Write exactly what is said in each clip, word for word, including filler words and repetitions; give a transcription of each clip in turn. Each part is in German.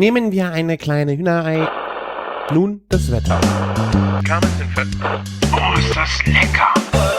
Nehmen wir eine kleine Hühnerei. Nun das Wetter. Oh, ist das lecker!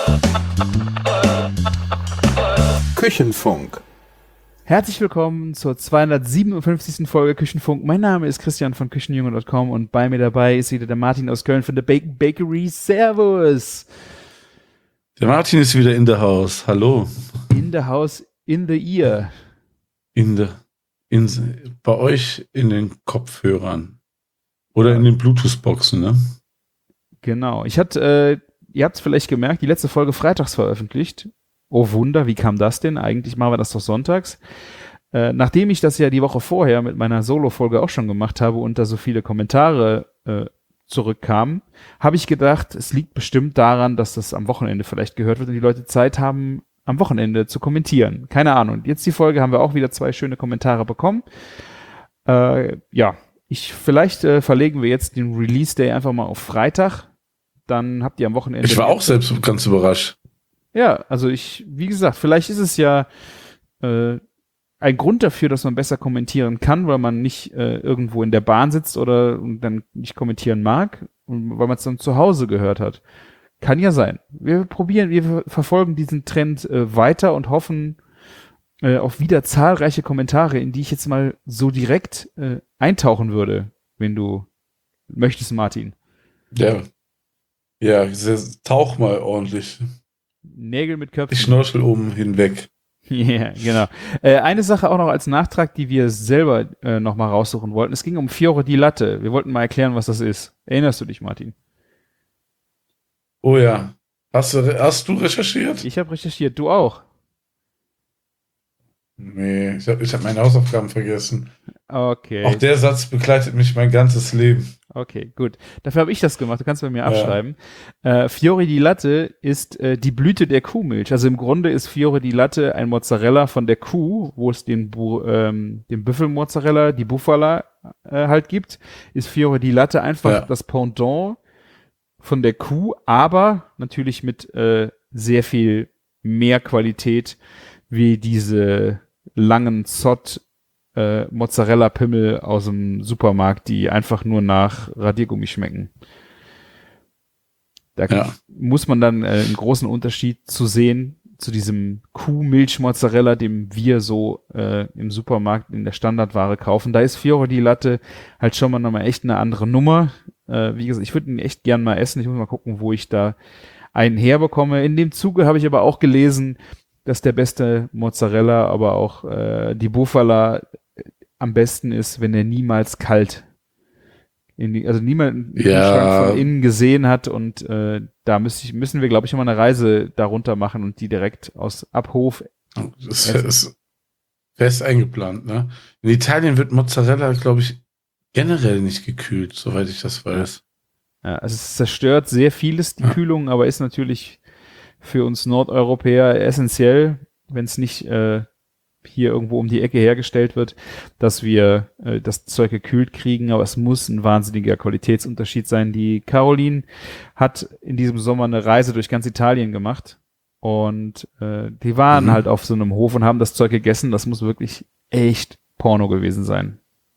Küchenfunk. Herzlich willkommen zur zweihundertsiebenundfünfzigsten Folge Küchenfunk. Mein Name ist Christian von Küchenjunge Punkt com und bei mir dabei ist wieder der Martin aus Köln von der Bacon Bakery. Servus! Der Martin ist wieder in the house. Hallo. In the house, in the ear. In the, in, bei euch in den Kopfhörern. Oder in den Bluetooth-Boxen, ne? Genau. Ich hatte, äh, ihr habt es vielleicht gemerkt, die letzte Folge freitags veröffentlicht. Oh Wunder, wie kam das denn? Eigentlich machen wir das doch sonntags. Äh, nachdem ich das ja die Woche vorher mit meiner Solo-Folge auch schon gemacht habe und da so viele Kommentare äh, zurückkamen, habe ich gedacht, es liegt bestimmt daran, dass das am Wochenende vielleicht gehört wird und die Leute Zeit haben, am Wochenende zu kommentieren. Keine Ahnung. Und jetzt die Folge haben wir auch wieder zwei schöne Kommentare bekommen. Äh, ja, ich vielleicht äh, verlegen wir jetzt den Release-Day einfach mal auf Freitag. Dann habt ihr am Wochenende... Ich war auch selbst ganz überrascht. Ja, also ich, wie gesagt, vielleicht ist es ja äh, ein Grund dafür, dass man besser kommentieren kann, weil man nicht äh, irgendwo in der Bahn sitzt oder und dann nicht kommentieren mag, und weil man es dann zu Hause gehört hat. Kann ja sein. Wir probieren, wir verfolgen diesen Trend äh, weiter und hoffen äh, auf wieder zahlreiche Kommentare, in die ich jetzt mal so direkt äh, eintauchen würde, wenn du möchtest, Martin. Ja. Ja, tauch mal ordentlich. Nägel mit Köpfen. Die Schnorchel oben hinweg. Ja, yeah, genau. Äh, eine Sache auch noch als Nachtrag, die wir selber äh, noch mal raussuchen wollten. Es ging um Fiore di Latte. Wir wollten mal erklären, was das ist. Erinnerst du dich, Martin? Oh ja. Hast du, hast du recherchiert? Ich habe recherchiert. Du auch? Nee, ich habe ich hab meine Hausaufgaben vergessen. Okay. Auch der Satz begleitet mich mein ganzes Leben. Okay, gut. Dafür habe ich das gemacht. Du kannst bei mir abschreiben. Ja. Äh, Fiore di Latte ist äh, die Blüte der Kuhmilch. Also im Grunde ist Fiore di Latte ein Mozzarella von der Kuh, wo es den, Bu ähm, den Büffelmozzarella, die Bufala äh, halt gibt. Ist Fiore di Latte einfach Ja. das Pendant von der Kuh, aber natürlich mit äh, sehr viel mehr Qualität wie diese langen Zott Äh, Mozzarella-Pimmel aus dem Supermarkt, die einfach nur nach Radiergummi schmecken. Da Ja. muss man dann äh, einen großen Unterschied zu sehen zu diesem Kuhmilch-Mozzarella, dem wir so äh, im Supermarkt in der Standardware kaufen. Da ist Fiore di Latte halt schon mal nochmal echt eine andere Nummer. Äh, wie gesagt, ich würde ihn echt gern mal essen. Ich muss mal gucken, wo ich da einen herbekomme. In dem Zuge habe ich aber auch gelesen, dass der beste Mozzarella, aber auch äh, die Bufala am besten ist, wenn er niemals kalt, in die, also niemand den Ja. Kühlschrank von innen gesehen hat und äh, da müssen, ich, müssen wir, glaube ich, immer eine Reise darunter machen und die direkt aus Abhof. Das ist fest eingeplant, ne? In Italien wird Mozzarella, glaube ich, generell nicht gekühlt, soweit ich das weiß. Ja, also es zerstört sehr vieles, die Ja. Kühlung, aber ist natürlich für uns Nordeuropäer essentiell, wenn es nicht äh, hier irgendwo um die Ecke hergestellt wird, dass wir äh, das Zeug gekühlt kriegen, aber es muss ein wahnsinniger Qualitätsunterschied sein. Die Caroline hat in diesem Sommer eine Reise durch ganz Italien gemacht und äh, die waren Mhm. halt auf so einem Hof und haben das Zeug gegessen. Das muss wirklich echt Porno gewesen sein.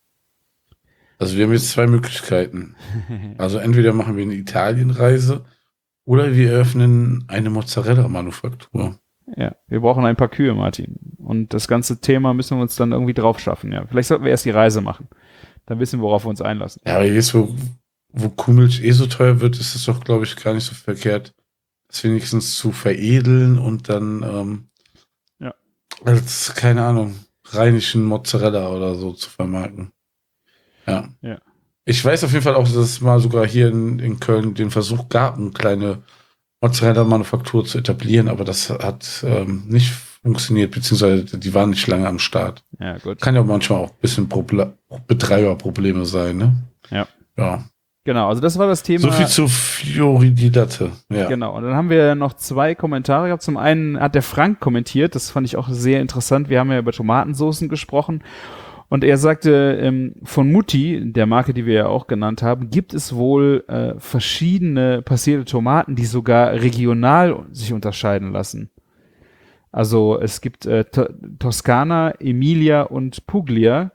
Also wir haben jetzt zwei Möglichkeiten. Also entweder machen wir eine Italienreise oder wir eröffnen eine Mozzarella-Manufaktur. Ja, wir brauchen ein paar Kühe, Martin. Und das ganze Thema müssen wir uns dann irgendwie drauf schaffen, ja. Vielleicht sollten wir erst die Reise machen. Dann wissen wir, worauf wir uns einlassen. Ja, aber jetzt, wo, wo Kuhmilch eh so teuer wird, ist es doch, glaube ich, gar nicht so verkehrt, das wenigstens zu veredeln und dann ähm, Ja. als, keine Ahnung, rheinischen Mozzarella oder so zu vermarkten. Ja. Ja. Ich weiß auf jeden Fall auch, dass es mal sogar hier in, in Köln den Versuch gab, eine kleine Mozzarella-Manufaktur zu etablieren, aber das hat ähm, nicht funktioniert, beziehungsweise die waren nicht lange am Start. Ja, gut. Kann ja manchmal auch ein bisschen Proble- Betreiberprobleme sein, ne? Ja. Ja. Genau, also das war das Thema. So viel zu Fiori di Latte. Ja. Genau, und dann haben wir noch zwei Kommentare gehabt. Zum einen hat der Frank kommentiert, das fand ich auch sehr interessant. Wir haben ja über Tomatensoßen gesprochen. Und er sagte, ähm, von Mutti, der Marke, die wir ja auch genannt haben, gibt es wohl äh, verschiedene passierte Tomaten, die sogar regional sich unterscheiden lassen. Also es gibt äh, to- Toskana, Emilia und Puglia.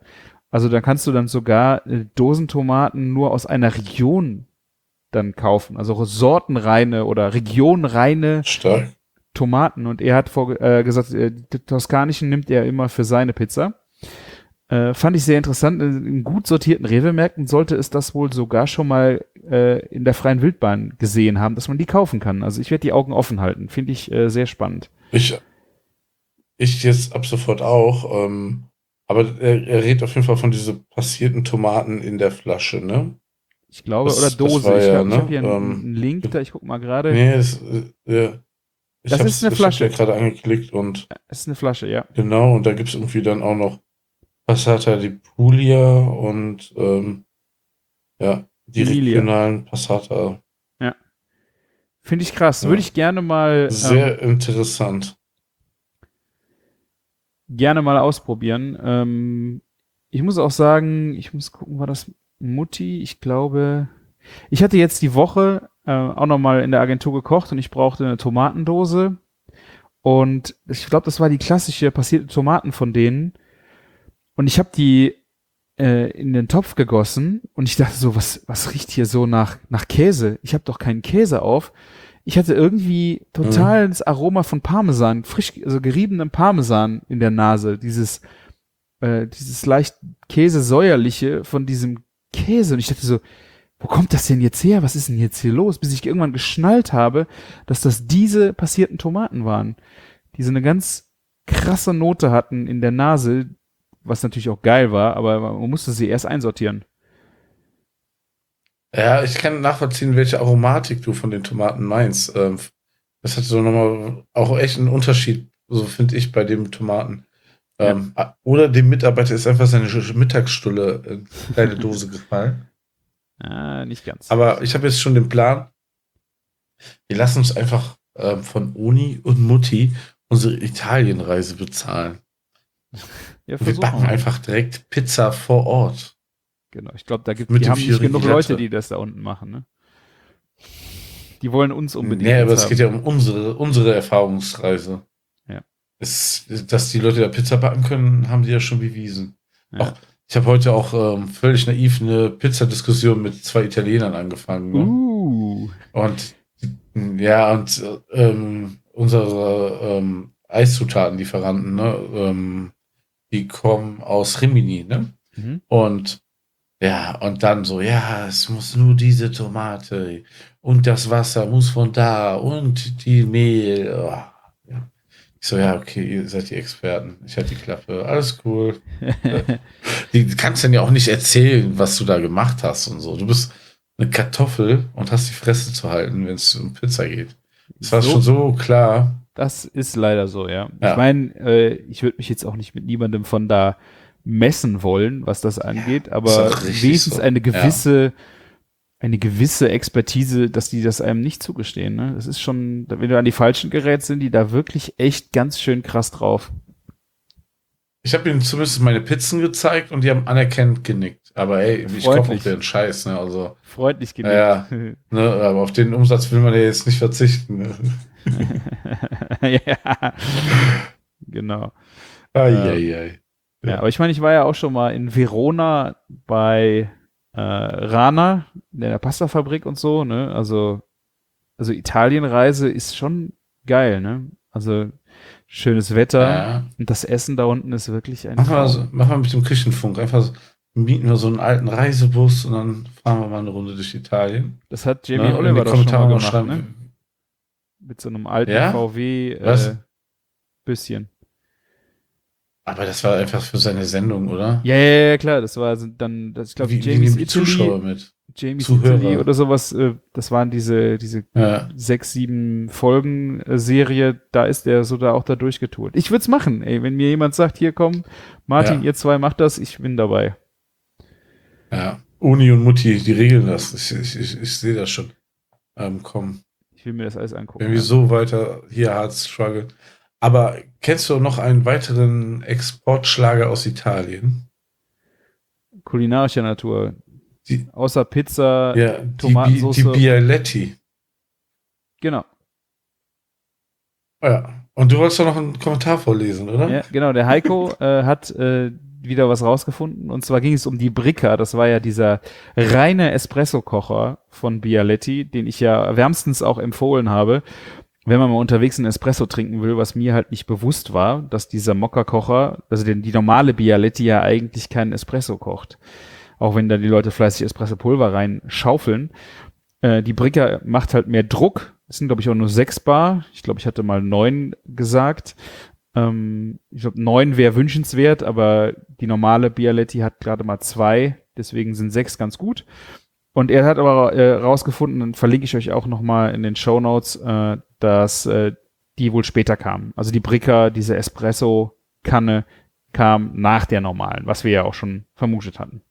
Also da kannst du dann sogar äh, Dosentomaten nur aus einer Region dann kaufen. Also sortenreine oder regionreine Stark. Tomaten. Und er hat vor, äh, gesagt, äh, die toskanischen nimmt er immer für seine Pizza. Äh, fand ich sehr interessant. In gut sortierten Rewe-Märkten sollte es das wohl sogar schon mal äh, in der freien Wildbahn gesehen haben, dass man die kaufen kann. Also ich werde die Augen offen halten. Finde ich äh, sehr spannend. Ich, ich jetzt ab sofort auch. Ähm, aber er, er redet auf jeden Fall von diesen passierten Tomaten in der Flasche, ne? Ich glaube, Das- oder das Dose. war Ich ja, glaube, ich ne? habe hier einen, Ähm, einen Link da. Ich guck mal gerade. Nee, das, äh, ja. Ich Das hab's- ist eine ich Flasche. hab ja gerade angeklickt und Es ist eine Flasche, ja. genau, und da gibt es irgendwie dann auch noch Passata di Puglia und ähm, ja, die Emilia. regionalen Passata. Finde ich krass. Ja. Würde ich gerne mal ähm, Sehr interessant. gerne mal ausprobieren. Ähm, ich muss auch sagen, ich muss gucken, war das Mutti? Ich glaube, ich hatte jetzt die Woche äh, auch nochmal in der Agentur gekocht und ich brauchte eine Tomatendose. Und ich glaube, das war die klassische passierte Tomaten von denen. Und ich habe die äh, in den Topf gegossen und ich dachte so, was, was riecht hier so nach, nach Käse? Ich habe doch keinen Käse auf. Ich hatte irgendwie total das Aroma von Parmesan, frisch, also geriebenem Parmesan in der Nase. Dieses, äh, dieses leicht Käse-säuerliche von diesem Käse. Und ich dachte so, wo kommt das denn jetzt her? Was ist denn jetzt hier los? Bis ich irgendwann geschnallt habe, dass das diese passierten Tomaten waren, die so eine ganz krasse Note hatten in der Nase, was natürlich auch geil war, aber man musste sie erst einsortieren. Ja, ich kann nachvollziehen, welche Aromatik du von den Tomaten meinst. Ähm, das hat so nochmal auch echt einen Unterschied, so finde ich, bei dem Tomaten. Ähm, Oder dem Mitarbeiter ist einfach seine Sch- Mittagsstulle in eine kleine Dose gefallen. Ah, nicht ganz. Aber ich habe jetzt schon den Plan, wir lassen uns einfach ähm, von Uni und Mutti unsere Italienreise bezahlen. Ja, Und wir versuchen backen wir. einfach direkt Pizza vor Ort. Genau, ich glaube, da gibt Mit die dem haben nicht Fiori genug di Leute, Latte. die das da unten machen, ne? Die wollen uns unbedingt. Nee, aber jetzt es geht haben. ja um unsere, unsere Erfahrungsreise. Ja. Es, dass die Leute da Pizza backen können, haben die ja schon bewiesen. Ja. Auch, ich habe heute auch ähm, völlig naiv eine Pizzadiskussion mit zwei Italienern angefangen. Ne? Uh. Und ja, und ähm, unsere ähm, Eiszutatenlieferanten, ne, ähm, die kommen aus Rimini, ne? Mhm. Und ja, und dann so, ja, es muss nur diese Tomate und das Wasser muss von da und die Mehl. Oh, ja. Ich so, ja, okay, ihr seid die Experten. Ich hatte die Klappe, alles cool. Die kannst dann ja auch nicht erzählen, was du da gemacht hast und so. Du bist eine Kartoffel und hast die Fresse zu halten, wenn es um Pizza geht. Das war So. schon so klar. Das ist leider so, ja. Ja. Ich meine, äh, ich würde mich jetzt auch nicht mit niemandem von da messen wollen, was das angeht, ist aber auch richtig wenigstens so. eine gewisse, eine gewisse Expertise, dass die das einem nicht zugestehen. Ne? Das ist schon, wenn du an die Falschen gerätst, sind die da wirklich echt ganz schön krass drauf. Ich habe ihnen zumindest meine Pizzen gezeigt und die haben anerkennend genickt. Aber ey, ich kaufe Freundlich. auf den Scheiß, ne? Also, Freundlich genickt. Ja, ne, aber auf den Umsatz will man ja jetzt nicht verzichten. Ne? Ja, genau. Eieiei. Ja, aber ich meine, ich war ja auch schon mal in Verona bei äh, Rana, in der Pastafabrik und so, ne? Also, also Italienreise ist schon geil, ne? Also schönes Wetter Ja. und das Essen da unten ist wirklich ein Mach mal, Traum. so, mach mal mit dem Küchenfunk. Einfach so, mieten wir so einen alten Reisebus und dann fahren wir mal eine Runde durch Italien. Das hat Jamie Ne? In Oliver die doch schon mal Kommentare gemacht, schreiben. ne? Mit so einem alten Ja? V W äh, Was? bisschen. Aber das war einfach für seine Sendung, oder? Ja, ja, ja, klar, das war dann, das, ich glaube, wie, wie Jamie's nehmen die Italy, Zuschauer mit? Jamie's Zuhörer. Italy oder sowas, äh, das waren diese, diese Ja. sechs, sieben Folgen äh, Serie, da ist der so da auch da durchgetourt. Ich würde es machen, ey, wenn mir jemand sagt, hier komm, Martin, Ja. ihr zwei macht das, ich bin dabei. Ja. Uni und Mutti, die regeln das. Ich, ich, ich, ich sehe das schon. Ähm, komm. Ich will mir das alles angucken. Wenn wir ja. so weiter hier hart struggle. Aber kennst du noch einen weiteren Exportschlager aus Italien? Kulinarischer Natur. Die, Außer Pizza, ja, die, Bi- Tomatensauce. die Bialetti. Genau. Ja. Und du wolltest doch noch einen Kommentar vorlesen, oder? Ja, genau, der Heiko äh, hat äh, wieder was rausgefunden. Und zwar ging es um die Bricka. Das war ja dieser reine Espresso-Kocher von Bialetti, den ich ja wärmstens auch empfohlen habe, wenn man mal unterwegs einen Espresso trinken will, was mir halt nicht bewusst war, dass dieser Mokka-Kocher, also den, die normale Bialetti ja eigentlich keinen Espresso kocht. Auch wenn da die Leute fleißig Espresso-Pulver rein schaufeln. Äh, die Bricka macht halt mehr Druck. Es sind, glaube ich, auch nur sechs Bar. Ich glaube, ich hatte mal neun gesagt. Ähm, ich glaube, neun wäre wünschenswert, aber die normale Bialetti hat gerade mal zwei. Deswegen sind sechs ganz gut. Und er hat aber äh, rausgefunden, und verlinke ich euch auch nochmal in den Shownotes, äh, dass äh, die wohl später kamen. Also die Bricka, diese Espresso-Kanne, kam nach der normalen, was wir ja auch schon vermutet hatten.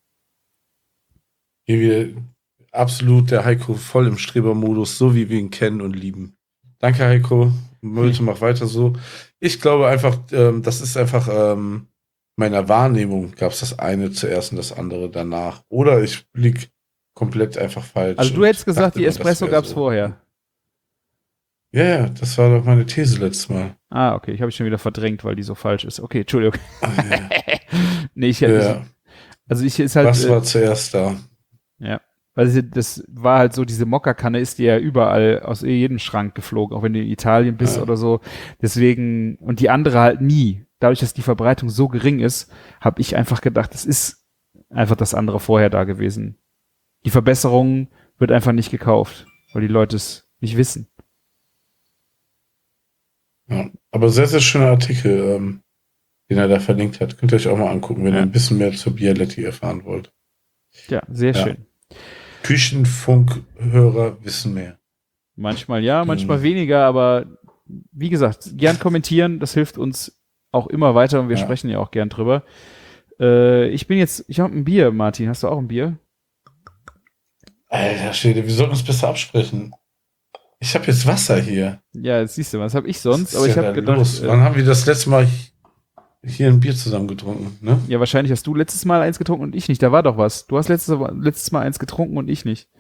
Hier wir absolut der Heiko voll im Strebermodus, so wie wir ihn kennen und lieben. Danke, Heiko. Mölte, mach weiter so. Ich glaube einfach, ähm, das ist einfach ähm, meiner Wahrnehmung, gab es das eine zuerst und das andere danach. Oder ich lieg komplett einfach falsch. Also du und hättest gesagt, dachte die immer, das Espresso wär gab's so. vorher. Ja, ja, das war doch meine These letztes Mal. Ah, okay, ich habe ich schon wieder verdrängt, weil die so falsch ist. Okay, Entschuldigung. Ah, ja. nee, ich hätte, Ja. also ich ist halt, Was äh, war zuerst da? ja, weil das war halt so, diese Mokka-Kanne ist dir ja überall aus jedem Schrank geflogen, auch wenn du in Italien bist Ja. oder so. Deswegen, und die andere halt nie. Dadurch, dass die Verbreitung so gering ist, habe ich einfach gedacht, es ist einfach das andere vorher da gewesen. Die Verbesserung wird einfach nicht gekauft, weil die Leute es nicht wissen. Ja. Aber sehr, sehr schöner Artikel, ähm, den er da verlinkt hat. Könnt ihr euch auch mal angucken, wenn Ja. ihr ein bisschen mehr zur Bialetti erfahren wollt. Ja, sehr Ja. schön. Küchenfunkhörer wissen mehr. Manchmal ja, manchmal Mhm. weniger, aber wie gesagt, gern kommentieren, das hilft uns auch immer weiter und wir Ja. sprechen ja auch gern drüber. Äh, ich bin jetzt, ich habe ein Bier, Martin. Hast du auch ein Bier? Alter Schwede, wir sollten uns besser absprechen. Ich habe jetzt Wasser hier. Ja, jetzt siehst du, was habe ich sonst? Was ist Aber ich denn habe da gedacht, los? äh, Wann haben wir das letzte Mal hier ein Bier zusammen getrunken, ne? ja, wahrscheinlich hast du letztes Mal eins getrunken und ich nicht. Da war doch was. Du hast letztes, letztes Mal eins getrunken und ich nicht.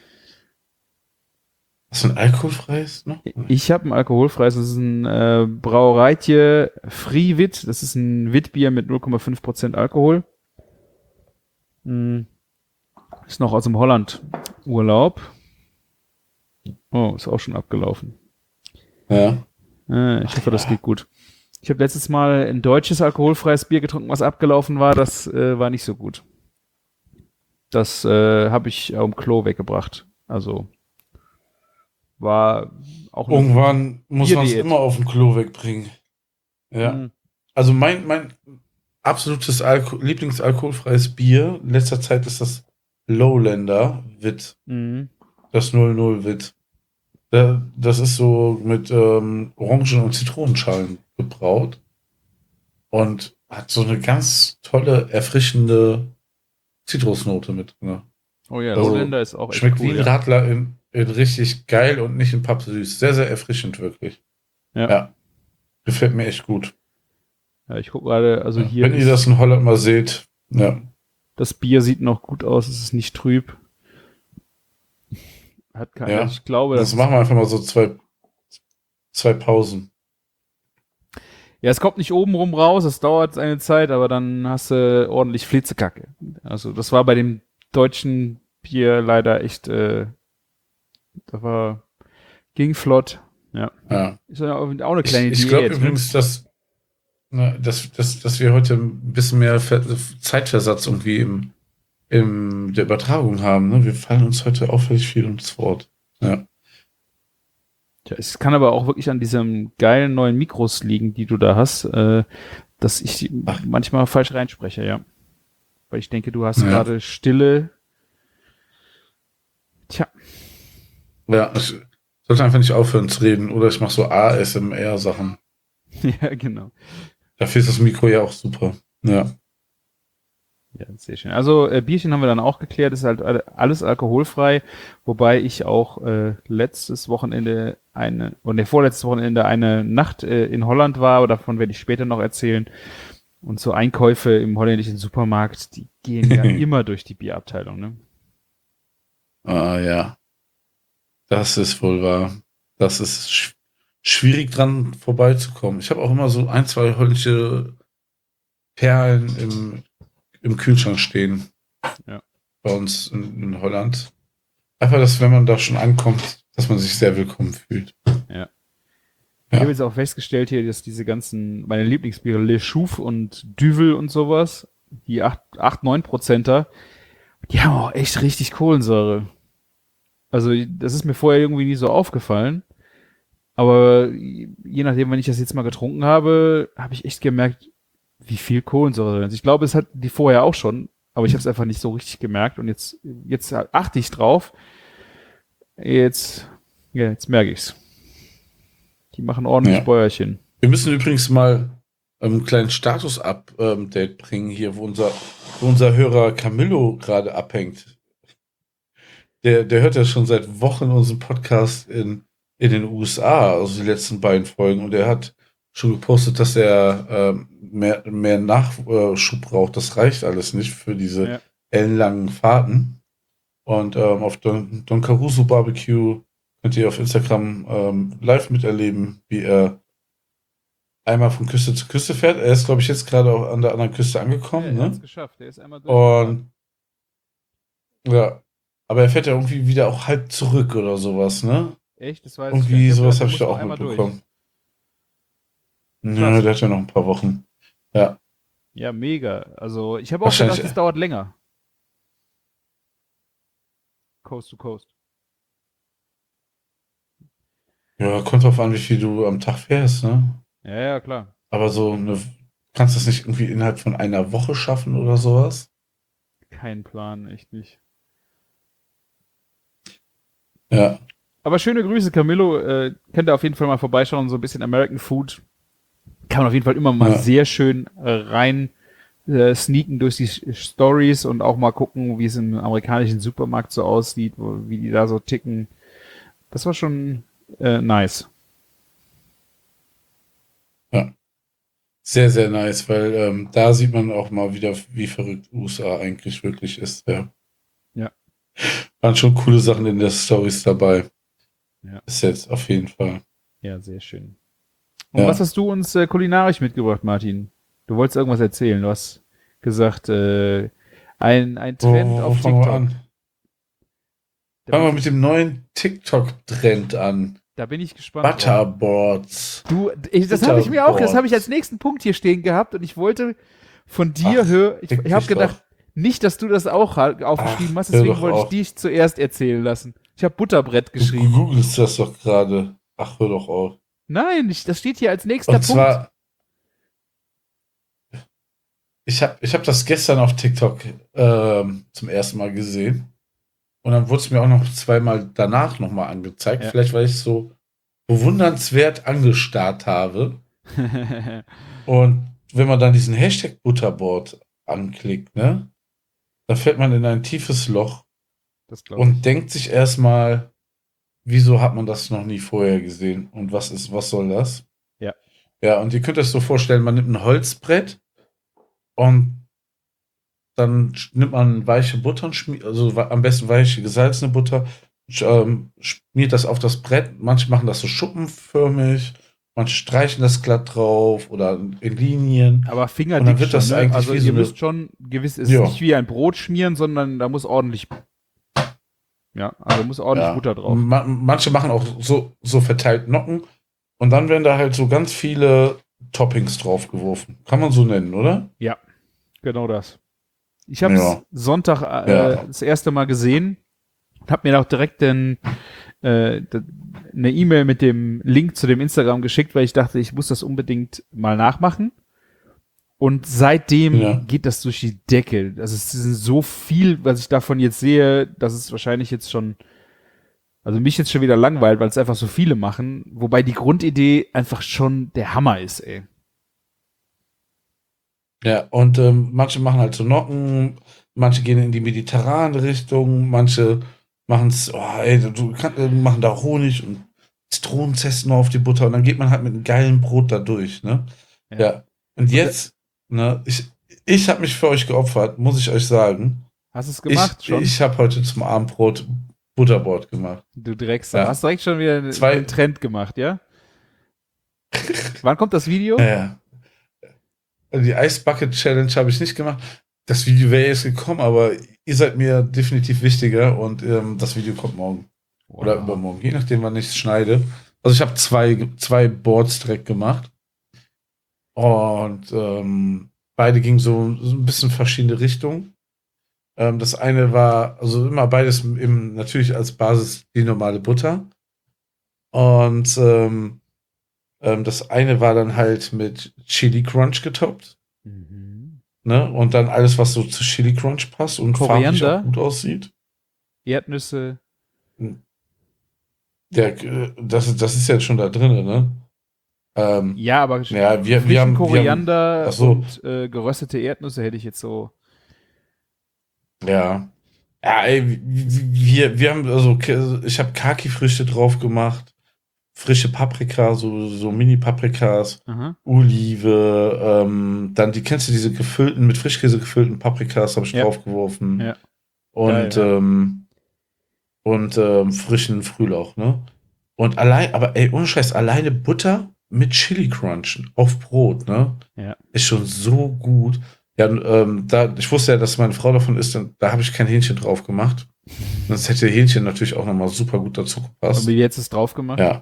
Hast du ein alkoholfreies noch? Ich habe ein alkoholfreies, das ist ein äh, Brauereitje Friwit. Das ist ein Witbier mit null Komma fünf Prozent Alkohol. Hm. Ist noch aus dem Holland-Urlaub. Oh, ist auch schon abgelaufen. Ja. Äh, ich hoffe, das geht gut. Ich habe letztes Mal ein deutsches alkoholfreies Bier getrunken, was abgelaufen war. Das äh, war nicht so gut. Das äh, habe ich am Klo weggebracht. Also war auch eine Irgendwann muss man es Bierdiät. immer auf dem Klo wegbringen. Ja. Hm. Also mein, mein absolutes Alko Lieblingsalkoholfreies Bier in letzter Zeit ist das Lowlander Wit. Mhm. Das null null Wit. Da- Das ist so mit ähm, Orangen- und Zitronenschalen gebraut und hat so eine ganz tolle, erfrischende Zitrusnote mit drin. Oh ja, Also, Lowlander ist auch echt Schmeckt cool. wie ein Ja. Radler in, in richtig geil und nicht in pappsüß. Sehr, sehr erfrischend, wirklich. Ja. Ja. Gefällt mir echt gut. Ja, ich gucke gerade, also hier Wenn ihr ist, das in Holland mal seht, ja. das Bier sieht noch gut aus, es ist nicht trüb. Hat keine, Ja. also ich glaube, Das das machen wir einfach mal so zwei, zwei Pausen. ja, es kommt nicht oben rum raus, es dauert eine Zeit, aber dann hast du ordentlich Flitzekacke. Also das war bei dem deutschen Bier leider echt, äh, da war, ging flott. Ja. Ja. Ist ja auch auch eine Ich, kleine ich glaube Diät. Ne? übrigens, dass, na, dass, dass, dass wir heute ein bisschen mehr Ver Zeitversatz irgendwie im, im der Übertragung haben. Ne? Wir fallen uns heute auffällig viel ins Wort. Ja. Ja, es kann aber auch wirklich an diesem geilen neuen Mikros liegen, die du da hast, äh, dass ich Ach. manchmal falsch reinspreche, ja. Weil ich denke, du hast Ja. gerade Stille. Tja, Ja, ich sollte einfach nicht aufhören zu reden oder ich mache so A S M R-Sachen. ja, genau. Dafür ist das Mikro ja auch super. Ja. Ja, sehr schön. Also äh, Bierchen haben wir dann auch geklärt, ist halt alle- alles alkoholfrei, wobei ich auch äh, letztes Wochenende eine, und der vorletztes Wochenende eine Nacht äh, in Holland war, aber davon werde ich später noch erzählen. Und so Einkäufe im holländischen Supermarkt, die gehen ja immer durch die Bierabteilung, ne? Ah, ja. Das ist wohl wahr. Das ist sch schwierig dran vorbeizukommen. Ich habe auch immer so ein, zwei holländische Perlen im, im Kühlschrank stehen. Ja. Bei uns in, in Holland. Einfach, dass wenn man da schon ankommt, dass man sich sehr willkommen fühlt. Ja. Ich Ja. habe jetzt auch festgestellt hier, dass diese ganzen, meine Lieblingsbiere, Le Chouffe und Duvel und sowas, die acht, neun Prozenter, die haben auch echt richtig Kohlensäure. Also, das ist mir vorher irgendwie nie so aufgefallen. Aber je nachdem, wenn ich das jetzt mal getrunken habe, habe ich echt gemerkt, wie viel Kohlensäure drin ist. Ich glaube, es hat die vorher auch schon, aber ich habe es einfach nicht so richtig gemerkt. Und jetzt, jetzt achte ich drauf. Jetzt, ja, jetzt merke ich's. Die machen ordentlich Ja. Bäuerchen. Wir müssen übrigens mal einen kleinen Status-Update bringen hier, wo unser, wo unser Hörer Camillo gerade abhängt. Der, der hört ja schon seit Wochen unseren Podcast in, in den U S A, also die letzten beiden Folgen, und er hat schon gepostet, dass er ähm, mehr, mehr Nachschub braucht. Das reicht alles nicht für diese Ja. ellenlangen Fahrten. Und ähm, auf Don, Don Caruso Barbecue könnt ihr auf Instagram ähm, live miterleben, wie er einmal von Küste zu Küste fährt. Er ist, glaube ich, jetzt gerade auch an der anderen Küste angekommen. Ja, er hat's Ne? geschafft. Der ist einmal durch. Und ja, aber er fährt ja irgendwie wieder auch halb zurück oder sowas, ne? Echt? Das weiß ich Irgendwie gar nicht. sowas Der habe ich muss da noch auch einmal durch. mitbekommen. Ja, Krass. der hat ja noch ein paar Wochen. Ja. Ja, mega. Also, ich habe auch Wahrscheinlich- gedacht, es dauert länger. Coast to Coast. Ja, kommt drauf an, wie viel du am Tag fährst, ne? Ja, ja, klar. Aber so eine, kannst du das nicht irgendwie innerhalb von einer Woche schaffen oder sowas? Kein Plan, echt nicht. Ja. Aber schöne Grüße, Camillo. Äh, könnt ihr auf jeden Fall mal vorbeischauen. So ein bisschen American Food. Kann man auf jeden Fall immer mal Ja. sehr schön äh, rein äh, sneaken durch die Stories und auch mal gucken, wie es im amerikanischen Supermarkt so aussieht, wo, wie die da so ticken. Das war schon äh, nice. Sehr, sehr nice, weil ähm, da sieht man auch mal wieder, wie verrückt U S A eigentlich wirklich ist. Ja. Ja. Waren schon coole Sachen in der Stories dabei. Ja. Ist jetzt auf jeden Fall. Ja, sehr schön. Und Ja. was hast du uns äh, kulinarisch mitgebracht, Martin? Du wolltest irgendwas erzählen. Du hast gesagt, äh, ein, ein Trend Wo- wo auf fangen wir TikTok. an? Da Fangen wir bin, mit dem neuen TikTok-Trend an. da bin ich gespannt. drauf. Butterboards. Du, ich, das habe ich mir auch, das habe ich als nächsten Punkt hier stehen gehabt und ich wollte von dir Ach, hören, ich, fick ich habe dich gedacht, nicht, dass du das auch ha- aufgeschrieben Ach, hast, hör deswegen doch wollte ich auf. dich zuerst erzählen lassen. Ich habe Butterbrett Du geschrieben. googelst das doch gerade. Ach, hör doch auf. Nein, ich, das steht hier als nächster Und Punkt. zwar, ich habe ich hab das gestern auf TikTok ähm, zum ersten Mal gesehen. Und dann wurde es mir auch noch zweimal danach nochmal angezeigt. Ja. Vielleicht, weil ich es so bewundernswert angestarrt habe. Und wenn man dann diesen Hashtag Butterboard anklickt, ne, dann fällt man in ein tiefes Loch das glaube ich. und denkt sich erstmal, wieso hat man das noch nie vorher gesehen? Und was ist, was soll das? Ja. Ja, und ihr könnt euch so vorstellen, man nimmt ein Holzbrett und dann sch- nimmt man weiche Butter und schmiert, also wa- am besten weiche gesalzene Butter, sch- ähm, schmiert das auf das Brett. Manche machen das so schuppenförmig, manche streichen das glatt drauf oder in Linien. Aber Und fingerdick dann wird schon, das ne? eigentlich Also wie ihr so eine- müsst schon gewiss, ist Ja. nicht wie ein Brot schmieren, sondern da muss ordentlich, ja, also muss ordentlich Ja. Butter drauf. Ma manche machen auch so, so verteilt Nocken und dann werden da halt so ganz viele Toppings draufgeworfen. Kann man so nennen, oder? Genau das. Ich habe es Ja. Sonntag äh, Ja. das erste Mal gesehen und habe mir auch direkt den, äh, d- eine E-Mail mit dem Link zu dem Instagram geschickt, weil ich dachte, ich muss das unbedingt mal nachmachen. Und seitdem Ja. geht das durch die Decke. Also es ist so viel, was ich davon jetzt sehe, dass es wahrscheinlich jetzt schon, also mich jetzt schon wieder langweilt, weil es einfach so viele machen. Wobei die Grundidee einfach schon der Hammer ist, ey. Ja, und ähm, manche machen halt so Nocken, manche gehen in die mediterrane Richtung, manche machen es, oh, ey, du kann, äh, machen da Honig und Zitronenzesten auf die Butter und dann geht man halt mit einem geilen Brot da durch, ne? Ja. Ja. Und jetzt, ne, ich, ich habe mich für euch geopfert, muss ich euch sagen. Hast du es gemacht ich schon? ich habe heute zum Abendbrot Butterbrot gemacht. Du Drecksau. Ja. Hast direkt schon wieder Zwei- einen Trend gemacht, ja? Wann kommt das Video? Ja. Die Ice Bucket Challenge habe ich nicht gemacht. Das Video wäre jetzt gekommen, aber ihr seid mir definitiv wichtiger und ähm, das Video kommt morgen. Wow. Oder übermorgen, je nachdem, wann ich es schneide. Also ich habe zwei, zwei Boards direkt gemacht. Und ähm, beide gingen so, so ein bisschen verschiedene Richtungen. Ähm, das eine war, also immer beides im, natürlich als Basis die normale Butter. Und ähm, ähm, das eine war dann halt mit Chili Crunch getoppt. Mhm. Ne? Und dann alles, was so zu Chili Crunch passt und farblich Koriander? auch gut aussieht. Erdnüsse. Der, äh, das, das ist jetzt schon da drin, ne? Ähm, Ja, aber ja, wir, wir frischen haben, Koriander wir haben, ach so, und äh, geröstete Erdnüsse hätte ich jetzt so. ja. Ja, ey, wir, wir haben, also, ich habe Kaki-Früchte drauf gemacht, frische Paprika, so, so Mini-Paprikas, Aha. Olive, ähm, dann, die kennst du, diese gefüllten, mit Frischkäse gefüllten Paprikas, habe ich Ja. draufgeworfen. Ja. Und, Geil, ja. ähm, und ähm, frischen Frühlauch, ne? Und allein, aber ey, ohne Scheiß, alleine Butter mit Chili Crunch auf Brot, ne? Ja. Ist schon so gut. Ja, ähm, da, ich wusste ja, dass meine Frau davon isst, und da habe ich kein Hähnchen drauf gemacht. Sonst hätte Hähnchen natürlich auch nochmal super gut dazu gepasst. Und wie jetzt ist drauf gemacht? Ja.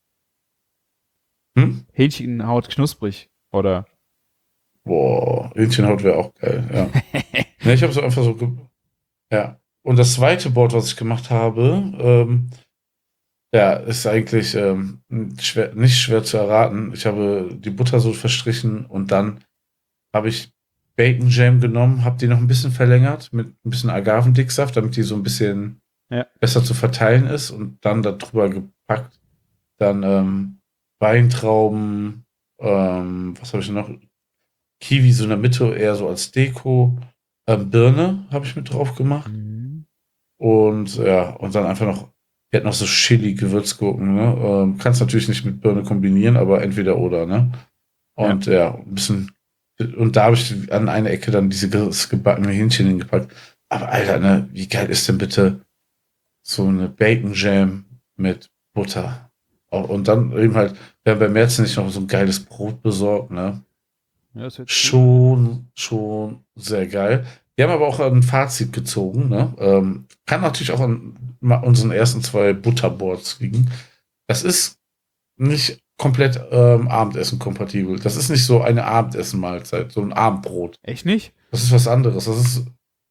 Hm? Hähnchenhaut knusprig, oder? Boah, Hähnchenhaut wäre auch geil, ja. Ne, ich habe so einfach so, ge ja. Und das zweite Board, was ich gemacht habe, ähm, ja, ist eigentlich ähm, schwer, nicht schwer zu erraten. Ich habe die Butter so verstrichen und dann habe ich Bacon Jam genommen, habe die noch ein bisschen verlängert mit ein bisschen Agavendicksaft, damit die so ein bisschen Ja. besser zu verteilen ist und dann darüber gepackt. Dann ähm, Weintrauben, ähm, was habe ich noch? Kiwi so in der Mitte, eher so als Deko. Ähm, Birne habe ich mit drauf gemacht. Mhm. Und ja, und dann einfach noch, die hat noch so Chili-Gewürzgurken, ne? Ähm, kannst natürlich nicht mit Birne kombinieren, aber entweder oder, ne? Und ja, ja ein bisschen, und da habe ich an einer Ecke dann diese gebackene Hähnchen hingepackt. Aber Alter, ne, wie geil ist denn bitte so eine Bacon Jam mit Butter? Und dann eben halt, wir haben bei Merz nicht noch so ein geiles Brot besorgt, ne? Ja, das wird Schon, schon sehr geil. Wir haben aber auch ein Fazit gezogen, ne? Ähm, kann natürlich auch an unseren ersten zwei Butterboards liegen. Das ist nicht komplett ähm, Abendessen kompatibel. Das ist nicht so eine Abendessen-Mahlzeit, so ein Abendbrot. Echt nicht? Das ist was anderes. Das ist.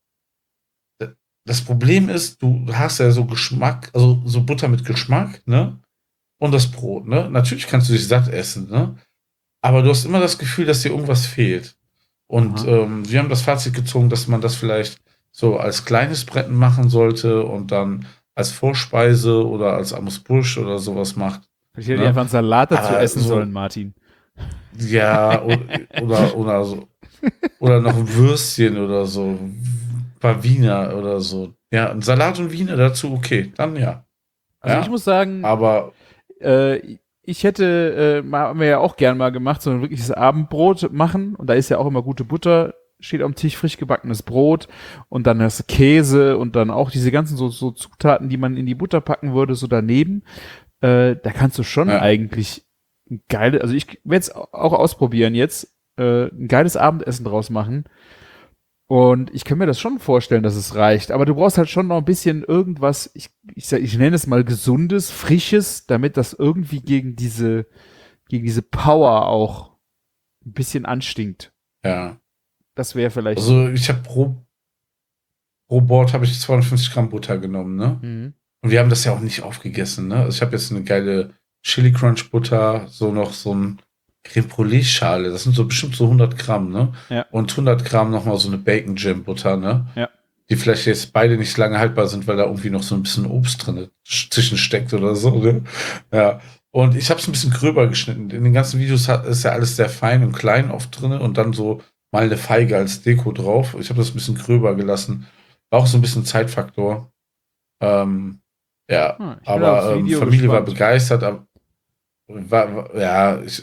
Das Problem ist, du hast ja so Geschmack, also so Butter mit Geschmack, ne? Und das Brot, ne? Natürlich kannst du dich satt essen, ne? Aber du hast immer das Gefühl, dass dir irgendwas fehlt. Und ähm, wir haben das Fazit gezogen, dass man das vielleicht so als kleines Bretten machen sollte und dann als Vorspeise oder als Amuse-Bouche oder sowas macht. Ich hätte Ne? einfach einen Salat dazu Aber essen so- sollen, Martin. Ja, o- oder, oder so. Oder noch ein Würstchen oder so. Ein paar Wiener oder so. Ja, ein Salat und Wiener dazu, okay, dann ja. Also ja, ich muss sagen, aber äh, ich hätte, äh, mal- haben wir ja auch gern mal gemacht, so ein wirkliches Abendbrot machen. Und da ist ja auch immer gute Butter, steht am Tisch, frisch gebackenes Brot und dann das Käse und dann auch diese ganzen so, so Zutaten, die man in die Butter packen würde, so daneben. Äh, da kannst du schon Ja. eigentlich ein geiles, also ich werde es auch ausprobieren jetzt, äh, ein geiles Abendessen draus machen. Und ich kann mir das schon vorstellen, dass es reicht. Aber du brauchst halt schon noch ein bisschen irgendwas, ich, ich, sag- ich nenne es mal Gesundes, Frisches, damit das irgendwie gegen diese, gegen diese Power auch ein bisschen anstinkt. ja. Das wäre vielleicht. Also ich habe pro, pro Board habe ich zweihundertfünfzig Gramm Butter genommen, ne? Mhm. Und wir haben das ja auch nicht aufgegessen, ne? Also ich habe jetzt eine geile Chili Crunch Butter, so noch so ein Creme Brûlée Schale. Das sind so bestimmt so hundert Gramm, ne? Ja. Und hundert Gramm nochmal so eine Bacon Jam Butter, ne? Ja. Die vielleicht jetzt beide nicht lange haltbar sind, weil da irgendwie noch so ein bisschen Obst drin zwischensteckt oder so, ne? Ja. Und ich habe es ein bisschen gröber geschnitten. In den ganzen Videos hat, ist ja alles sehr fein und klein oft drin und dann so mal eine Feige als Deko drauf. Ich habe das ein bisschen gröber gelassen. War auch so ein bisschen Zeitfaktor. Ähm, ja, Hm, ich bin aufs aber ähm, Video Familie war gespannt. begeistert. Aber, war, war, ja, ich,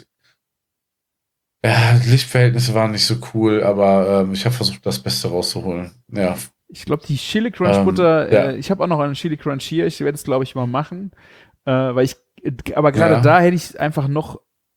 ja, die Lichtverhältnisse waren nicht so cool, aber ähm, ich habe versucht, das Beste rauszuholen. Ja, Ich glaube, die Chili Crunch Butter, Ähm, ja. äh, ich habe auch noch eine Chili Crunch hier, ich werde es, glaube ich, mal machen. Äh, weil ich, äh, aber gerade Ja. da hätte ich einfach noch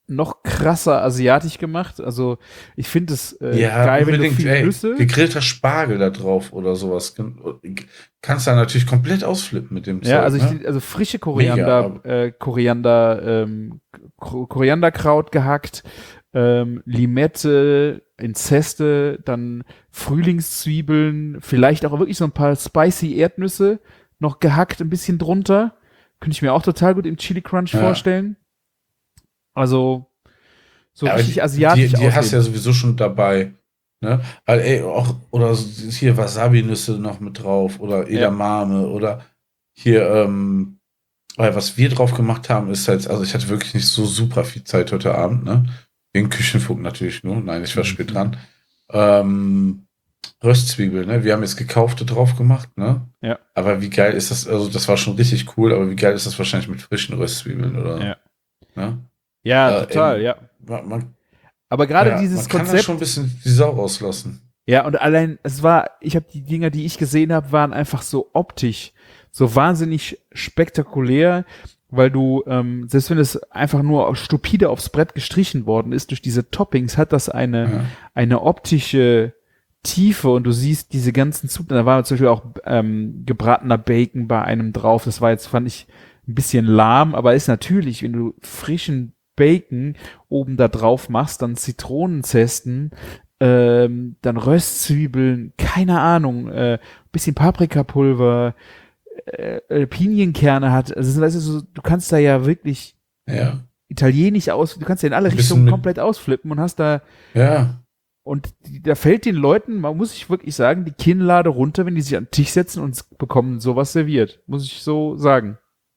noch krasser asiatisch gemacht. Also ich finde es äh, Ja, geil, wenn du unbedingt, viel ey, Nüsse. gegrillter Spargel da drauf oder sowas. Kannst da natürlich komplett ausflippen mit dem Zeug. Ja, also ich, ne? also frische Koriander, Mega, äh, Koriander, ähm, Ko- Korianderkraut gehackt, ähm, Limette in Zeste, dann Frühlingszwiebeln, vielleicht auch wirklich so ein paar spicy Erdnüsse noch gehackt, ein bisschen drunter. Könnte ich mir auch total gut im Chili Crunch Ja. vorstellen. Also so Ja, aber richtig die, asiatisch die, die hast du ja aussehen. sowieso schon dabei. Ne? Also, ey, auch, oder so hier Wasabi-Nüsse noch mit drauf oder Edamame oder hier, ähm, weil was wir drauf gemacht haben, ist halt, also ich hatte wirklich nicht so super viel Zeit heute Abend, ne? Wegen Küchenfunk natürlich nur. Nein, ich war spät dran. Ähm, Röstzwiebeln, ne? Wir haben jetzt gekaufte drauf gemacht, ne? Ja. Aber wie geil ist das, also das war schon richtig cool, aber wie geil ist das wahrscheinlich mit frischen Röstzwiebeln, oder? Ja, Ne? ja Äh, total, ähm, ja. Man, man, Aber gerade ja, dieses man kann da Konzept. schon ein bisschen die Sau rauslassen. Ja, und allein, es war, ich habe die Dinger, die ich gesehen habe, waren einfach so optisch, so wahnsinnig spektakulär, weil du, ähm, selbst wenn es einfach nur stupide aufs Brett gestrichen worden ist, durch diese Toppings hat das eine, Ja. eine optische Tiefe und du siehst diese ganzen Zutaten, da war zum Beispiel auch ähm, gebratener Bacon bei einem drauf, das war jetzt, fand ich, ein bisschen lahm, aber ist natürlich, wenn du frischen Bacon oben da drauf machst, dann Zitronenzesten, ähm, dann Röstzwiebeln, keine Ahnung, äh, bisschen Paprikapulver, äh, äh, Pinienkerne hat, also weißt du, so, du kannst da ja wirklich Ja. italienisch aus, du kannst ja in alle Ein bisschen Richtungen mit- komplett ausflippen und hast da, Ja. und die, da fällt den Leuten, man muss sich wirklich sagen, die Kinnlade runter, wenn die sich an den Tisch setzen und bekommen sowas serviert, muss ich so sagen.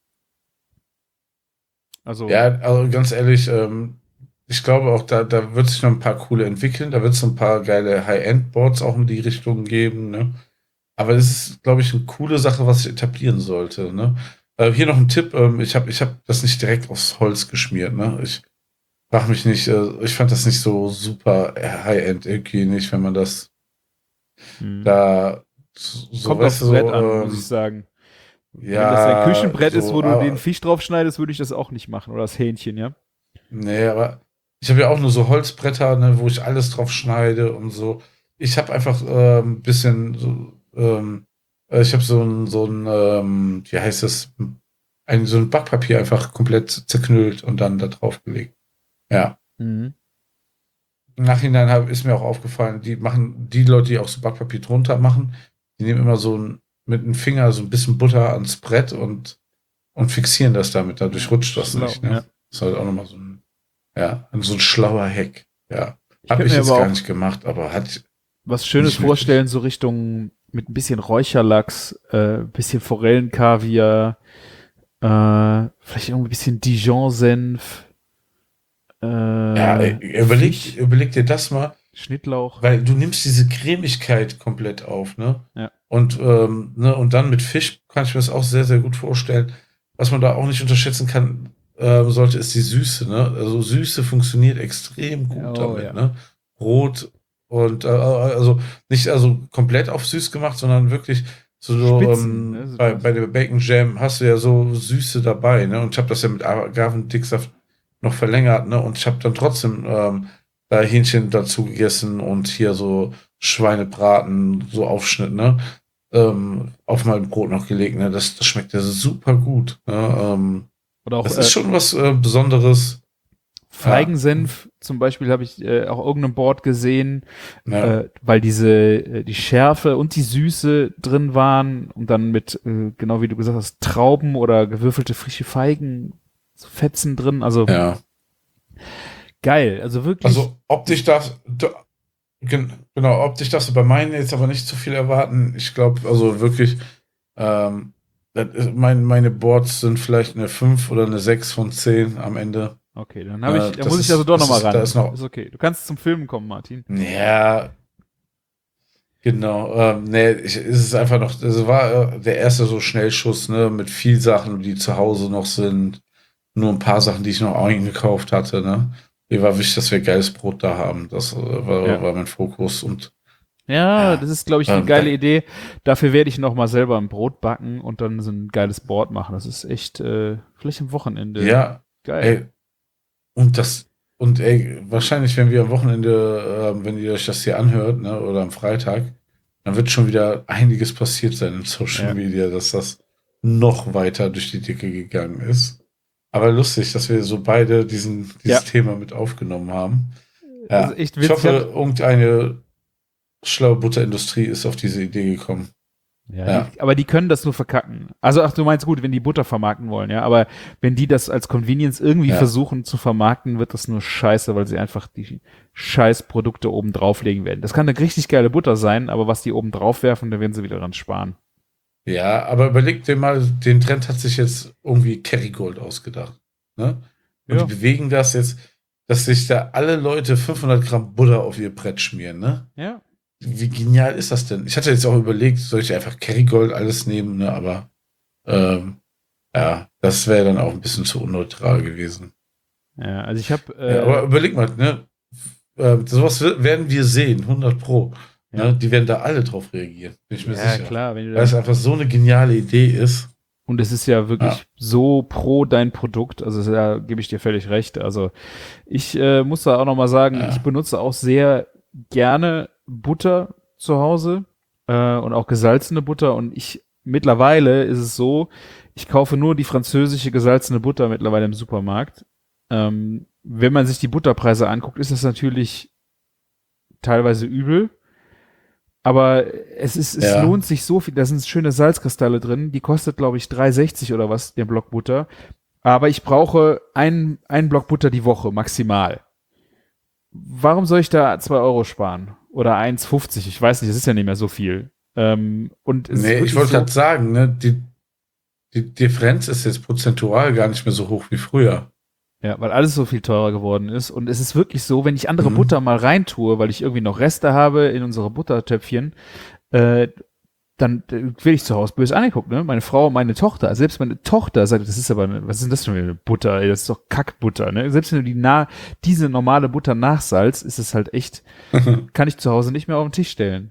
Also, Ja, also ganz ehrlich, ähm, ich glaube auch, da, da wird sich noch ein paar coole entwickeln. Da wird es ein paar geile High-End-Boards auch in die Richtung geben. Ne? Aber das ist, glaube ich, eine coole Sache, was sich etablieren sollte. Ne? Äh, hier noch ein Tipp. Ähm, ich habe ich hab das nicht direkt aufs Holz geschmiert. Ne? Ich frage mich nicht, äh, ich fand das nicht so super High-End irgendwie nicht, wenn man das hm. da so, kommt weißt aufs du, Brett so, an, ähm, muss ich sagen. ja, Wenn das ein Küchenbrett so, ist, wo du aber- den Fisch drauf schneidest, würde ich das auch nicht machen. Oder das Hähnchen, ja. Nee, aber ich habe ja auch nur so Holzbretter, ne, wo ich alles drauf schneide und so. Ich habe einfach äh, ein bisschen so, ähm, äh, ich habe so ein, so ein, ähm, wie heißt das, ein, so ein Backpapier einfach komplett zerknüllt und dann da drauf gelegt. Ja. Mhm. Im Nachhinein hab, ist mir auch aufgefallen, die machen, die Leute, die auch so Backpapier drunter machen, die nehmen immer so ein, mit dem Finger so ein bisschen Butter ans Brett und, und fixieren das damit. Dadurch rutscht das Schlau, nicht. Ne? ja. Das ist halt auch nochmal so ein, ja, so ein schlauer Hack. Ja. Ich Hab könnte ich mir jetzt aber gar auch nicht gemacht, aber hat, was Schönes Nicht wirklich. vorstellen, so Richtung mit ein bisschen Räucherlachs, äh, bisschen Forellenkaviar, äh, vielleicht irgendwie ein bisschen Dijon-Senf, äh, ja, ey, überleg, Fisch, überleg dir das mal, Schnittlauch. weil du nimmst diese Cremigkeit komplett auf, ne? Ja. Und, ähm, ne, und dann mit Fisch kann ich mir das auch sehr, sehr gut vorstellen. Was man da auch nicht unterschätzen kann, ähm, sollte, ist die Süße, ne? Also Süße funktioniert extrem gut Oh, damit, ja. ne? Rot und, äh, also nicht also komplett auf süß gemacht, sondern wirklich so, so Spitzen, ähm, ne, so bei, das. bei der Bacon Jam hast du ja so Süße dabei, ne? Und ich habe das ja mit Agavendicksaft noch verlängert, ne? Und ich habe dann trotzdem ähm, da Hähnchen dazu gegessen und hier so Schweinebraten, so Aufschnitt, ne? Ähm, auf mein Brot noch gelegt, ne? Das, das schmeckt ja super gut. Ne? Ähm, Oder auch das äh, ist schon was äh, Besonderes. Feigensenf zum Beispiel habe ich äh, auch irgendeinem Board gesehen, Ja, äh, weil diese äh, die Schärfe und die Süße drin waren und dann mit, äh, genau wie du gesagt hast, Trauben oder gewürfelte frische Feigen, so Fetzen drin. Also ja. geil, also wirklich. Also optisch darf da, gen, genau, optisch darfst du bei meinen jetzt aber nicht zu viel erwarten. Ich glaube, also wirklich, ähm, das ist, mein, meine Boards sind vielleicht eine fünf oder eine sechs von zehn am Ende. okay, dann habe ich, äh, da das muss ich ist- also doch das nochmal ist- ran. da ist noch- ist okay. Du kannst zum Filmen kommen, Martin. Ja, genau. Ähm, nee, ich, es ist einfach noch, es war äh, der erste so Schnellschuss, ne, mit viel Sachen, die zu Hause noch sind. Nur ein paar Sachen, die ich noch eingekauft hatte, ne. Mir war wichtig, dass wir geiles Brot da haben. Das äh, war, Ja. war mein Fokus und Ja, Ja. das ist, glaube ich, eine Ähm, geile da- Idee. Dafür werde ich noch mal selber ein Brot backen und dann so ein geiles Board machen. Das ist echt, äh, vielleicht am Wochenende. ja, Geil. ey, und das, Und ey, wahrscheinlich, wenn wir am Wochenende, äh, wenn ihr euch das hier anhört, ne, oder am Freitag, dann wird schon wieder einiges passiert sein in Social Ja. Media, dass das noch weiter durch die Decke gegangen ist. Aber lustig, dass wir so beide diesen, dieses Ja. Thema mit aufgenommen haben. Ja. Also echt Ich witzig. hoffe, irgendeine schlaue Butterindustrie ist auf diese Idee gekommen. Ja, Ja. Die, aber die können das nur verkacken. Also, ach, du meinst gut, wenn die Butter vermarkten wollen, ja, aber wenn die das als Convenience irgendwie Ja. versuchen zu vermarkten, wird das nur scheiße, weil sie einfach die scheiß Produkte oben drauflegen werden. Das kann eine richtig geile Butter sein, aber was die oben drauf werfen, da werden sie wieder dran sparen. Ja, aber überleg dir mal, den Trend hat sich jetzt irgendwie Kerrygold ausgedacht. Ne? Und Ja. die bewegen das jetzt, dass sich da alle Leute fünfhundert Gramm Butter auf ihr Brett schmieren. Ne? Ja. Wie genial ist das denn? Ich hatte jetzt auch überlegt, soll ich einfach Kerrygold alles nehmen, ne? Aber ähm, ja, das wäre dann auch ein bisschen zu unneutral gewesen. Ja, also ich habe äh, Ja, aber überleg mal, ne? Äh, sowas w- werden wir sehen, hundert Pro. Ja. Ne? Die werden da alle drauf reagieren, bin ich mir ja, sicher. klar, wenn du Weil es da, einfach so eine geniale Idee ist. und es ist ja wirklich Ja. so pro dein Produkt, also da gebe ich dir völlig recht. Also ich äh, muss da auch noch mal sagen, Ja. ich benutze auch sehr gerne Butter zu Hause äh, und auch gesalzene Butter, und ich mittlerweile ist es so, ich kaufe nur die französische gesalzene Butter mittlerweile im Supermarkt. Ähm, wenn man sich die Butterpreise anguckt, ist das natürlich teilweise übel. Aber es ist, es Ja. lohnt sich so viel. Da sind schöne Salzkristalle drin. Die kostet, glaube ich, drei sechzig oder was, der Block Butter. Aber ich brauche einen, einen Block Butter die Woche maximal. Warum soll ich da zwei Euro sparen? Oder eins fünfzig? Ich weiß nicht, das ist ja nicht mehr so viel. Ähm, und es ist Nee, wirklich ich wollte so, gerade sagen, ne, die, die Differenz ist jetzt prozentual gar nicht mehr so hoch wie früher. ja, weil alles so viel teurer geworden ist. Und es ist wirklich so, wenn ich andere Mhm. Butter mal reintue, weil ich irgendwie noch Reste habe in unsere Buttertöpfchen, äh, dann äh, werde ich zu Hause böse angeguckt, ne? Meine Frau, meine Tochter, also selbst meine Tochter sagt, das ist aber, eine, was ist denn das für eine Butter? Ey, das ist doch Kackbutter, ne? Selbst wenn du die nah, diese normale Butter nachsalzt, ist es halt echt, kann ich zu Hause nicht mehr auf den Tisch stellen.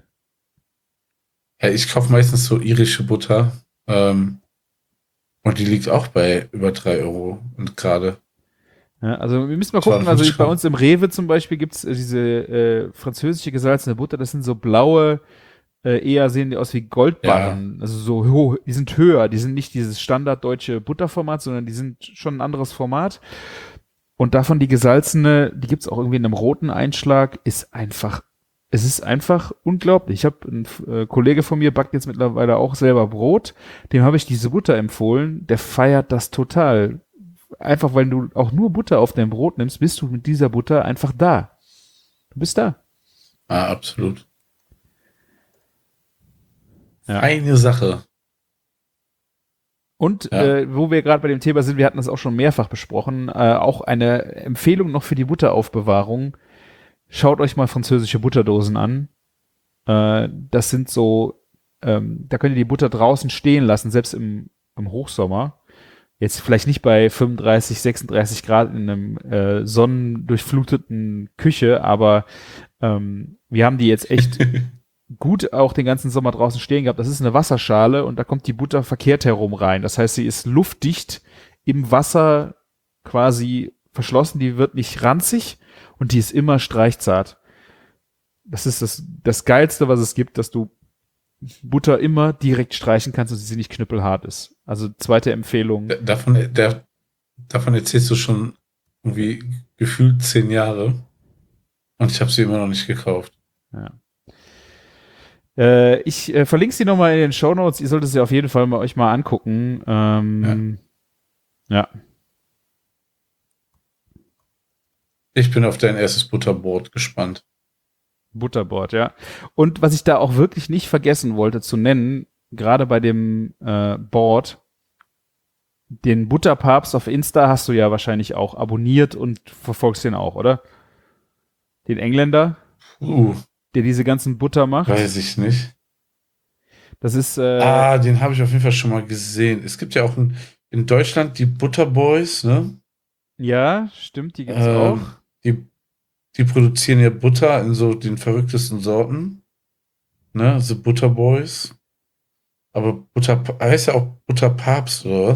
Ja, ich kaufe meistens so irische Butter. Ähm, und die liegt auch bei über drei Euro und gerade. Ja, also wir müssen mal gucken, also zweihundertfünfzig bei Gramm. uns im Rewe zum Beispiel gibt's äh, diese äh, französische gesalzene Butter, das sind so blaue, äh, eher sehen die aus wie Goldbarren, also so hoch, die sind höher, die sind nicht dieses standarddeutsche Butterformat, sondern die sind schon ein anderes Format. Und davon die gesalzene, die gibt's auch irgendwie in einem roten Einschlag, ist einfach, es ist einfach unglaublich. Ich habe einen äh, Kollege von mir backt jetzt mittlerweile auch selber Brot, dem habe ich diese Butter empfohlen, der feiert das total. Einfach weil du auch nur Butter auf dein Brot nimmst, bist du mit dieser Butter einfach da. Du bist da. Ah, absolut. Ja. Eine Sache. Und Ja. äh, wo wir gerade bei dem Thema sind, wir hatten das auch schon mehrfach besprochen, äh, auch eine Empfehlung noch für die Butteraufbewahrung. Schaut euch mal französische Butterdosen an. Äh, das sind so, ähm, da könnt ihr die Butter draußen stehen lassen, selbst im, im Hochsommer. Jetzt vielleicht nicht bei fünfunddreißig, sechsunddreißig Grad in einem äh, sonnendurchfluteten Küche, aber ähm, wir haben die jetzt echt gut auch den ganzen Sommer draußen stehen gehabt. Das ist eine Wasserschale und da kommt die Butter verkehrt herum rein. Das heißt, sie ist luftdicht im Wasser quasi verschlossen, die wird nicht ranzig und die ist immer streichzart. Das ist das, das Geilste, was es gibt, dass du Butter immer direkt streichen kannst und sie nicht knüppelhart ist. Also zweite Empfehlung. D- Davon, der, davon erzählst du schon irgendwie gefühlt zehn Jahre. Und ich habe sie immer noch nicht gekauft. Ja. Äh, ich äh, verlinke sie nochmal in den Shownotes. Ihr solltet sie auf jeden Fall mal euch mal angucken. Ähm, ja. Ich bin auf dein erstes Butterbrot gespannt. Butterboard, ja. Und was ich da auch wirklich nicht vergessen wollte zu nennen, gerade bei dem äh, Board, den Butterpapst auf Insta hast du ja wahrscheinlich auch abonniert und verfolgst den auch, oder? Den Engländer, Uh, der diese ganzen Butter macht. weiß ich nicht. Das ist, äh, Ah, den habe ich auf jeden Fall schon mal gesehen. Es gibt ja auch in, in Deutschland die Butterboys, ne? ja, stimmt, die gibt's Ähm, auch. die, die produzieren ja Butter in so den verrücktesten Sorten. Ne? The Butterboys. Aber Butter heißt ja auch Butterpapst oder was?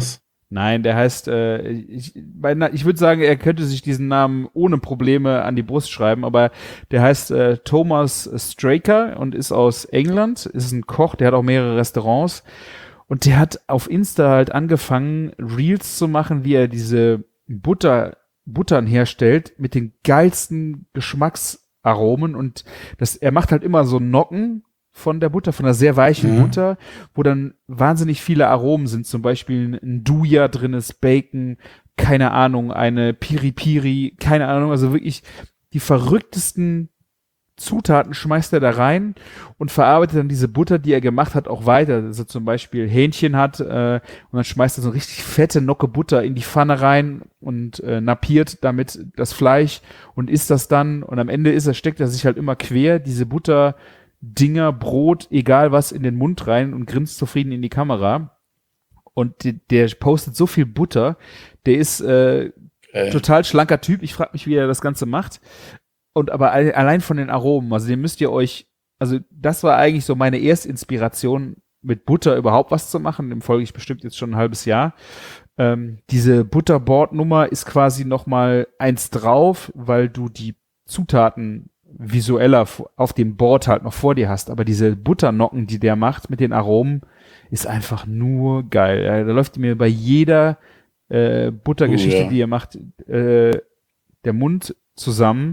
Nein, der heißt, äh, ich, ich würde sagen, er könnte sich diesen Namen ohne Probleme an die Brust schreiben, aber der heißt äh, Thomas Straker und ist aus England, ist ein Koch, der hat auch mehrere Restaurants und der hat auf Insta halt angefangen, Reels zu machen, wie er diese Butter, Buttern herstellt mit den geilsten Geschmacksaromen und das, er macht halt immer so Nocken von der Butter, von einer sehr weichen Mhm. Butter, wo dann wahnsinnig viele Aromen sind, zum Beispiel ein Duja drin ist, Bacon, keine Ahnung, eine Piri Piri, keine Ahnung, also wirklich die verrücktesten Zutaten schmeißt er da rein und verarbeitet dann diese Butter, die er gemacht hat, auch weiter. Dass er zum Beispiel Hähnchen hat äh, und dann schmeißt er so eine richtig fette Nocke Butter in die Pfanne rein und äh, nappiert damit das Fleisch und isst das dann und am Ende ist er, steckt er sich halt immer quer diese Butter Dinger, Brot, egal was, in den Mund rein und grinst zufrieden in die Kamera. Und die, der postet so viel Butter. Der ist äh, Äh, total schlanker Typ. Ich frage mich, wie er das Ganze macht. Und aber alle- allein von den Aromen, also den müsst ihr euch, also das war eigentlich so meine Erstinspiration, mit Butter überhaupt was zu machen. Dem folge ich bestimmt jetzt schon ein halbes Jahr. Ähm, diese Butterboard-Nummer ist quasi noch mal eins drauf, weil du die Zutaten visueller auf dem Board halt noch vor dir hast, aber diese Butternocken, die der macht mit den Aromen, ist einfach nur geil. Ja, da läuft mir bei jeder äh, Buttergeschichte, Oh, ja. die er macht, äh, der Mund zusammen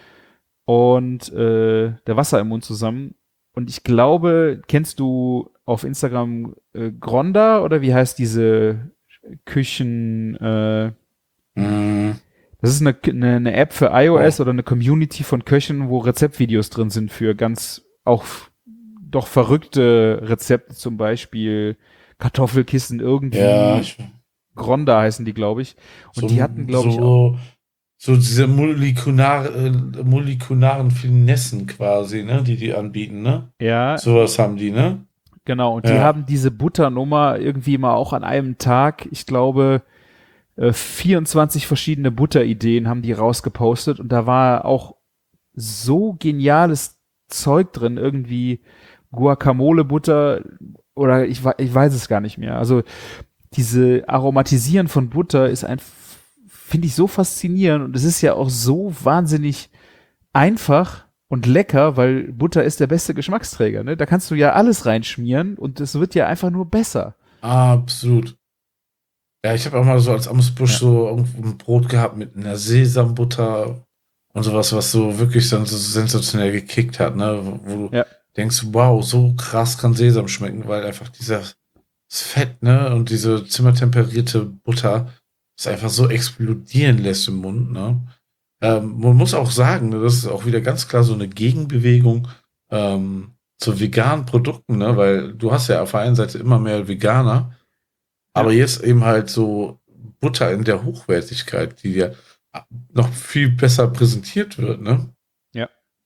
und äh, der Wasser im Mund zusammen. Und ich glaube, kennst du auf Instagram äh, Gronda oder wie heißt diese Küchen äh, mh, das ist eine, eine, eine App für iOS Oh. oder eine Community von Köchen, wo Rezeptvideos drin sind für ganz auch f- doch verrückte Rezepte, zum Beispiel Kartoffelkissen irgendwie. ja, ich, Gronda heißen die, glaube ich. Und so, die hatten, glaube ich, auch. so, so diese molekular, äh, molekularen Finessen quasi, ne, die die anbieten, ne? Ja, Sowas haben die, ne? genau. Und die Ja. haben diese Butternummer irgendwie mal auch an einem Tag, ich glaube, äh, vierundzwanzig verschiedene Butterideen haben die rausgepostet. Und da war auch so geniales Zeug drin, irgendwie Guacamole-Butter oder ich, wei- ich weiß es gar nicht mehr. Also diese Aromatisieren von Butter ist ein, finde ich so faszinierend und es ist ja auch so wahnsinnig einfach und lecker, weil Butter ist der beste Geschmacksträger, ne? Da kannst du ja alles reinschmieren und es wird ja einfach nur besser. Absolut. Ja, ich habe auch mal so als Amüsbusch Ja. so irgendwo ein Brot gehabt mit einer Sesambutter und sowas, was so wirklich dann so sensationell gekickt hat, ne? Wo, wo du Ja. denkst, wow, so krass kann Sesam schmecken, weil einfach dieses Fett, ne? Und diese zimmertemperierte Butter es einfach so explodieren lässt im Mund, ne? Ähm, man muss auch sagen, ne, das ist auch wieder ganz klar so eine Gegenbewegung ähm, zu veganen Produkten, ne? Weil du hast ja auf der einen Seite immer mehr Veganer, aber jetzt eben halt so Butter in der Hochwertigkeit, die ja noch viel besser präsentiert wird, ne? Ja.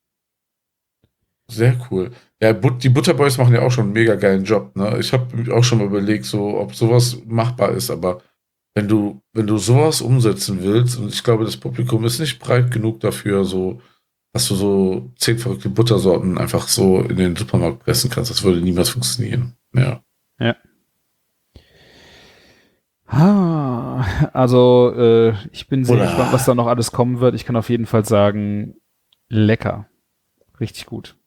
Sehr cool. Ja, But die Butterboys machen ja auch schon einen mega geilen Job, ne? Ich habe auch schon mal überlegt, so, ob sowas machbar ist, aber wenn du, wenn du sowas umsetzen willst, und ich glaube, das Publikum ist nicht breit genug dafür, so, dass du so zehn verrückte Buttersorten einfach so in den Supermarkt pressen kannst, das würde niemals funktionieren. Ja. Ah, also äh, ich bin sehr Oder- gespannt, was da noch alles kommen wird. Ich kann auf jeden Fall sagen, lecker. Richtig gut.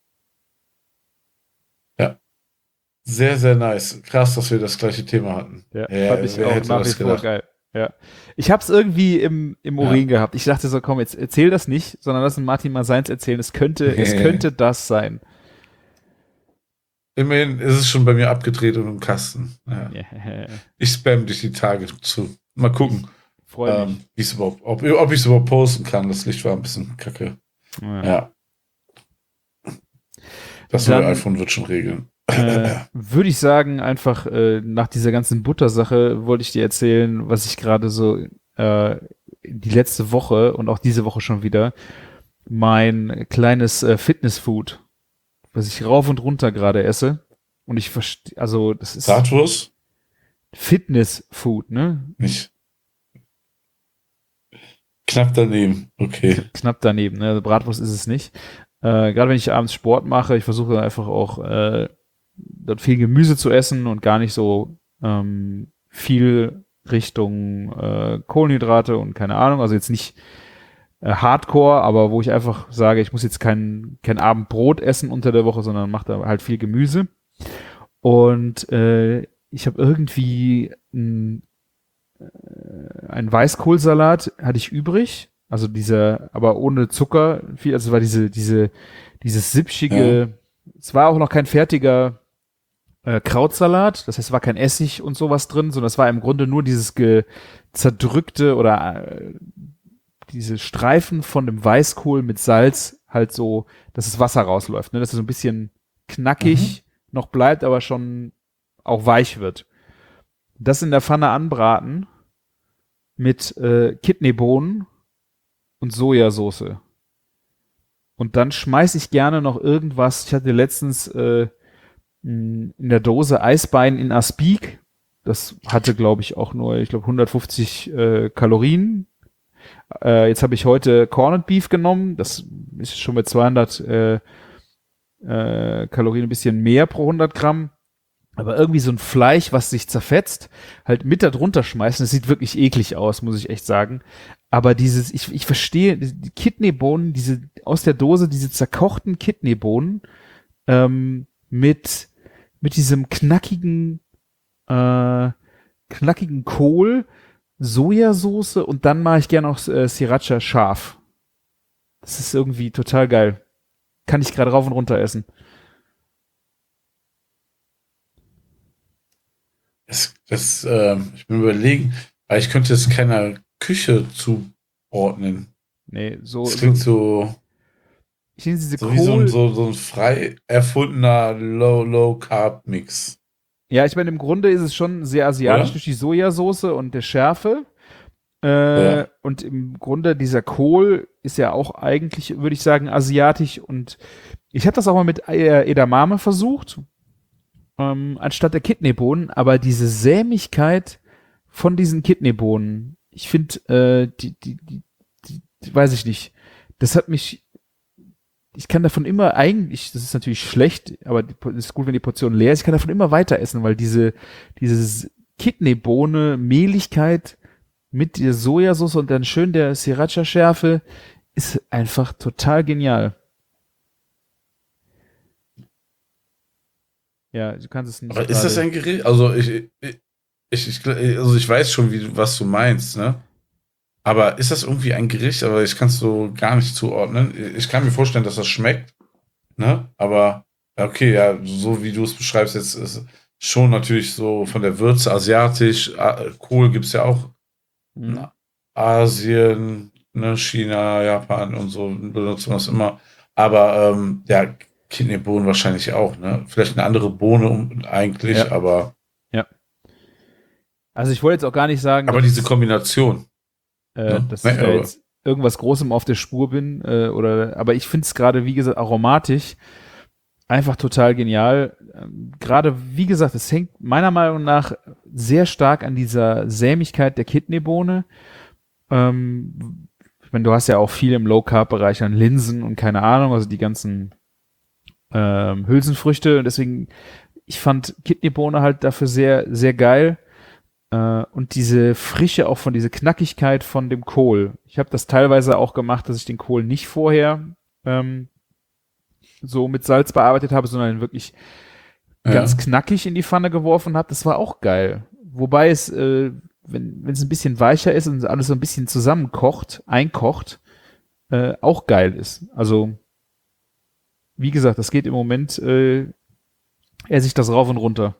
Sehr, sehr nice. Krass, dass wir das gleiche Thema hatten. Ja, Ja, fand ich wer auch hätte nach das wie vor gedacht? geil. Ja. Ich hab's irgendwie im, im Ja. Urin gehabt. Ich dachte so, komm, jetzt erzähl das nicht, sondern lass den Martin mal seins erzählen. Es könnte, es könnte das sein. Immerhin ist es schon bei mir abgedreht und im Kasten. Ja. Yeah. Ich spam dich die Tage zu. Mal gucken, Freue mich. ähm, wie es überhaupt, ob, ob ich es überhaupt posten kann. Das Licht war ein bisschen kacke. Ja. Ja. Das Dann- neue iPhone wird schon regeln. Äh, würde ich sagen, einfach äh, nach dieser ganzen Buttersache wollte ich dir erzählen, was ich gerade so äh, die letzte Woche und auch diese Woche schon wieder mein kleines äh, Fitnessfood, was ich rauf und runter gerade esse. Und ich verstehe, also das ist Bratwurst? Fitnessfood, ne? Nicht. Knapp daneben. Okay. Knapp daneben, ne? Also Bratwurst ist es nicht. Äh, gerade wenn ich abends Sport mache, ich versuche dann einfach auch äh, dort viel Gemüse zu essen und gar nicht so ähm, viel Richtung äh, Kohlenhydrate und keine Ahnung, also jetzt nicht äh, Hardcore, aber wo ich einfach sage, ich muss jetzt kein, kein Abendbrot essen unter der Woche, sondern mache da halt viel Gemüse. Und äh, ich habe irgendwie ein, äh, einen Weißkohlsalat hatte ich übrig, also dieser, aber ohne Zucker, viel, also es war diese, diese, dieses sipschige, ja. Es war auch noch kein fertiger äh, Krautsalat, das heißt, es war kein Essig und sowas drin, sondern es war im Grunde nur dieses ge- zerdrückte oder äh, diese Streifen von dem Weißkohl mit Salz halt so, dass das Wasser rausläuft, ne, dass es so ein bisschen knackig mhm. noch bleibt, aber schon auch weich wird. Das in der Pfanne anbraten mit äh, Kidneybohnen und Sojasauce. Und dann schmeiße ich gerne noch irgendwas. Ich hatte letztens äh, in der Dose Eisbein in Aspik. Das hatte, glaube ich, auch nur, ich glaube, hundertfünfzig äh, Kalorien. Äh, jetzt habe ich heute Corned Beef genommen. Das ist schon mit zweihundert äh, äh, Kalorien ein bisschen mehr pro hundert Gramm. Aber irgendwie so ein Fleisch, was sich zerfetzt, halt mit da drunter schmeißen, das sieht wirklich eklig aus, muss ich echt sagen. Aber dieses, ich, ich verstehe, die Kidneybohnen, diese, aus der Dose, diese zerkochten Kidneybohnen, ähm, mit, mit diesem knackigen, äh, knackigen Kohl, Sojasauce und dann mache ich gerne auch äh, Sriracha scharf. Das ist irgendwie total geil. Kann ich gerade rauf und runter essen. Das, das äh, ich bin überlegen, weil ich könnte es keiner Küche zuordnen. Nee, so. Das klingt so. Ich nehme diese so Kohl. Wie so ein, so, so ein frei erfundener Low-Low-Carb-Mix. Ja, ich meine, im Grunde ist es schon sehr asiatisch Oder? durch die Sojasauce und der Schärfe. Äh, ja. Und im Grunde dieser Kohl ist ja auch eigentlich, würde ich sagen, asiatisch. Und ich habe das auch mal mit Edamame versucht. Ähm, anstatt der Kidneybohnen, aber diese Sämigkeit von diesen Kidneybohnen, ich finde, äh, die, die, die, die, die, weiß ich nicht, das hat mich, ich kann davon immer eigentlich, das ist natürlich schlecht, aber es ist gut, wenn die Portion leer ist, ich kann davon immer weiter essen, weil diese, diese Kidneybohne, Mehligkeit mit der Sojasauce und dann schön der Sriracha-Schärfe ist einfach total genial. Ja, du kannst es nicht. Aber ist das ein Gericht? Also ich, ich, ich, also ich weiß schon, wie, was du meinst, ne? Aber ist das irgendwie ein Gericht? Aber ich kann es so gar nicht zuordnen. Ich kann mir vorstellen, dass das schmeckt, ne? Aber okay, ja, so wie du es beschreibst, jetzt ist schon natürlich so von der Würze asiatisch. Kohl gibt es ja auch in mhm. Asien, ne? China, Japan und so benutzen wir das immer. Aber ähm, ja, Kidneybohnen wahrscheinlich auch, ne? Vielleicht eine andere Bohne um, eigentlich, ja. aber. Ja. Also ich wollte jetzt auch gar nicht sagen. Aber diese Kombination. Äh, ja. Dass nee, ich da jetzt irgendwas Großem auf der Spur bin, äh, oder, aber ich finde es gerade, wie gesagt, aromatisch einfach total genial. Ähm, gerade, wie gesagt, es hängt meiner Meinung nach sehr stark an dieser Sämigkeit der Kidneybohne. Ähm, ich meine, du hast ja auch viel im Low-Carb-Bereich an Linsen und keine Ahnung, also die ganzen Ähm, Hülsenfrüchte und deswegen, ich fand Kidneybohne halt dafür sehr, sehr geil äh, und diese Frische auch von, diese Knackigkeit von dem Kohl. Ich habe das teilweise auch gemacht, dass ich den Kohl nicht vorher ähm, so mit Salz bearbeitet habe, sondern wirklich ja. ganz knackig in die Pfanne geworfen habe. Das war auch geil. Wobei es, äh, wenn wenn es ein bisschen weicher ist und alles so ein bisschen zusammenkocht, einkocht, äh, auch geil ist. Also wie gesagt, das geht im Moment, äh, esse ich das rauf und runter.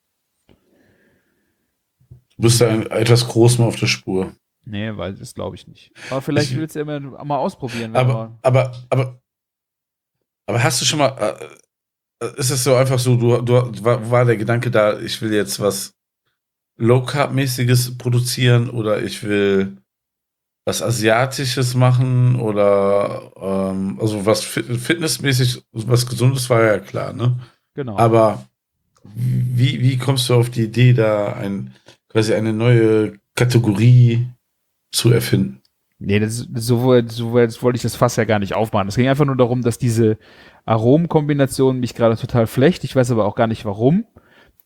Du bist da etwas groß mal auf der Spur. Nee, weil das glaube ich nicht. Aber vielleicht ich, willst du ja immer mal ausprobieren. Aber, mal aber, aber, aber hast du schon mal, äh, ist es so einfach so, du, du war, war der Gedanke da, ich will jetzt was Low-Carb-mäßiges produzieren oder ich will was Asiatisches machen oder ähm, also was fitnessmäßig, was Gesundes war ja klar, ne? Genau. Aber wie, wie kommst du auf die Idee, da ein, quasi eine neue Kategorie zu erfinden? Nee, das, so, so wollte ich das Fass ja gar nicht aufmachen. Es ging einfach nur darum, dass diese Aromenkombination mich gerade total flecht. Ich weiß aber auch gar nicht warum.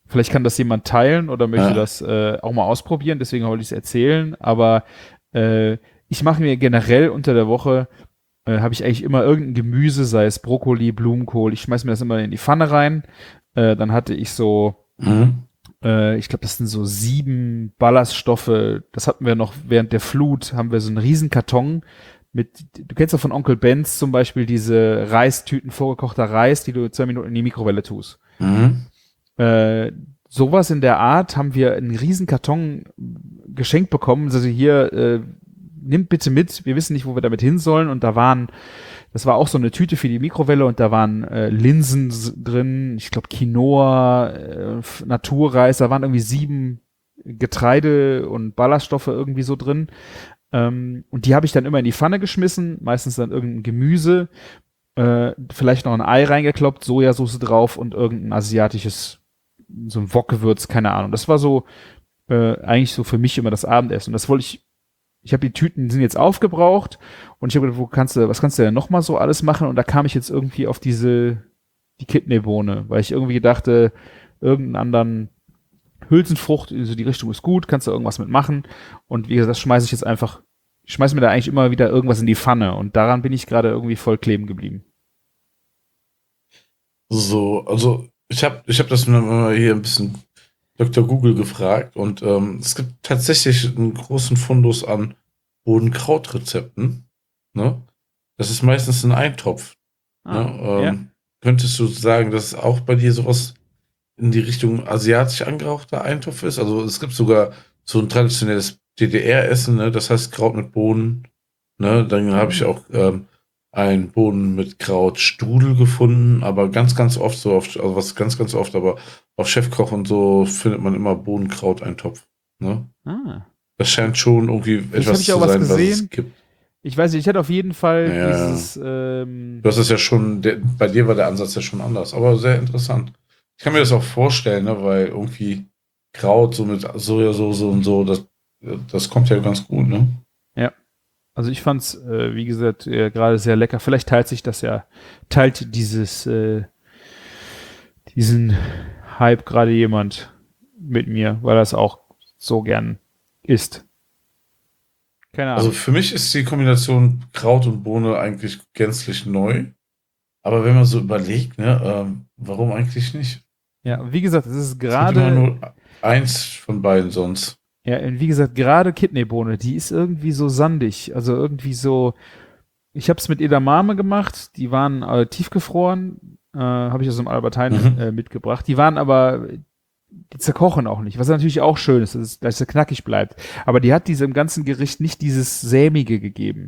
Vielleicht kann das jemand teilen oder möchte Ja. das äh, auch mal ausprobieren, deswegen wollte ich es erzählen. Aber äh, ich mache mir generell unter der Woche, äh, habe ich eigentlich immer irgendein Gemüse, sei es Brokkoli, Blumenkohl. Ich schmeiß mir das immer in die Pfanne rein. Äh, dann hatte ich so, Mhm. äh, ich glaube, das sind so sieben Ballaststoffe. Das hatten wir noch während der Flut, haben wir so einen riesen Karton mit, du kennst doch von Onkel Benz zum Beispiel diese Reistüten, vorgekochter Reis, die du zwei Minuten in die Mikrowelle tust. Mhm. Äh, sowas in der Art haben wir einen riesen Karton geschenkt bekommen. Also hier, äh, nimmt bitte mit, wir wissen nicht, wo wir damit hin sollen. Und da waren, das war auch so eine Tüte für die Mikrowelle und da waren äh, Linsen s- drin, ich glaube Quinoa, äh, F- Naturreis, da waren irgendwie sieben Getreide und Ballaststoffe irgendwie so drin. Ähm, und die habe ich dann immer in die Pfanne geschmissen, meistens dann irgendein Gemüse, äh, vielleicht noch ein Ei reingekloppt, Sojasauce drauf und irgendein asiatisches, so ein Wokgewürz, keine Ahnung. Das war so äh, eigentlich so für mich immer das Abendessen. Und das wollte ich, ich habe die Tüten, die sind jetzt aufgebraucht und ich habe gedacht, wo kannst du, was kannst du denn noch mal so alles machen? Und da kam ich jetzt irgendwie auf diese, die Kidneybohne, weil ich irgendwie dachte, irgendeinen anderen Hülsenfrucht, also die Richtung ist gut, kannst du irgendwas mitmachen. Und wie gesagt, das schmeiße ich jetzt einfach, ich schmeiße mir da eigentlich immer wieder irgendwas in die Pfanne und daran bin ich gerade irgendwie voll kleben geblieben. So, also ich habe ich hab das mal hier ein bisschen Doktor Google gefragt und ähm, es gibt tatsächlich einen großen Fundus an Bodenkrautrezepten. Ne? Das ist meistens ein Eintopf. Ah, Ne? ja. Ähm, Könntest du sagen, dass es auch bei dir sowas in die Richtung asiatisch angehauchter Eintopf ist? Also es gibt sogar so ein traditionelles D D R-Essen, ne? Das heißt Kraut mit Bohnen. Ne? Dann habe ich auch ähm, einen Bohnen mit Krautstrudel gefunden, aber ganz, ganz oft so auf, also was ganz, ganz oft, aber auf Chefkoch und so findet man immer Bohnenkraut-Eintopf. Ne? Ah. Das scheint schon irgendwie Vielleicht hab etwas ich zu auch was sein, was gesehen. es gibt. Ich weiß nicht, ich hatte auf jeden Fall Ja, dieses, ähm, du hast es ja schon, der, bei dir war der Ansatz ja schon anders, aber sehr interessant. Ich kann mir das auch vorstellen, ne, weil irgendwie Kraut so mit Sojasauce und so, das, das kommt ja ganz gut, ne? ja. Also ich fand's, äh, wie gesagt, äh, gerade sehr lecker. Vielleicht teilt sich das ja, teilt dieses, äh, diesen Hype gerade jemand mit mir, weil er es auch so gern isst. Keine Ahnung. Also für mich ist die Kombination Kraut und Bohne eigentlich gänzlich neu. Aber wenn man so überlegt, ne, ähm, warum eigentlich nicht? Ja, wie gesagt, es ist Es gibt immer gerade, nur eins von beiden sonst. ja, wie gesagt, gerade Kidneybohne, die ist irgendwie so sandig. Also irgendwie so, ich habe es mit Edamame gemacht, die waren äh, tiefgefroren, äh, habe ich aus dem Albert Heijn Mhm. äh, mitgebracht. Die waren aber, die zerkochen auch nicht, was natürlich auch schön ist, dass es, dass es knackig bleibt. Aber die hat diesem ganzen Gericht nicht dieses sämige gegeben,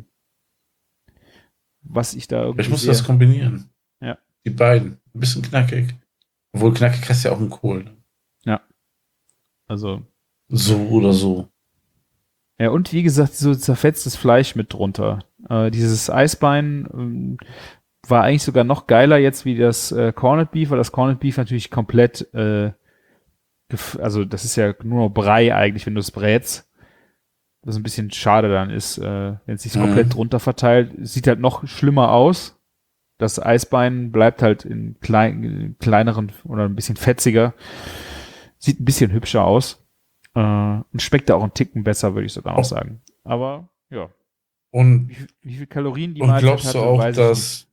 was ich da irgendwie Ich muss sehr, das kombinieren. Ja. Die beiden. Ein bisschen knackig. Obwohl knackig heißt ja auch ein Kohl. Ne? also So oder so. ja, und wie gesagt, so zerfetztes Fleisch mit drunter. Äh, dieses Eisbein ähm, war eigentlich sogar noch geiler jetzt wie das äh, Corned Beef, weil das Corned Beef natürlich komplett, äh, gef- also das ist ja nur noch Brei eigentlich, wenn du es brätst. Was ein bisschen schade dann ist, äh, wenn es sich Mhm. komplett drunter verteilt. Sieht halt noch schlimmer aus. Das Eisbein bleibt halt in, klein, in kleineren oder ein bisschen fetziger. Sieht ein bisschen hübscher aus. Äh, und schmeckt da auch einen Ticken besser, würde ich sogar noch Oh. sagen. Aber ja, Und, wie, viel- wie viel Kalorien die und Mahlzeit glaubst hatte, du auch, weiß ich nicht. dass.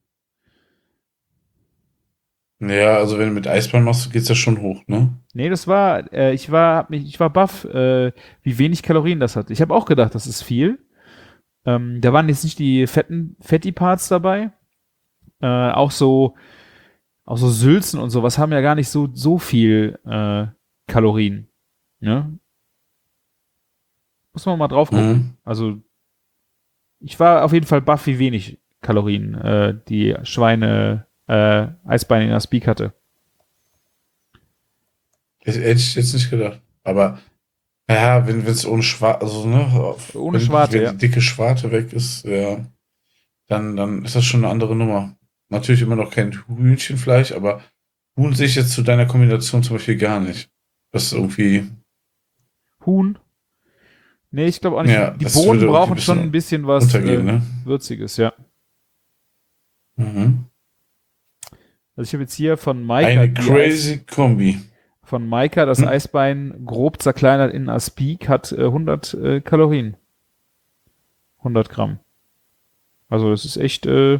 Ja, also wenn du mit Eisbein machst, geht's ja schon hoch, ne? Nee, das war, äh, ich war, hab mich, ich war baff, äh, wie wenig Kalorien das hat. Ich habe auch gedacht, das ist viel. Ähm, da waren jetzt nicht die fetten, Fatty Parts dabei. Äh, auch so, auch so Sülzen und sowas haben ja gar nicht so, so viel äh, Kalorien. Ne? Muss man mal drauf gucken. Mhm. Also, ich war auf jeden Fall baff, wie wenig Kalorien äh, die Schweine äh, Eisbeine in der Speak hatte. Hätte ich jetzt nicht gedacht. Aber, ja, wenn es ohne Schwarte, also, ne, auf- Ohne wenn, Schwarte, wenn ja. die dicke Schwarte weg ist, ja, dann, dann ist das schon eine andere Nummer. Natürlich immer noch kein Hühnchenfleisch, aber Huhn sehe ich jetzt zu deiner Kombination zum Beispiel gar nicht. Das ist irgendwie, Huhn. Nee, ich glaube auch nicht. ja, Die das Bohnen würde irgendwie brauchen ein schon bisschen ein bisschen was untergehen, äh, ne? Würziges, ja. Mhm. Also ich habe jetzt hier von Maika Eine die crazy Kombi. von Maika, das Hm. Eisbein grob zerkleinert in Aspik, hat äh, hundert äh, Kalorien. hundert Gramm. Also das ist echt äh,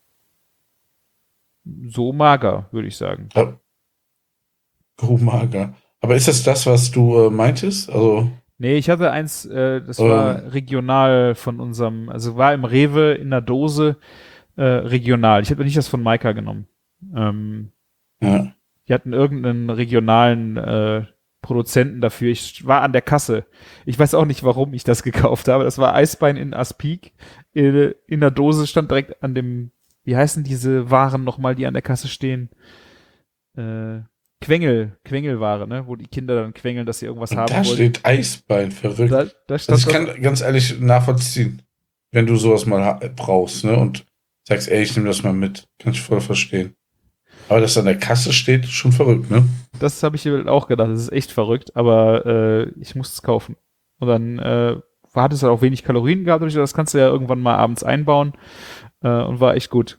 so mager, würde ich sagen. Ja. Oh, mager. Aber ist das das, was du äh, meintest? Also, Nee, ich hatte eins, äh, das Ähm. war regional von unserem, also war im Rewe in der Dose äh, regional. Ich habe nicht das von Maika genommen. Ähm, ja. die hatten irgendeinen regionalen äh, Produzenten dafür. Ich war an der Kasse. Ich weiß auch nicht, warum ich das gekauft habe. Das war Eisbein in Aspik. In, in der Dose stand direkt an dem, wie heißen diese Waren nochmal, die an der Kasse stehen? Äh, Quengel, Quengelware, ne? Wo die Kinder dann quengeln, dass sie irgendwas Und haben da wollen. steht Eisbein, verrückt. Da, da stand Also ich das- kann ganz ehrlich nachvollziehen, wenn du sowas mal ha- brauchst, ne? Und sagst, ey, ich nehme das mal mit. Kann ich voll verstehen. Aber dass an der Kasse steht, ist schon verrückt, ne? Das habe ich mir auch gedacht, das ist echt verrückt, aber äh, ich musste es kaufen. Und dann äh, hat es halt auch wenig Kalorien gehabt, und das kannst du ja irgendwann mal abends einbauen äh, und war echt gut.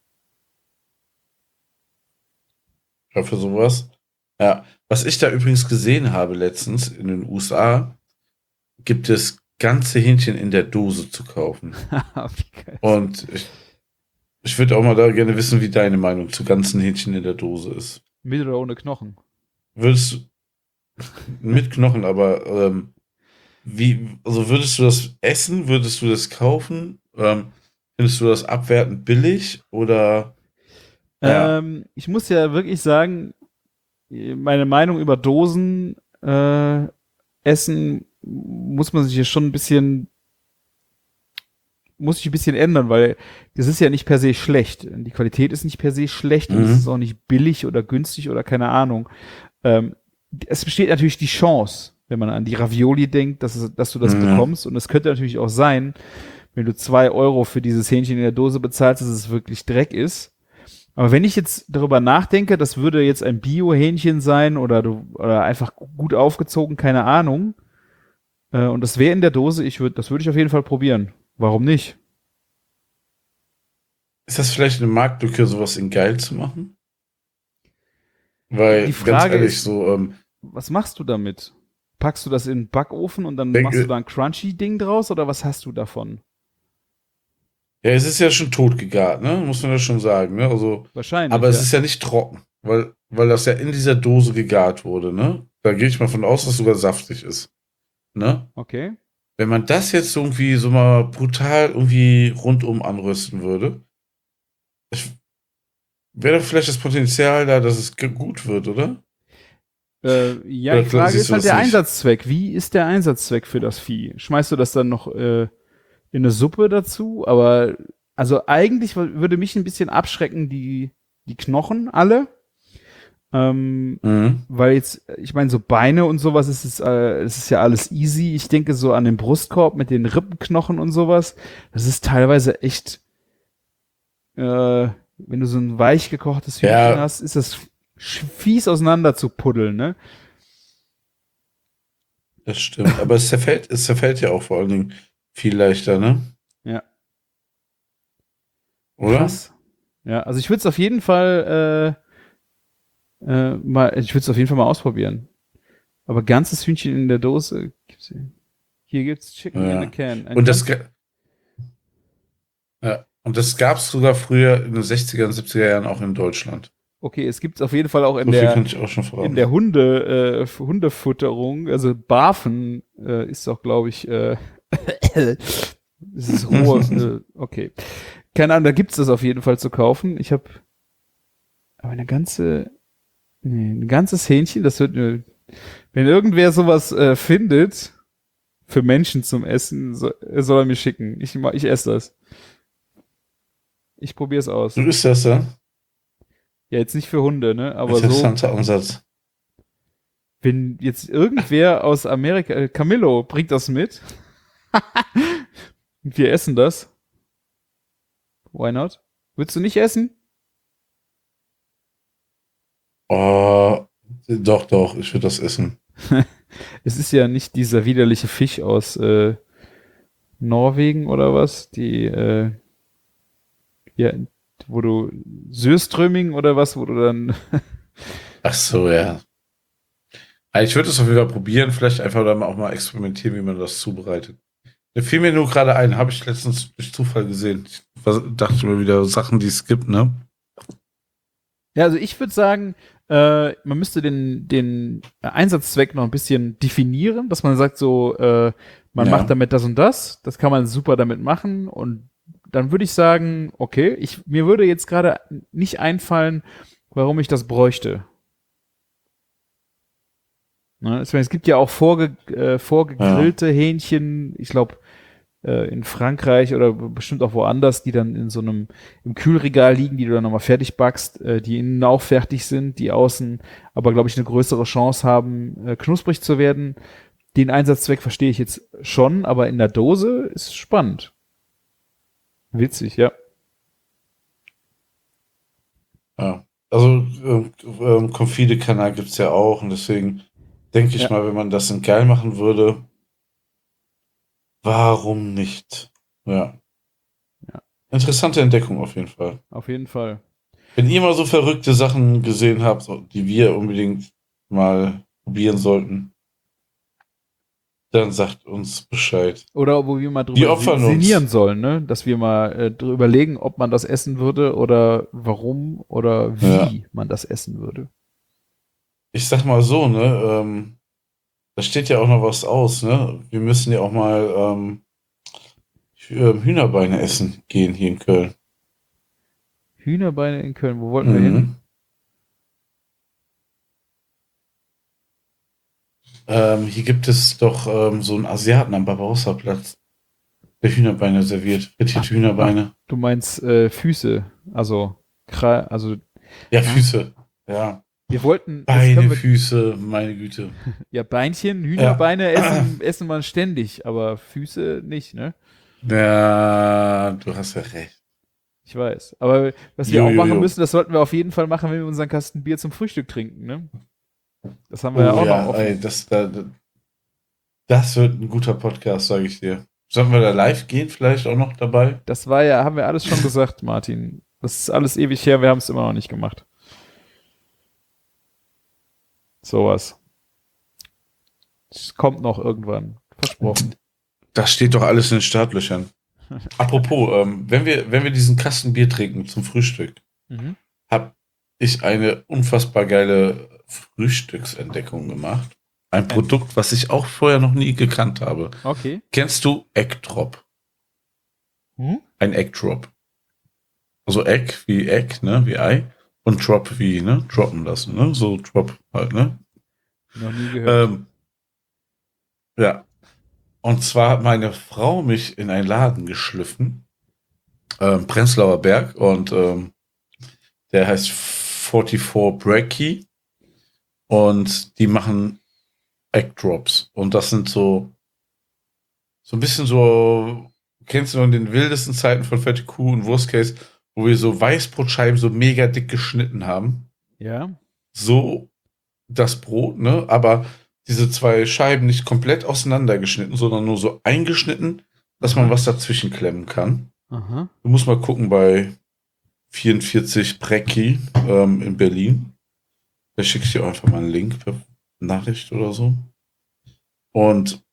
Ja, für sowas. Ja. Was ich da übrigens gesehen habe letztens in den U S A, gibt es ganze Hähnchen in der Dose zu kaufen. Wie geil. Und ich, ich würde auch mal da gerne wissen, wie deine Meinung zu ganzen Hähnchen in der Dose ist. Mit oder ohne Knochen? Würdest du mit Knochen, aber ähm, wie, also würdest du das essen? Würdest du das kaufen? Ähm, findest du das abwertend billig oder ja. Ähm, ich muss ja wirklich sagen, meine Meinung über Dosen äh, Essen muss man sich ja schon ein bisschen muss sich ein bisschen ändern, weil das ist ja nicht per se schlecht. Die Qualität ist nicht per se schlecht und Mhm. es ist auch nicht billig oder günstig oder keine Ahnung. Ähm, es besteht natürlich die Chance, wenn man an die Ravioli denkt, dass, es, dass du das Mhm. bekommst. Und es könnte natürlich auch sein, wenn du zwei Euro für dieses Hähnchen in der Dose bezahlst, dass es wirklich Dreck ist. Aber wenn ich jetzt darüber nachdenke, das würde jetzt ein Bio-Hähnchen sein oder du oder einfach gut aufgezogen, keine Ahnung. Äh, und das wäre in der Dose, ich würde, das würde ich auf jeden Fall probieren. Warum nicht? Ist das vielleicht eine Marktlücke, sowas in geil zu machen? Weil, Die ganz Frage ehrlich, ist- so, ähm, Was machst du damit? Packst du das in den Backofen und dann Denk- machst du da ein Crunchy-Ding draus oder was hast du davon? ja, es ist ja schon tot gegart, ne? Muss man ja schon sagen, ne? Also, Wahrscheinlich. aber ja. es ist ja nicht trocken, weil, weil das ja in dieser Dose gegart wurde, ne? Da gehe ich mal von aus, dass es sogar saftig ist. Ne? Okay. Wenn man das jetzt irgendwie so mal brutal irgendwie rundum anrüsten würde, wäre doch vielleicht das Potenzial da, dass es ge- gut wird, oder? Äh, ja, Oder die Frage siehst ist du halt das der nicht? Einsatzzweck. Wie ist der Einsatzzweck für das Vieh? Schmeißt du das dann noch äh, in eine Suppe dazu? Aber also eigentlich w- würde mich ein bisschen abschrecken, die, die Knochen alle. Ähm, Mhm. weil jetzt, ich meine, so Beine und sowas ist es, äh, es ist ja alles easy. Ich denke so an den Brustkorb mit den Rippenknochen und sowas. Das ist teilweise echt, äh, wenn du so ein weich gekochtes Hühnchen Ja. hast, ist das sch- fies auseinander zu puddeln, ne? Das stimmt. Aber es zerfällt, es zerfällt ja auch vor allen Dingen viel leichter, ne? Ja. Oder? Krass. Ja, also ich würde es auf jeden Fall äh, äh, mal, ich würde es auf jeden Fall mal ausprobieren. Aber ganzes Hühnchen in der Dose, gibt's hier. Hier gibt's Chicken Ja. in a Can. Ein Und das, ganz- ga- ja, und das gab es sogar früher in den sechziger und siebziger Jahren auch in Deutschland. okay, es gibt's auf jeden Fall auch in So viel der kann ich auch schon verraten. in der Hunde äh, Hundefutterung, also Barfen äh, ist doch, glaube ich, äh, das ist roh. äh, okay, keine Ahnung, da gibt's das auf jeden Fall zu kaufen. Ich habe aber eine ganze, nee, ein ganzes Hähnchen. Das wird mir, wenn irgendwer sowas äh, findet für Menschen zum Essen, so, soll er mir schicken. Ich ma- ich esse das. Ich probiere es aus. So ist das dann. Ja, jetzt nicht für Hunde, ne? Aber so. Interessanter Ansatz. Wenn jetzt irgendwer aus Amerika, äh, Camillo bringt das mit. Und wir essen das. Why not? Willst du nicht essen? Oh, doch, doch, ich würde das essen. Es ist ja nicht dieser widerliche Fisch aus äh, Norwegen oder was, die, äh, ja, wo du Sürströmming oder was, wo du dann, Ach so, ja. Also ich würde es auf jeden Fall probieren, vielleicht einfach dann auch mal experimentieren, wie man das zubereitet. Da fiel mir nur gerade ein, habe ich letztens durch Zufall gesehen. Ich was- dachte mir wieder Sachen, die es gibt, ne? Ja, also ich würde sagen, äh, man müsste den, den Einsatzzweck noch ein bisschen definieren, dass man sagt so, äh, man Ja. macht damit das und das, das kann man super damit machen und dann würde ich sagen, okay, ich, mir würde jetzt gerade nicht einfallen, warum ich das bräuchte. Ne? Ich meine, es gibt ja auch vorge, äh, vorgegrillte Hähnchen, ich glaube, äh, in Frankreich oder bestimmt auch woanders, die dann in so einem im Kühlregal liegen, die du dann nochmal fertig backst, äh, die innen auch fertig sind, die außen aber, glaube ich, eine größere Chance haben, äh, knusprig zu werden. Den Einsatzzweck verstehe ich jetzt schon, aber in der Dose ist spannend. Witzig, ja. Ja. Also ähm, ähm, Confit de Canard gibt es ja auch und deswegen denke ich Ja. mal, wenn man das in geil machen würde, warum nicht? Ja. Ja. Interessante Entdeckung auf jeden Fall. Auf jeden Fall. Wenn ihr mal so verrückte Sachen gesehen habt, die wir unbedingt mal probieren sollten, dann sagt uns Bescheid. Oder wo wir mal Wir drüber opfern sinnieren uns. sollen, ne? Dass wir mal äh, drüber überlegen, ob man das essen würde oder warum oder wie Ja. man das essen würde. Ich sag mal so, ne, ähm, da steht ja auch noch was aus, ne? Wir müssen ja auch mal ähm, Hü- Hühnerbeine essen gehen hier in Köln. Hühnerbeine in Köln, wo wollten wir hin? Mhm. Ähm, hier gibt es doch ähm, so einen Asiaten am Barbarossa-Platz, der Hühnerbeine serviert. Frittierte Hühnerbeine. Du meinst äh, Füße, also Kra also Ja, Füße. Ja. wir wollten, das Beine, können wir, Füße, meine Güte. ja Beinchen, Hühnerbeine essen, essen man ständig, aber Füße nicht, ne? Ja, du hast ja recht. Ich weiß. Aber was wir Jo, auch jo, machen jo. müssen, das sollten wir auf jeden Fall machen, wenn wir unseren Kasten Bier zum Frühstück trinken, ne? Das haben Oh wir ja auch noch ja, offen. ey, das, da, da- das wird ein guter Podcast, sage ich dir. Sollen wir da live gehen, vielleicht auch noch dabei? Das war ja, haben wir alles schon gesagt, Martin. Das ist alles ewig her, wir haben es immer noch nicht gemacht. Sowas. Es kommt noch irgendwann. Versprochen. Das steht doch alles in den Startlöchern. Apropos, ähm, wenn wir, wenn wir diesen Kasten Bier trinken zum Frühstück, Mhm. habe ich eine unfassbar geile Frühstücksentdeckung gemacht. Ein Produkt, was ich auch vorher noch nie gekannt habe. Okay. Kennst du Eggdrop? Hm? Ein Eggdrop. Also Egg wie Egg, ne, wie Ei. Und Drop wie, ne, droppen lassen, ne, so Drop halt, ne. Noch nie gehört. Ähm, ja. Und zwar hat meine Frau mich in einen Laden geschliffen, ähm, Prenzlauer Berg, und ähm, der heißt vierundvierzig Breaky und die machen Eggdrops. Und das sind so so ein bisschen so, kennst du noch in den wildesten Zeiten von Fette Kuh und Wurstcase, wo wir so Weißbrotscheiben so mega dick geschnitten haben? Ja. So das Brot, ne? Aber diese zwei Scheiben nicht komplett auseinandergeschnitten, sondern nur so eingeschnitten, dass man was dazwischen klemmen kann. Aha. Du musst mal gucken bei vierundvierzig Brecki ähm, in Berlin. Da schicke ich dir einfach mal einen Link per Nachricht oder so. Und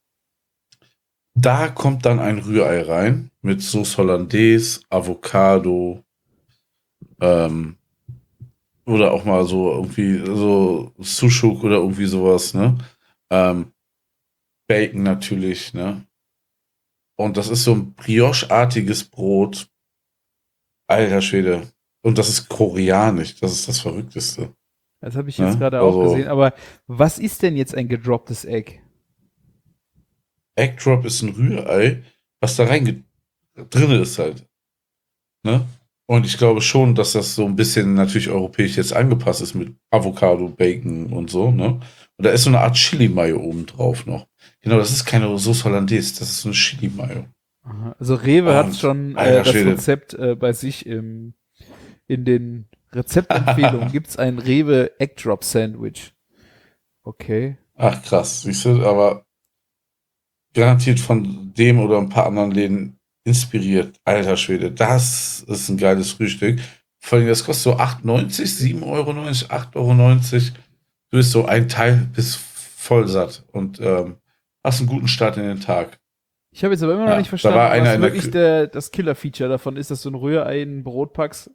da kommt dann ein Rührei rein mit Sauce Hollandaise, Avocado, ähm, oder auch mal so irgendwie so Sushuk oder irgendwie sowas, ne? Ähm, Bacon natürlich, ne? Und das ist so ein Brioche-artiges Brot. Alter Schwede. Und das ist koreanisch. Das ist das Verrückteste. Das habe ich jetzt Ja, gerade auch also- gesehen. Aber was ist denn jetzt ein gedropptes Egg? Eggdrop ist ein Rührei, was da rein drin ist halt. Ne? Und ich glaube schon, dass das so ein bisschen natürlich europäisch jetzt angepasst ist mit Avocado, Bacon und so, ne? Und da ist so eine Art Chili-Mayo oben drauf noch. Genau, das ist keine Sauce Hollandaise, das ist so eine Chili-Mayo. Aha. Also Rewe Und, hat schon äh, alter das Schwede. Rezept äh, bei sich im, in den Rezeptempfehlungen. Gibt es ein Rewe Eggdrop Sandwich. Okay. Ach krass, siehst du, aber garantiert von dem oder ein paar anderen Läden inspiriert. Alter Schwede, das ist ein geiles Frühstück. Vor allem, das kostet so acht neunzig, sieben Euro neunzig, acht Euro neunzig. du isst so ein Teil, bist voll satt und ähm, hast einen guten Start in den Tag. Ich habe jetzt aber immer noch Ja, nicht da verstanden, war einer was in der wirklich Kü- der, das Killer-Feature davon ist, dass du ein Rührei in ein Brot packst.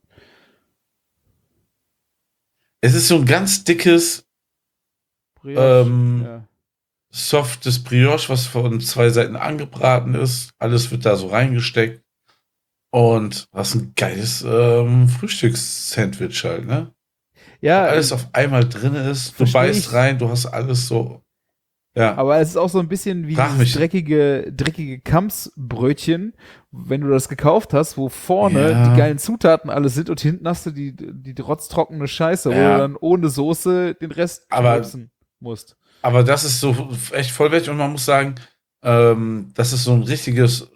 Es ist so ein ganz dickes, Brioche, ähm, ja. softes Brioche, was von zwei Seiten angebraten ist. Alles wird da so reingesteckt. Und was ein geiles ähm, Frühstückssandwich halt, ne? Wo Ja, alles äh, auf einmal drin ist. Du versteh beißt ich. rein, du hast alles so. Ja, Aber es ist auch so ein bisschen wie frag dieses mich. dreckige, dreckige Kampsbrötchen, wenn du das gekauft hast, wo vorne Ja. die geilen Zutaten alles sind und hinten hast du die, die rotztrockene Scheiße, wo Ja. du dann ohne Soße den Rest Aber- knipsen musst. Aber das ist so echt vollwertig und man muss sagen, ähm, das ist so ein richtiges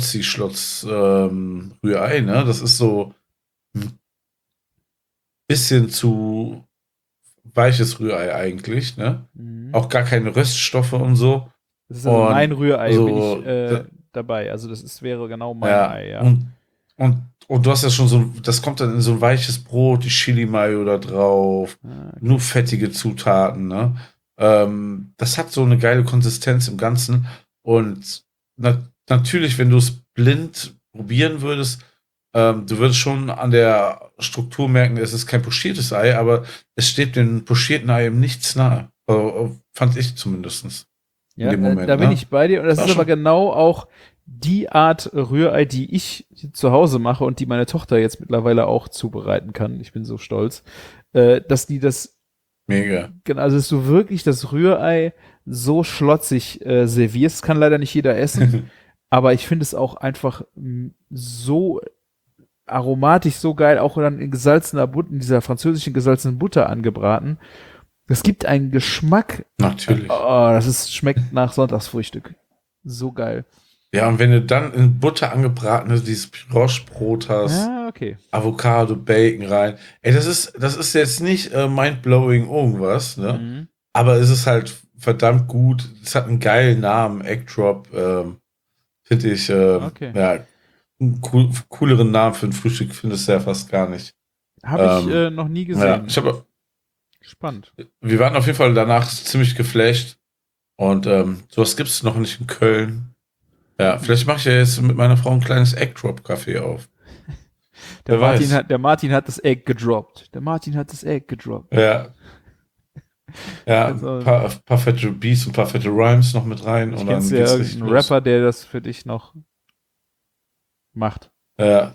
Schlotzi-Schlotz-Rührei, ne? Das ist so ein bisschen zu weiches Rührei eigentlich, ne? Mhm. Auch gar keine Röststoffe und so. Das ist also und mein Rührei, so, bin ich äh, da- dabei. Also das ist, wäre genau mein Ja, Ei, ja. und, und, und du hast ja schon so, das kommt dann in so ein weiches Brot, die Chili-Mayo da drauf, Ah, nur fettige Zutaten, ne? Ähm, das hat so eine geile Konsistenz im Ganzen. Und na, natürlich, wenn du es blind probieren würdest, ähm, du würdest schon an der Struktur merken, es ist kein pochiertes Ei, aber es steht dem pochierten Ei im nichts nahe. Also, fand ich zumindest. Ja, dem äh, Moment, da bin ne? ich bei dir. Und das War ist aber schon- genau auch die Art Rührei, die ich zu Hause mache und die meine Tochter jetzt mittlerweile auch zubereiten kann. Ich bin so stolz, äh, dass die das, Mega. genau, also dass du wirklich das Rührei so schlotzig äh, servierst, kann leider nicht jeder essen. Aber ich finde es auch einfach m, so aromatisch, so geil, auch dann in gesalzener Butter, in dieser französischen gesalzenen Butter angebraten. Das gibt einen Geschmack. Natürlich. Oh, das ist, schmeckt nach Sonntagsfrühstück. So geil. Ja, und wenn du dann in Butter angebratenes, dieses Brioche-Brot hast, Ah, okay. Avocado, Bacon rein. Ey, das ist, das ist jetzt nicht äh, mindblowing irgendwas, ne? Mhm. Aber es ist halt verdammt gut. Es hat einen geilen Namen, Egg Drop. Ähm, Finde ich, ähm, Okay. ja, einen cool, cooleren Namen für ein Frühstück findest du ja fast gar nicht. Habe ich Ähm, äh, noch nie Ja, gesehen. ich habe, Spannend. wir waren auf jeden Fall danach ziemlich geflasht. Und ähm, sowas gibt es noch nicht in Köln. Ja, vielleicht mache ich ja jetzt mit meiner Frau ein kleines Egg Drop Café auf. Der Wer Martin, weiß. hat, der Martin hat das Egg gedroppt. Der Martin hat das Egg gedroppt. Ja. Ja, Also- ein paar, paar fette Beats und ein paar fette Rhymes noch mit rein. Ich und dann kennst ja geht's richtig irgendeinen los. Rapper, der das für dich noch macht. Ja.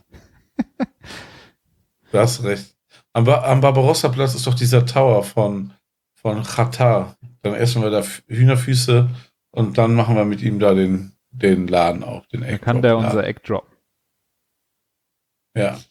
Du hast recht. Am, ba am Barbarossa-Platz ist doch dieser Tower von, von Qatar. Dann essen wir da F- Hühnerfüße und dann machen wir mit ihm da den, den Laden auch, den Da Egg kann Drop der Laden. unser Egg droppen. Ja.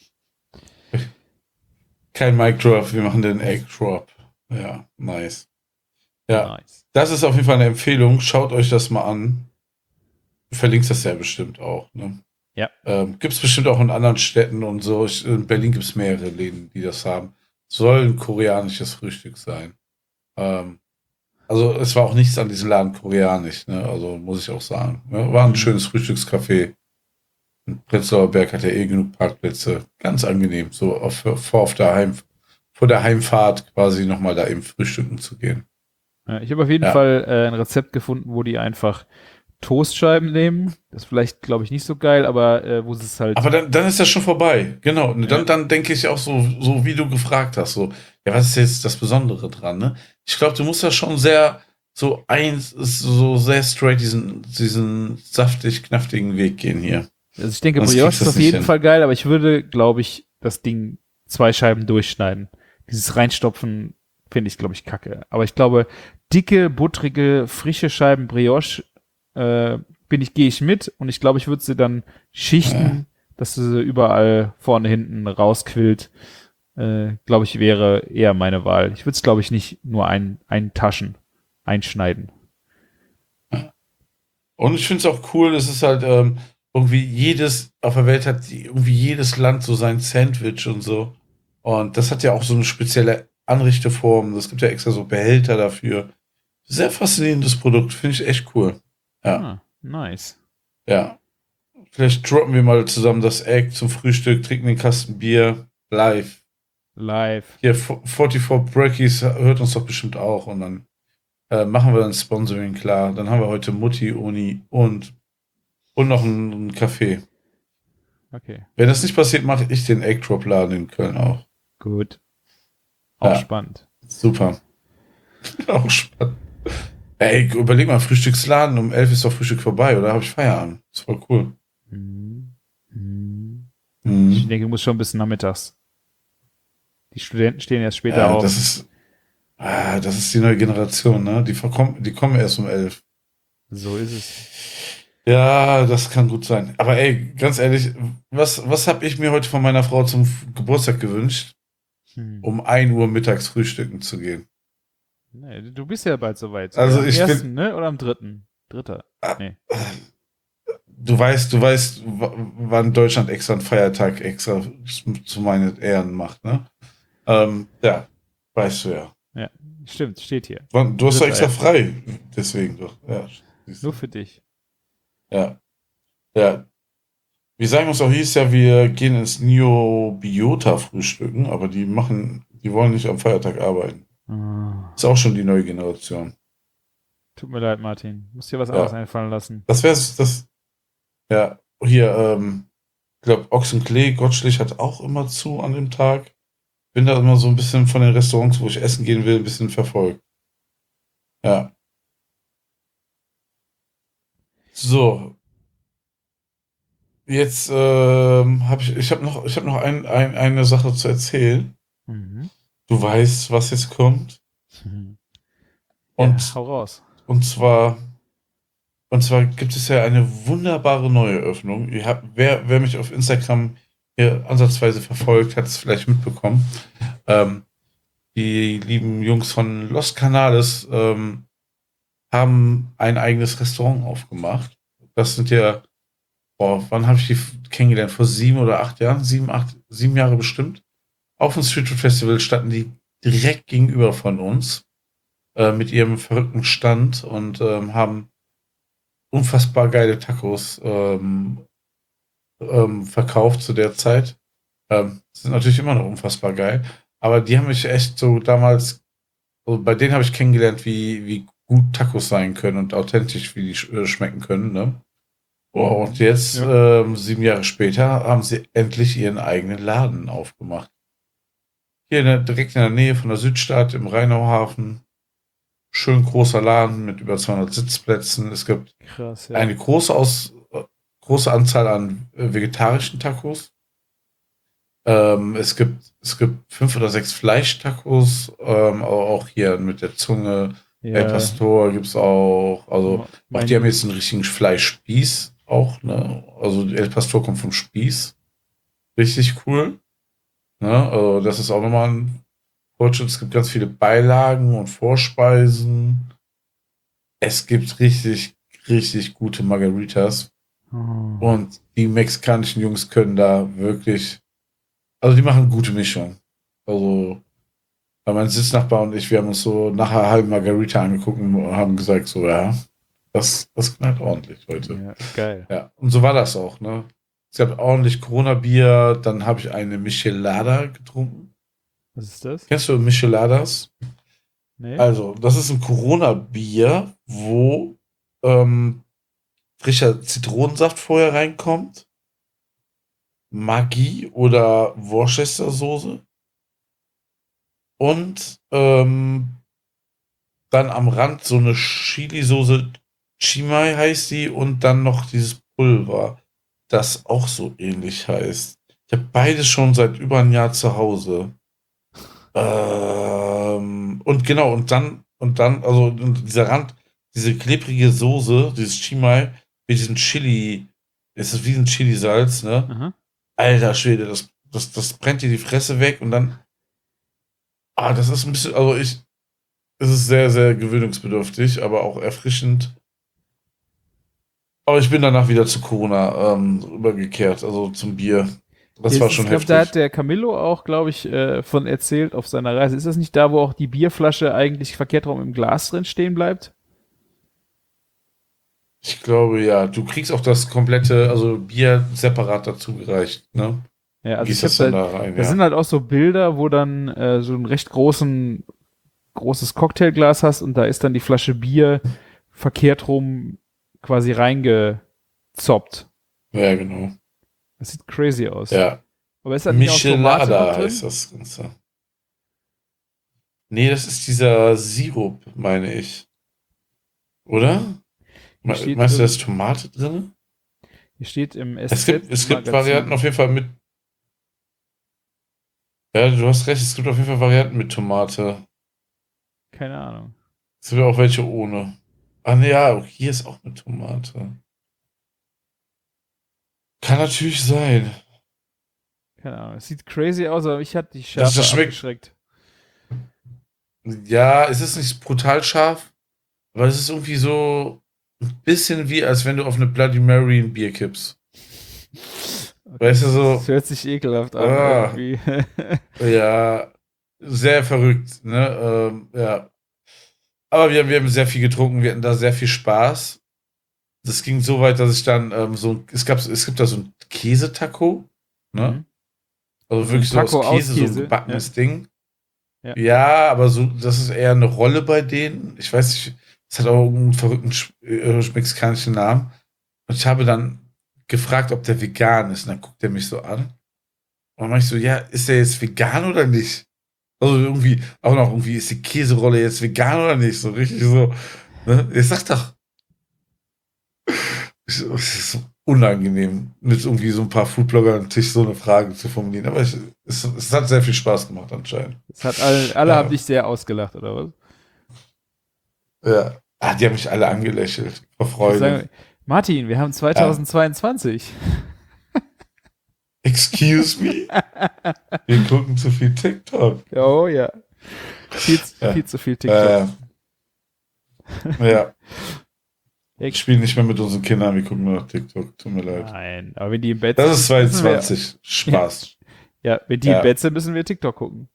Kein Mic Drop, wir machen den Egg Drop. Ja, nice. Ja, Nice. das ist auf jeden Fall eine Empfehlung. Schaut euch das mal an. Du verlinkst das ja bestimmt auch, ne? Ja. Ähm, gibt es bestimmt auch in anderen Städten und so. Ich, in Berlin gibt es mehrere Läden, die das haben. Soll ein koreanisches Frühstück sein. Ähm, also es war auch nichts an diesem Laden koreanisch, ne? Also muss ich auch sagen. Ne? War ein Mhm. schönes Frühstückscafé. In Prenzlauer Berg hat ja eh genug Parkplätze. Ganz angenehm, so auf, vor, auf der Heim, vor der Heimfahrt quasi nochmal da eben frühstücken zu gehen. Ja, ich habe auf jeden Ja. Fall äh, ein Rezept gefunden, wo die einfach Toastscheiben nehmen. Das ist vielleicht, glaube ich, nicht so geil, aber äh, wo sie es halt. Aber dann, dann ist das schon vorbei. Genau. Und dann, Ja. dann denke ich auch so, so wie du gefragt hast, so, ja, was ist jetzt das Besondere dran, ne? Ich glaube, du musst da schon sehr, so eins, so sehr straight diesen, diesen saftig, knaftigen Weg gehen hier. Also ich denke, Sonst Brioche kriegst ist du auf das nicht jeden hin. Fall geil, aber ich würde, glaube ich, das Ding zwei Scheiben durchschneiden. Dieses Reinstopfen finde ich, glaube ich, kacke. Aber ich glaube, dicke, buttrige, frische Scheiben Brioche äh, bin ich, gehe ich mit und ich glaube, ich würde sie dann schichten, dass sie überall vorne, hinten rausquillt. Äh, glaube ich, wäre eher meine Wahl. Ich würde es, glaube ich, nicht nur ein, eintaschen, einschneiden. Und ich finde es auch cool, es ist halt ähm, irgendwie jedes, auf der Welt hat die, irgendwie jedes Land so sein Sandwich und so. Und das hat ja auch so eine spezielle Anrichteform. Es gibt ja extra so Behälter dafür. Sehr faszinierendes Produkt, finde ich echt cool. Ja, Ah, nice. ja. Vielleicht droppen wir mal zusammen das Egg zum Frühstück, trinken den Kasten Bier live. Live. Hier, vierundvierzig Brackies hört uns doch bestimmt auch und dann äh, machen wir ein Sponsoring klar. Dann haben wir heute Mutti, Uni und, und noch einen Kaffee. Okay. Wenn das nicht passiert, mache ich den Egg Drop Laden in Köln auch. Gut. Auch Ja. spannend. Super. Auch spannend. Ey, überleg mal, Frühstücksladen, um elf ist doch Frühstück vorbei, oder habe ich Feierabend? Das ist voll cool. Hm. Hm. Mhm. Ich denke, du musst schon bis nachmittags. Die Studenten stehen erst später Ja, auf. das ist, ah, das ist die neue Generation, ne? Die, verkommen, die kommen erst um elf. So ist es. Ja, das kann gut sein. Aber ey, ganz ehrlich, was, was habe ich mir heute von meiner Frau zum Geburtstag gewünscht? Hm. Um ein Uhr mittags frühstücken zu gehen. Nee, du bist ja bald soweit. Also am ich ersten, bin- ne? Oder am dritten? Dritter. Nee. Du weißt, du weißt, w- wann Deutschland extra einen Feiertag extra zu meinen Ehren macht, ne? Ähm, ja, weißt du ja. Stimmt, steht hier. Wann- Du hast doch extra Dritter, frei, deswegen doch. Ja, siehst du. Nur für dich. Ja. Ja. Wir sagen uns auch, hieß ja, wir gehen ins Neo Biota frühstücken, aber die machen, die wollen nicht am Feiertag arbeiten. Ah, Ist auch schon die neue Generation. tut mir leid, Martin. Muss dir was Ja. anderes einfallen lassen. Das wäre das. Ja, hier, ähm, ich glaube, Ochsenklee, Gottschlich hat auch immer zu an dem Tag. Bin da immer so ein bisschen von den Restaurants, wo ich essen gehen will, ein bisschen verfolgt. Ja. So. Jetzt ähm, habe ich, ich habe noch, ich habe noch ein, ein, eine Sache zu erzählen. Mhm. Du weißt, was jetzt kommt. Mhm. Und, ja, hau raus. und zwar, und zwar gibt es ja eine wunderbare neue Öffnung. Ihr habt, wer, wer mich auf Instagram hier ansatzweise verfolgt, hat es vielleicht mitbekommen. Ähm, die lieben Jungs von Los Canales ähm, haben ein eigenes Restaurant aufgemacht. Das sind ja, boah, wann habe ich die kennengelernt? Vor sieben oder acht Jahren? Sieben, acht, sieben Jahre bestimmt. Auf dem Street Food Festival standen die direkt gegenüber von uns äh, mit ihrem verrückten Stand und ähm, haben unfassbar geile Tacos ähm, ähm, verkauft zu der Zeit. Ähm, sind natürlich immer noch unfassbar geil. Aber die haben mich echt so damals, also bei denen habe ich kennengelernt, wie, wie gut Tacos sein können und authentisch, wie die sch äh, schmecken können. Ne? Oh, und jetzt, Ja. ähm, sieben Jahre später, haben sie endlich ihren eigenen Laden aufgemacht. Hier in der, direkt in der Nähe von der Südstadt im Rheinauhafen. Schön großer Laden mit über zweihundert Sitzplätzen. Es gibt Krass, ja. eine große, Aus, äh, große Anzahl an äh, vegetarischen Tacos. Ähm, es gibt, es gibt fünf oder sechs Fleischtacos, ähm, aber auch hier mit der Zunge. ja. El Pastor gibt es auch. Also, auch Mein- die haben jetzt einen richtigen Fleischspieß auch. Ne? Also, El Pastor kommt vom Spieß. Richtig cool. Ne? Also, das ist auch nochmal ein Fortschritt. Es gibt ganz viele Beilagen und Vorspeisen. Es gibt richtig, richtig gute Margaritas. Oh. Und die mexikanischen Jungs können da wirklich, also die machen gute Mischung. Also, weil mein Sitznachbar und ich, wir haben uns so nach einer halben Margarita angeguckt und haben gesagt, so, ja, das, das knallt ordentlich heute. Ja, geil. Ja, und so war das auch, ne? Es gab ordentlich Corona-Bier, dann habe ich eine Michelada getrunken. Was ist das? Kennst du Micheladas? Nee? Also, das ist ein Corona-Bier, wo ähm, frischer Zitronensaft vorher reinkommt, Maggi oder Worcestersoße und ähm, dann am Rand so eine Chili-Soße, Chimay heißt die, und dann noch dieses Pulver, das auch so ähnlich heißt. Ich habe beides schon seit über ein Jahr zu Hause. Ähm, und genau, und dann, und dann, also und dieser Rand, diese klebrige Soße, dieses Chimay, mit diesem Chili, es ist wie ein Chili-Salz, ne? Aha. Alter Schwede, das, das, das brennt dir die Fresse weg und dann, ah, das ist ein bisschen, also ich, es ist sehr, sehr gewöhnungsbedürftig, aber auch erfrischend. Aber ich bin danach wieder zu Corona ähm, rübergekehrt, also zum Bier. Das Ist- war schon ich glaube, heftig. da hat der Camillo auch, glaube ich, äh, von erzählt auf seiner Reise. Ist das nicht da, wo auch die Bierflasche eigentlich verkehrt rum im Glas drin stehen bleibt? Ich glaube, ja. Du kriegst auch das komplette, also Bier separat dazu gereicht, ne? Ja, also Gießt ich das hab dann da, da rein, da ja. sind halt auch so Bilder, wo dann äh, so ein recht großen, großes Cocktailglas hast und da ist dann die Flasche Bier verkehrt rum quasi reingezoppt. Ja, genau. Das sieht crazy aus. Ja. Aber ist da nicht auch Tomate mit Michelada drin? ist das Ganze. Nee, das ist dieser Sirup, meine ich. Oder? Hier Me- steht, Meinst du, da irgend- ist Tomate drin? hier steht im Es gibt, es gibt S Z-Magazin. Varianten auf jeden Fall mit. Ja, du hast recht, es gibt auf jeden Fall Varianten mit Tomate. Keine Ahnung. Es gibt auch welche ohne. Ah, ne, ja, hier ist auch mit Tomate. Kann natürlich sein. Keine Ahnung. Es sieht crazy aus, aber ich hatte die Das, Schärfe das schmeckt. abgeschreckt. Ja, es ist nicht brutal scharf, aber es ist irgendwie so ein bisschen wie, als wenn du auf eine Bloody Mary ein Bier kippst. Okay, Weißt du, so. das hört sich ekelhaft an Ah. irgendwie. Ja, sehr verrückt, ne? Ähm, ja. Aber wir, wir haben sehr viel getrunken, wir hatten da sehr viel Spaß. Das ging so weit, dass ich dann ähm, so, es gab, es gibt da so ein Käsetaco, ne? Mhm. Also So wirklich ein so Taco aus Käse, aus so ein Käse, gebackenes ja. Ding. Ja. Ja, aber so, das ist eher eine Rolle bei denen. Ich weiß nicht, es hat auch einen verrückten äh, mexikanischen Namen. Und ich habe dann gefragt, ob der vegan ist. Und dann guckt er mich so an. Und dann meinte ich so, ja, ist der jetzt vegan oder nicht? Also irgendwie, auch noch irgendwie, ist die Käserolle jetzt vegan oder nicht? So richtig so, ne? Jetzt sag doch. Es ist so unangenehm, mit irgendwie so ein paar Foodblogger am Tisch so eine Frage zu formulieren. Aber ich, es, es hat sehr viel Spaß gemacht anscheinend. Das hat alle, alle Ja. haben dich sehr ausgelacht, oder was? Ja. Ah, die haben mich alle angelächelt. Vor Ich Freude. sage, Martin, wir haben zweitausendzweiundzwanzig. Excuse me? Wir gucken zu viel TikTok. Oh ja. Viel, zu- Ja. viel zu viel TikTok. Äh, ja. Ja, Ich spiele nicht mehr mit unseren Kindern, wir gucken nur noch TikTok. Tut mir leid. Nein, aber wenn die im Bett Das ist sind, müssen wir- zweiundzwanzig. Spaß. Ja, wenn die Ja. im Bett sind, müssen wir TikTok gucken.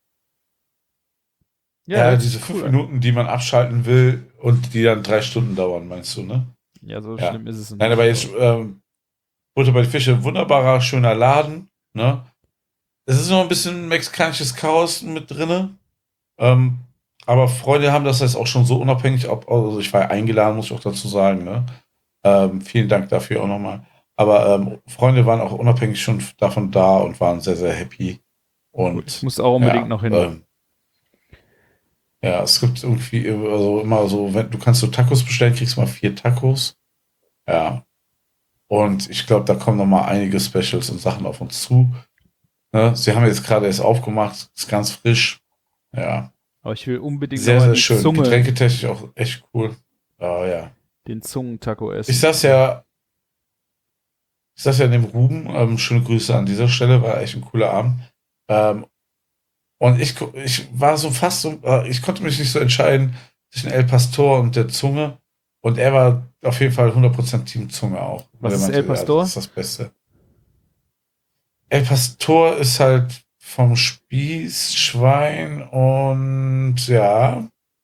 Ja, hört diese sich fünf cool an. Minuten, die man abschalten will und die dann drei Stunden dauern, meinst du, ne? Ja, so Ja. schlimm ist es nicht. Nein, aber jetzt ähm, Butter bei die Fische, wunderbarer, schöner Laden, ne? Es ist noch ein bisschen mexikanisches Chaos mit drinne. Ähm, aber Freunde haben das jetzt auch schon so unabhängig, ob, also ich war ja eingeladen, muss ich auch dazu sagen, ne? Ähm, vielen Dank dafür auch nochmal. Aber ähm, Freunde waren auch unabhängig schon davon da und waren sehr, sehr happy. Und Gut, ich muss auch unbedingt ja, noch hin. Ähm, ja, es gibt irgendwie also immer so, wenn du kannst so Tacos bestellen, kriegst mal vier Tacos. Ja. Und ich glaube, da kommen noch mal einige Specials und Sachen auf uns zu. Ne? Sie haben jetzt gerade erst aufgemacht, ist ganz frisch. Ja, Aber ich will unbedingt sehr, noch mal sehr die schön. Zunge, Getränketechnisch auch echt cool. Ja, ja. den Zungentaco essen. Ich saß ja, ich saß ja in dem Ruben. Ähm, schöne Grüße an dieser Stelle, war echt ein cooler Abend. Ähm, und ich, gu- ich war so fast so, äh, ich konnte mich nicht so entscheiden zwischen El Pastor und der Zunge. Und er war auf jeden Fall hundert Prozent Team Zunge auch. Was Weil er ist meinte, El Pastor? Ja, das ist das Beste. El Pastor ist halt vom Spieß, Schwein und ja.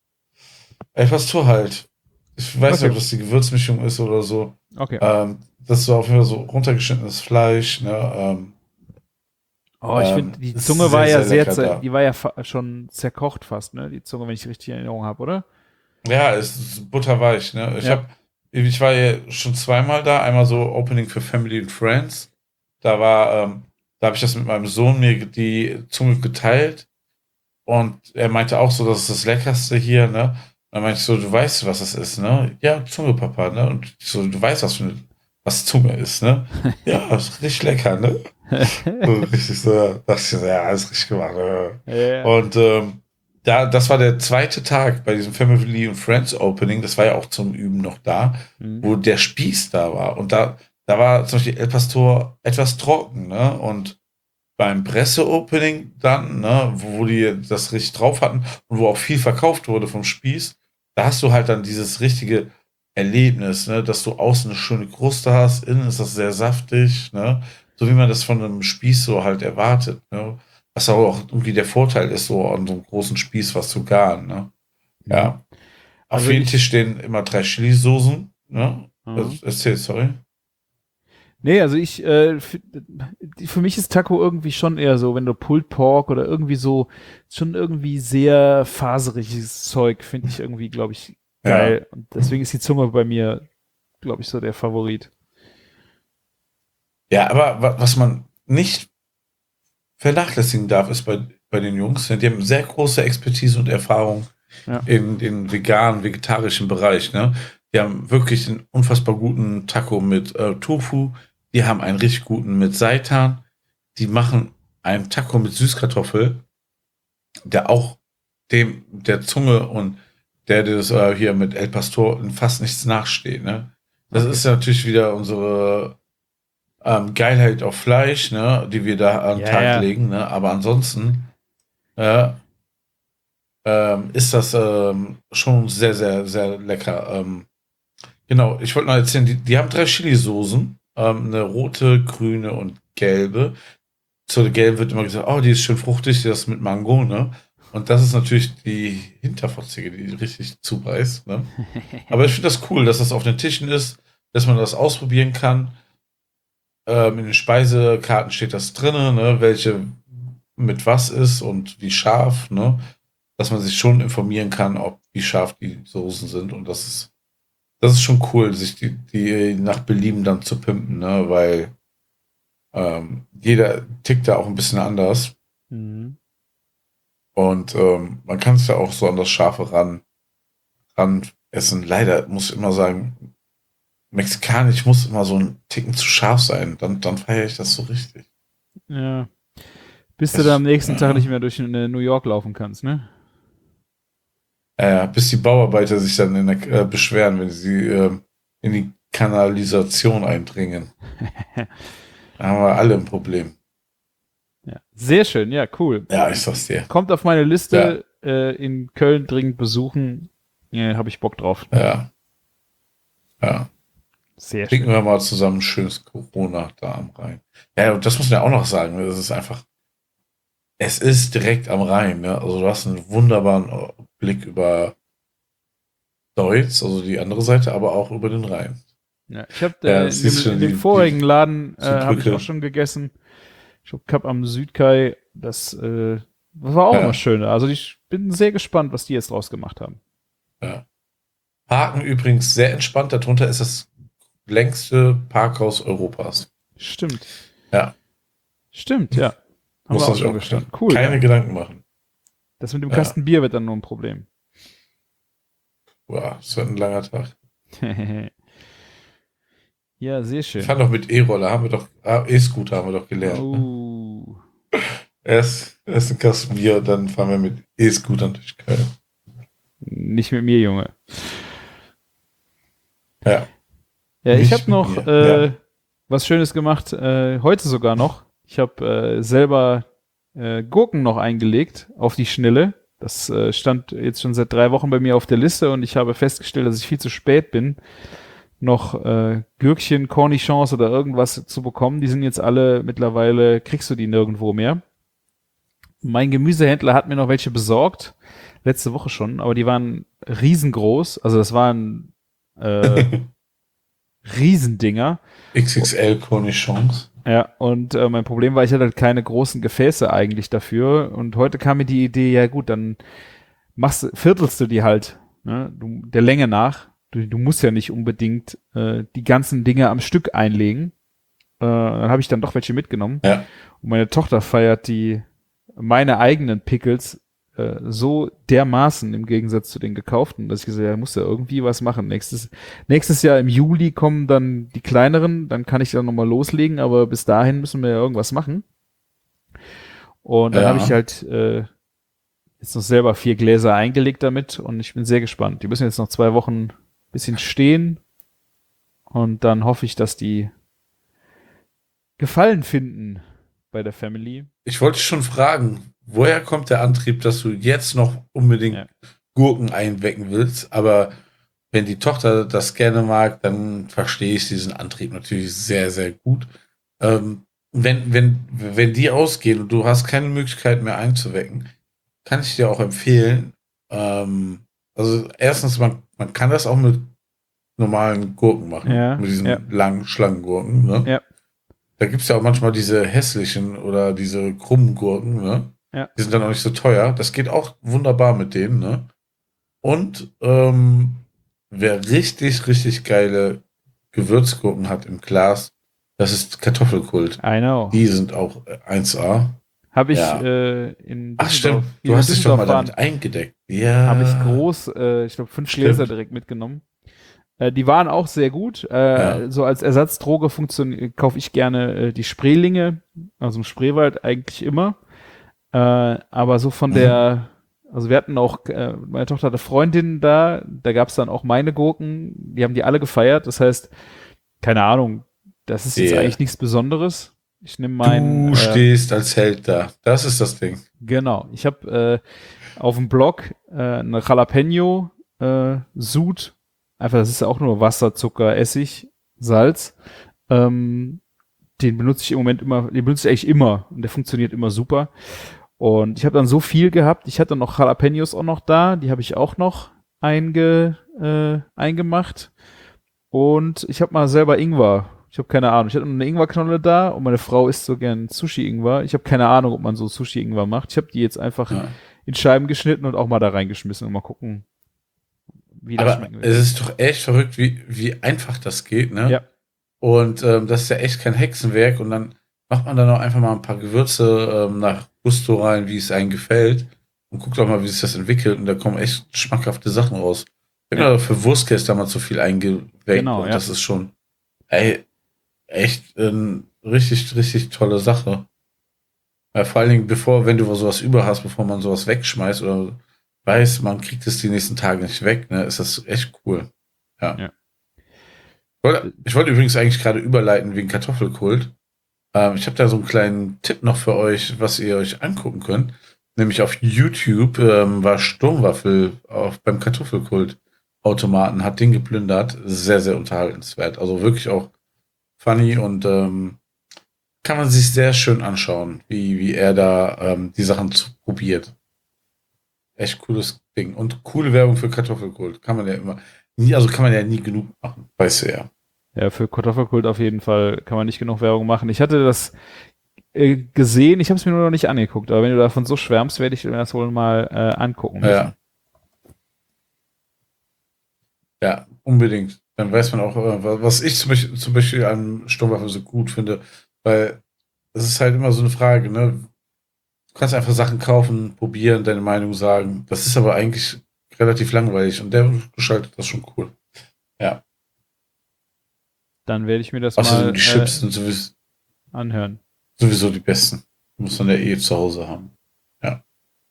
El Pastor halt. Ich weiß Okay. nicht, ob das die Gewürzmischung ist oder so. Okay. Ähm, das ist so auf jeden Fall so runtergeschnittenes Fleisch, ne? Ähm, Oh, ich ähm, finde, die ist Zunge sehr, war ja sehr sehr, lecker zer- da. die war ja fa- schon zerkocht fast, ne? Die Zunge, wenn ich die richtig in Erinnerung habe, oder? Ja, es ist butterweich, ne? Ich Ja. hab, ich war ja schon zweimal da, einmal so Opening für Family and Friends. Da war, ähm, da habe ich das mit meinem Sohn mir die Zunge geteilt und er meinte auch so, das ist das Leckerste hier, ne? Dann meinte ich so, du weißt, was das ist, ne? Ja, Zunge, Papa, ne? Und ich so, du weißt, was für eine, was Zunge ist, ne? Ja, ist richtig lecker, ne? So richtig so, ja, dachte ich so, ja, alles richtig gemacht. Ja. Ja. Und ähm, da, das war der zweite Tag bei diesem Family and Friends Opening, das war ja auch zum Üben noch da, Mhm. wo der Spieß da war. Und da, da war zum Beispiel El Pastor etwas trocken, ne? Und beim Presse-Opening dann, ne, wo, wo die das richtig drauf hatten und wo auch viel verkauft wurde vom Spieß, da hast du halt dann dieses richtige Erlebnis, ne, dass du außen eine schöne Kruste hast, innen ist das sehr saftig, ne, so wie man das von einem Spieß so halt erwartet, ne, was auch irgendwie der Vorteil ist, so an so einem großen Spieß was zu garen, ne, ja. Auf Also jedem ich- Tisch stehen immer drei Chili-Soßen, ne, Mhm. also, erzähl, sorry. Nee, also ich, äh, für, für mich ist Taco irgendwie schon eher so, wenn du Pulled Pork oder irgendwie so, schon irgendwie sehr faseriges Zeug, finde ich irgendwie, glaube ich, geil. Ja. Und deswegen ist die Zunge bei mir, glaube ich, so der Favorit. Ja, aber wa- was man nicht vernachlässigen darf, ist bei, bei den Jungs, ne, die haben sehr große Expertise und Erfahrung Ja. in den veganen, vegetarischen Bereich. Ne? Die haben wirklich einen unfassbar guten Taco mit äh, Tofu. Die haben einen richtig guten mit Seitan. Die machen einen Taco mit Süßkartoffel, der auch dem der Zunge und der das äh, hier mit El Pastor in fast nichts nachsteht. Ne? Das Okay. ist ja natürlich wieder unsere ähm, Geilheit auf Fleisch, ne, die wir da an den Ja, Tag ja. legen. Ne? Aber ansonsten äh, ähm, ist das ähm, schon sehr, sehr, sehr lecker. Ähm, genau, ich wollte noch erzählen, die, die haben drei Chili-Soßen. Ähm, eine rote, grüne und gelbe. Zur gelben wird immer gesagt, oh, die ist schön fruchtig, die ist mit Mango, ne? Und das ist natürlich die Hinterfotzige, die richtig zubeißt, ne? Aber ich finde das cool, dass das auf den Tischen ist, dass man das ausprobieren kann. Ähm, in den Speisekarten steht das drin, ne? Welche mit was ist und wie scharf, ne? Dass man sich schon informieren kann, ob wie scharf die Soßen sind. Und das ist, das ist schon cool, sich die, die nach Belieben dann zu pimpen, ne? Weil ähm, jeder tickt da auch ein bisschen anders. Mhm. Und ähm, man kann es ja auch so an das Scharfe ran, ran essen. Leider muss ich immer sagen, mexikanisch muss immer so ein Ticken zu scharf sein. Dann, dann feiere ich das so richtig. Ja. Bis Das, du da am nächsten ja. Tag nicht mehr durch äh, New York laufen kannst, ne? Äh, bis die Bauarbeiter sich dann in der, äh, beschweren, wenn sie äh, in die Kanalisation eindringen. Da haben wir alle ein Problem. Ja. Sehr schön, ja, cool. Ja, ich sag's dir. Kommt auf meine Liste, ja. äh, in Köln dringend besuchen. Ja, habe ich Bock drauf. Ja. Ja. Sehr Trinken schön. wir mal zusammen ein schönes Corona da am Rhein. Ja, und das muss man ja auch noch sagen. Das ist einfach, es ist direkt am Rhein. Ne? Also du hast einen wunderbaren Blick über Deutz, also die andere Seite, aber auch über den Rhein. Ja, ich habe Ja, äh, in, dem, in dem die, vorigen die, Laden äh, die habe ich auch schon gegessen. Ich habe am Südkai, das, äh, das war auch ja. immer schön. Also ich bin sehr gespannt, was die jetzt draus gemacht haben. Ja. Parken übrigens sehr entspannt. Darunter ist das längste Parkhaus Europas. Stimmt. Ja. Stimmt, ja. Haben Muss wir man auch sich schon auch gestanden. keine, Cool. keine ja. Gedanken machen. Das mit dem Ja. Kasten Bier wird dann nur ein Problem. Boah, das wird ein langer Tag. Ja, sehr Wir schön. fahren doch mit E-Roller, haben wir doch, ah, E-Scooter haben wir doch gelernt. Ne? Oh. Erst, erst ein Kasten Bier, dann fahren wir mit E-Scootern durch Köln. Nicht mit mir, Junge. Ja. Ja, ich Nicht habe mit noch mir, äh, ja. was Schönes gemacht, äh, heute sogar noch. Ich habe äh, selber äh, Gurken noch eingelegt auf die Schnelle. Das äh, stand jetzt schon seit drei Wochen bei mir auf der Liste und ich habe festgestellt, dass ich viel zu spät bin, noch äh, Gürkchen, Cornichons oder irgendwas zu bekommen. Die sind jetzt alle mittlerweile, kriegst du die nirgendwo mehr. Mein Gemüsehändler hat mir noch welche besorgt, letzte Woche schon, aber die waren riesengroß. Also das waren äh, Riesendinger. X X L Cornichons. Ja, und äh, mein Problem war, ich hatte halt keine großen Gefäße eigentlich dafür. Und heute kam mir die Idee, ja gut, dann machst, viertelst du die halt, ne, du, der Länge nach. Du, du musst ja nicht unbedingt äh, die ganzen Dinge am Stück einlegen. Äh, dann habe ich dann doch welche mitgenommen. Ja. Und meine Tochter feiert die meine eigenen Pickles äh, so dermaßen im Gegensatz zu den gekauften, dass ich gesagt habe, ja, muss ja irgendwie was machen. Nächstes, nächstes Jahr im Juli kommen dann die kleineren, dann kann ich dann nochmal loslegen, aber bis dahin müssen wir ja irgendwas machen. Und dann Ja. habe ich halt äh, jetzt noch selber vier Gläser eingelegt damit und ich bin sehr gespannt. Die müssen jetzt noch zwei Wochen ein bisschen stehen und dann hoffe ich, dass die Gefallen finden bei der Family. Ich wollte schon fragen, woher kommt der Antrieb, dass du jetzt noch unbedingt Ja. Gurken einwecken willst, aber wenn die Tochter das gerne mag, dann verstehe ich diesen Antrieb natürlich sehr, sehr gut. Ähm, wenn, wenn, wenn die ausgehen und du hast keine Möglichkeit mehr einzuwecken, kann ich dir auch empfehlen, ähm, also erstens, man, man kann das auch mit normalen Gurken machen, Ja, mit diesen ja. langen Schlangengurken, ne? Ja. da gibt es ja auch manchmal diese hässlichen oder diese krummen Gurken, ne? Ja. Die sind dann auch nicht so teuer. Das geht auch wunderbar mit denen, ne? Und ähm, wer richtig, richtig geile Gewürzgurken hat im Glas, das ist Kartoffelkult. I know. Die sind auch äh, eins A. Habe ich Ja. äh, in Ach Düsseldorf, stimmt, wie du wir hast dich doch mal Düsseldorf damit eingedeckt. Ja. habe ich groß, äh, ich glaube, fünf Stimmt. Gläser direkt mitgenommen. Äh, die waren auch sehr gut. Äh, Ja. So als Ersatzdroge funktioniert, kaufe ich gerne äh, die Spreelinge, also im Spreewald eigentlich immer. Äh, aber so von Mhm. der, also wir hatten auch, äh, meine Tochter hatte Freundinnen da, da gab es dann auch meine Gurken, die haben die alle gefeiert. Das heißt, keine Ahnung, das ist jetzt Yeah. eigentlich nichts Besonderes. Ich nehme meinen. Du äh, stehst als Held da. Das ist das Ding. Genau. Ich habe äh, auf dem Blog äh, eine Jalapeno äh, Sud. Einfach, das ist ja auch nur Wasser, Zucker, Essig, Salz. Ähm, den benutze ich im Moment immer, den benutze ich eigentlich immer und der funktioniert immer super. Und ich habe dann so viel gehabt. Ich hatte noch Jalapenos auch noch da, die habe ich auch noch einge, äh, eingemacht. Und ich habe mal selber Ingwer. Ich habe keine Ahnung. Ich hatte eine Ingwerknolle da und meine Frau isst so gern Sushi-Ingwer. Ich habe keine Ahnung, ob man so Sushi-Ingwer macht. Ich habe die jetzt einfach Ja. in Scheiben geschnitten und auch mal da reingeschmissen und mal gucken, wie das Aber schmecken es ist doch echt verrückt, wie, wie einfach das geht, ne? Ja. Und ähm, das ist ja echt kein Hexenwerk. Und dann macht man dann auch einfach mal ein paar Gewürze ähm, nach Gusto rein, wie es einem gefällt. Und guckt auch mal, wie sich das entwickelt. Und da kommen echt schmackhafte Sachen raus. Ich habe Ja. ja. für Wurstkäse damals so viel eingeweckt. Genau, und ja. das ist schon ey, echt eine richtig, richtig tolle Sache. Ja, vor allen Dingen, bevor, wenn du sowas über hast, bevor man sowas wegschmeißt oder weiß, man kriegt es die nächsten Tage nicht weg, ne, ist das echt cool. Ja. Ja. Ich wollte, ich wollte übrigens eigentlich gerade überleiten wegen Kartoffelkult. Ähm, ich habe da so einen kleinen Tipp noch für euch, was ihr euch angucken könnt. Nämlich auf YouTube ähm, war Sturmwaffel auf, beim Kartoffelkult-Automaten, hat den geplündert. Sehr, sehr unterhaltenswert. Also wirklich auch funny und ähm, kann man sich sehr schön anschauen, wie, wie er da ähm, die Sachen zu, probiert. Echt cooles Ding. Und coole Werbung für Kartoffelkult. Kann man ja immer, nie, also kann man ja nie genug machen. Weißt du ja. Ja, für Kartoffelkult auf jeden Fall kann man nicht genug Werbung machen. Ich hatte das äh, gesehen, ich habe es mir nur noch nicht angeguckt, aber wenn du davon so schwärmst, werde ich mir das wohl mal äh, angucken müssen. Ja. Ja, unbedingt. Dann weiß man auch, äh, was ich zum Beispiel, zum Beispiel an Sturmwaffel so gut finde, weil es ist halt immer so eine Frage, ne? Du kannst einfach Sachen kaufen, probieren, deine Meinung sagen. Das ist aber eigentlich relativ langweilig und der gestaltet das schon cool. Ja. Dann werde ich mir das Außerdem mal die Chips äh, sind sowieso, anhören. sowieso die besten. Muss man ja eh zu Hause haben. Ja.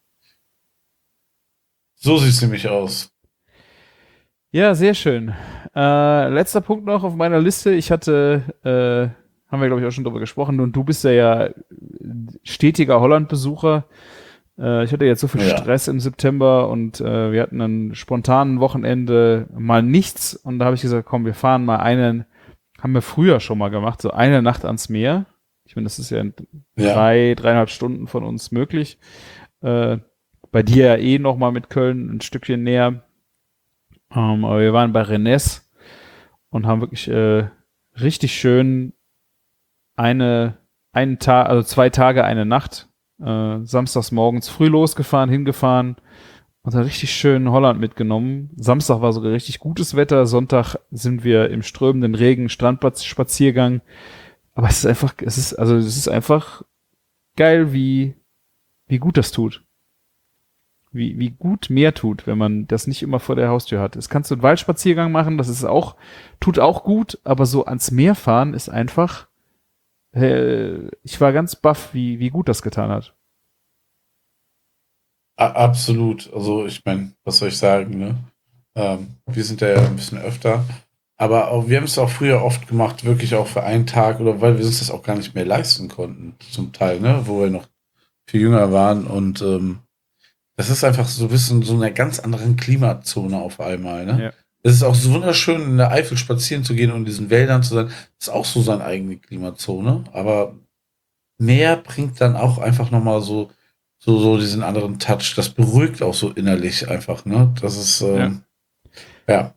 So sieht's nämlich aus. Ja, sehr schön. Äh, letzter Punkt noch auf meiner Liste. Ich hatte, äh, haben wir glaube ich auch schon drüber gesprochen, und du bist ja, ja stetiger Holland-Besucher. Äh, ich hatte jetzt so viel Ja. Stress im September und äh, wir hatten ein spontanen Wochenende mal nichts und da habe ich gesagt, komm, wir fahren mal einen, haben wir früher schon mal gemacht, so eine Nacht ans Meer. Ich meine, das ist ja in Ja. drei, dreieinhalb Stunden von uns möglich. Äh, bei dir ja eh noch mal mit Köln ein Stückchen näher. Um, aber wir waren bei Rennes und haben wirklich äh, richtig schön eine, einen Tag, also zwei Tage, eine Nacht, äh, samstags morgens früh losgefahren, hingefahren und dann richtig schön Holland mitgenommen. Samstag war sogar richtig gutes Wetter, Sonntag sind wir im strömenden Regen, Strandspaziergang. Aber es ist einfach, es ist, also es ist einfach geil, wie, wie gut das tut. Wie, wie gut mehr tut, wenn man das nicht immer vor der Haustür hat. Das kannst du einen Waldspaziergang machen, das ist auch, tut auch gut, aber so ans Meer fahren ist einfach, äh, ich war ganz baff, wie, wie gut das getan hat. A- Absolut. Also ich meine, was soll ich sagen, ne? Ähm, wir sind da ja ein bisschen öfter. Aber auch, wir haben es auch früher oft gemacht, wirklich auch für einen Tag oder weil wir uns das auch gar nicht mehr leisten konnten, zum Teil, ne? Wo wir noch viel jünger waren und ähm, das ist einfach so ein bisschen so einer ganz anderen Klimazone auf einmal, ne? Ja. Es ist auch so wunderschön, in der Eifel spazieren zu gehen und in diesen Wäldern zu sein. Das ist auch so seine eigene Klimazone. Aber Meer bringt dann auch einfach nochmal so, so, so diesen anderen Touch. Das beruhigt auch so innerlich einfach, ne? Das ist, ähm, ja.